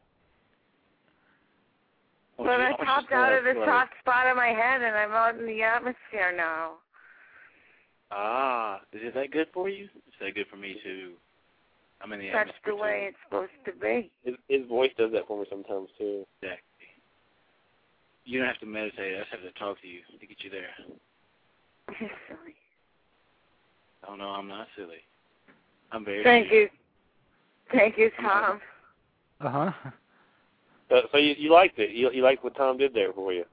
But I popped out of the soft spot of my head, and I'm out in the atmosphere now. Ah, is it that good for you? Is that good for me too? I'm in the That's atmosphere the way too. it's supposed to be. His, his voice does that for me sometimes, too. Exactly. You don't have to meditate. I just have to talk to you to get you there. You're silly. Oh, no, I'm not silly. I'm very Thank serious. you. Thank you, Tom. Uh-huh. So, so you, you liked it. You, you liked what Tom did there for you.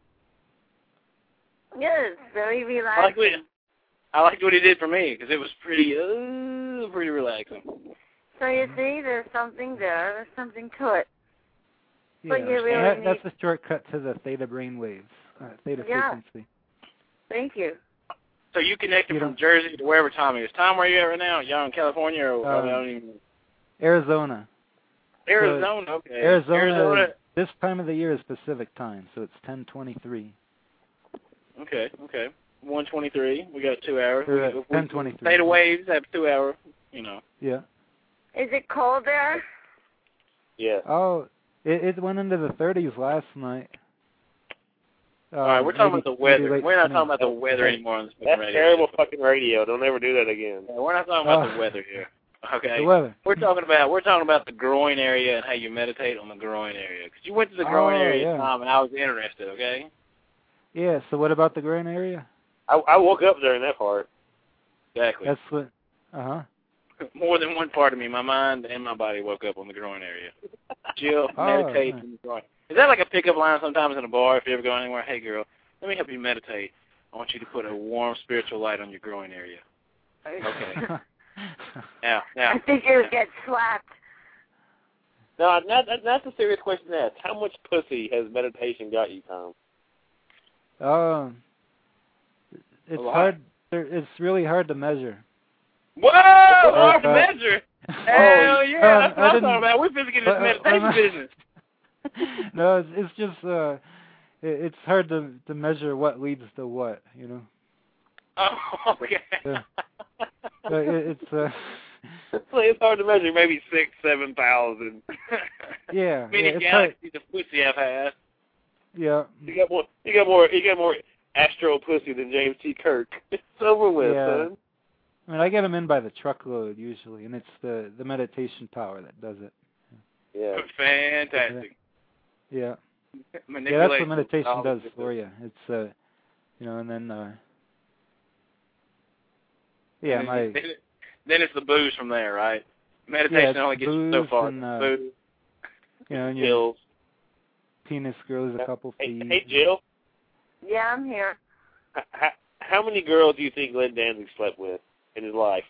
Yes, very I like what, relaxing. I liked what he did for me because it was pretty, uh, pretty relaxing. So you see, there's something there. There's something to it. Yeah. But you really that, need... that's a shortcut to the theta brain waves, uh, theta Yeah. frequency. Thank you. So you connected You from don't- Jersey to wherever Tom is. Tom, where are you at right now? Y'all in California or Um, I don't even... Arizona. Arizona, okay. Arizona, Arizona. this time of the year is Pacific time, so it's ten twenty-three. Okay, okay. one twenty-three. We got two hours. Or, We- uh, ten twenty-three. Theta waves have two hour, you know. Yeah. Is it cold there? Yeah. Oh, it, it went into the thirties last night. Um, All right, we're talking maybe, about the weather. maybe late We're not twenties. talking about the weather anymore on this That's radio. terrible fucking radio. Don't ever do that again. Yeah, we're not talking about Oh. the weather here. Okay. The weather. We're talking about we're talking about the groin area and how you meditate on the groin area. Because you went to the groin Oh, area, yeah. Tom, and I was interested. Okay. Yeah, so what about the groin area? I, I woke up during that part. Exactly. That's what, uh-huh. More than one part of me, my mind and my body, woke up on the groin area. Jill, Oh, meditate nice. on the groin. Is that like a pickup line sometimes in a bar if you ever go anywhere? Hey, girl, let me help you meditate. I want you to put a warm spiritual light on your groin area. Okay. Now, now. I think you'll get slapped. No, that, that, that's a serious question to ask. How much pussy has meditation got you, Tom? Um, it's A lot. hard, it's really hard to measure. Whoa! Hard to uh, measure. Hell yeah, um, that's what I I'm didn't- talking about. We're supposed to get but, this uh, meditation I'm- business. No, it's, it's just, uh, it, it's hard to to measure what leads to what, you know. Oh, okay. Yeah. So it, it's, uh, It's hard to measure. Maybe six, seven thousand. Yeah. Many yeah, it's galaxies of pussy I've had. Yeah. You got more. You got more. You got more astro pussy than James T. Kirk. It's over with, Yeah. son. I mean, I get them in by the truckload usually, and it's the the meditation power that does it. Yeah. Fantastic. Yeah. Yeah, that's Manipulation. what meditation Oh, does good. for you. It's uh, you know, and then uh, yeah, And my then, then it's the booze from there, right? yeah, Meditation it's only gets you so booze far. and, uh, Booze. you know, and your Jill. penis grows a couple Hey, feet. hey, Jill. Yeah, I'm here. How, how many girls do you think Glenn Danzig slept with in his life?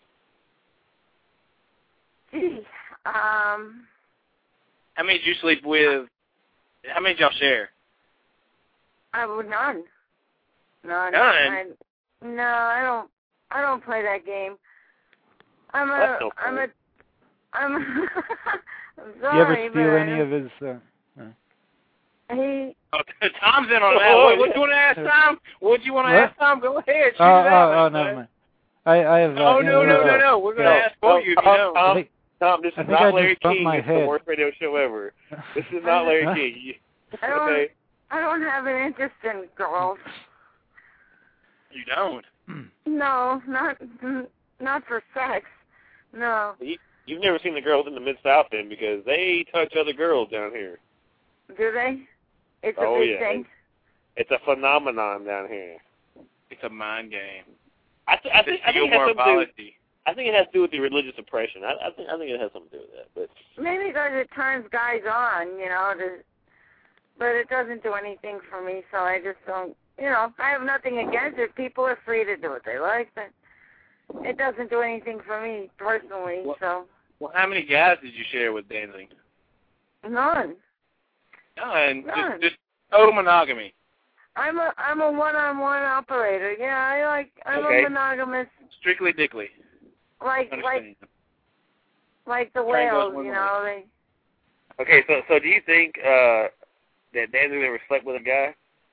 Gee, um, How many did you sleep with? How many did y'all share? I would none. None. None? I, no, I don't. I don't play that game. I'm a. That's no I'm a. fun. I'm. I'm Do you ever sorry, steal but I any don't- of his? Uh, uh, He. Oh, Tom's in on that. What, what do you want to ask Tom? What do you want to What? ask Tom? Go ahead. Shoot oh, it out, oh, oh, man. never mind. I, I have. Uh, Oh, no, no, no, uh, no. We're going to No, ask for no, you if you Tom, don't. I Tom, think, Tom, this I is think not I Larry just bumped King. my It's the head. worst radio show ever. This is not Larry Huh? King. You- I don't. Okay. I don't have an interest in girls. You don't. No, not. Not for sex. No. You, you've never seen the girls in the Mid-South then, because they touch other girls down here. Do they? It's a Oh, big yeah. thing. It's a phenomenon down here. It's a mind game. I, th- I It's think a I think it has something to do. morphology. I think it has to do with the religious oppression. I, I think I think it has something to do with that. But Maybe because it turns guys on, you know, to, but it doesn't do anything for me, so I just don't, you know, I have nothing against it. People are free to do what they like, but it doesn't do anything for me personally, Well- so Well, how many guys did you share with Danzig? none. None. None. Just, just total monogamy. I'm a I'm a one-on-one operator. Yeah, I like I'm Okay. a monogamous, Strictly dickly. like Understand. like like the Train goes whales, one you way. know. They okay, so so do you think uh, that Danzig ever slept with a guy?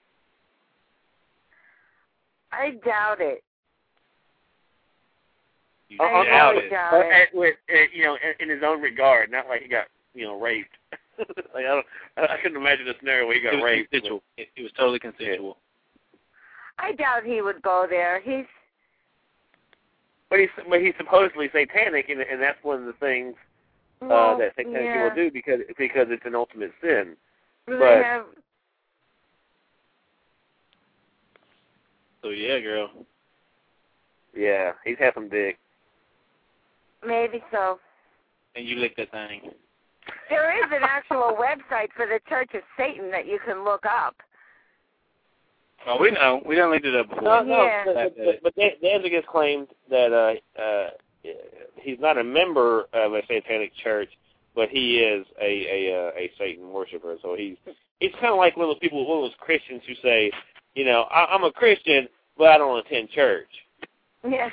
I doubt it. You I doubt really it. doubt Uh, it. at- with, uh, you know, in, in his own regard, not like he got you know raped. like I don't, I I couldn't imagine a scenario where he got It was raped. consensual. It, it was totally consensual. I doubt he would go there. He's But he's but he's supposedly satanic, and and that's one of the things uh, well, that satanic yeah. people do because because it's an ultimate sin. Do but- they have So, yeah, girl. Yeah, he's had some dick. maybe so. And you licked that thing. There is an actual website for the Church of Satan that you can look up. Oh, we know. We done linked it up before. No, no, Yeah. but, but, but, but Dan- Danzig has claimed that uh, uh, he's not a member of a satanic church, but he is a a, uh, a Satan worshiper. So he's he's kind of like one of those people, one of those Christians who say, you know, I, I'm a Christian, but I don't attend church. Yeah.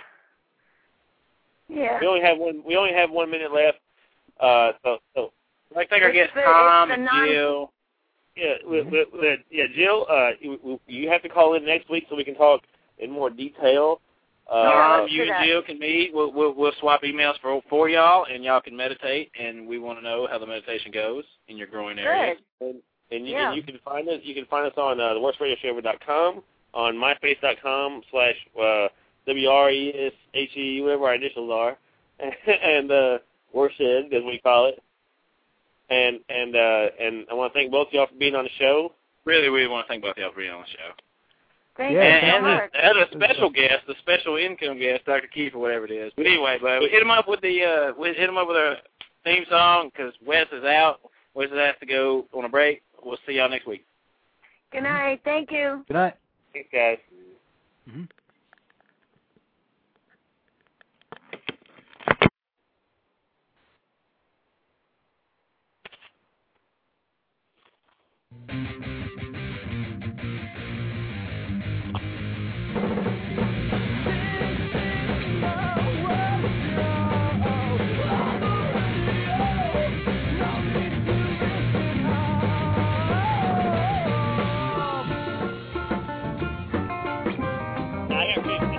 Yeah. We only have one. We only have one minute left. Uh, so, so I think I It's get the- Tom it's the and non- Jill. yeah, with, with, with, yeah, Jill, uh, you, you have to call in next week so we can talk in more detail. Uh, Tom, let's you do and that. Jill can meet. We'll, we'll we'll swap emails for for y'all, and y'all can meditate. And we want to know how the meditation goes in your growing areas. Good. And, and, you, Yeah. and you can find us. You can find us on uh, the worst radio show ever dot com, on myspace dot com slash uh, W R E S H E, whatever our initials are, and uh, Worshed, as we call it. And and uh, and I want to thank both of y'all for being on the show. Really, we want to thank both of y'all for being on the show. Thank Yeah, you and so and, much. a, and a special guest, the special income guest, Doctor Keith, or whatever it is. But anyway, but we hit him up with the uh, we hit him up with our theme song because Wes is out. Wes has to go on a break. We'll see y'all next week. Good night. Thank you. Good night. Thanks, guys. Mm-hmm. I got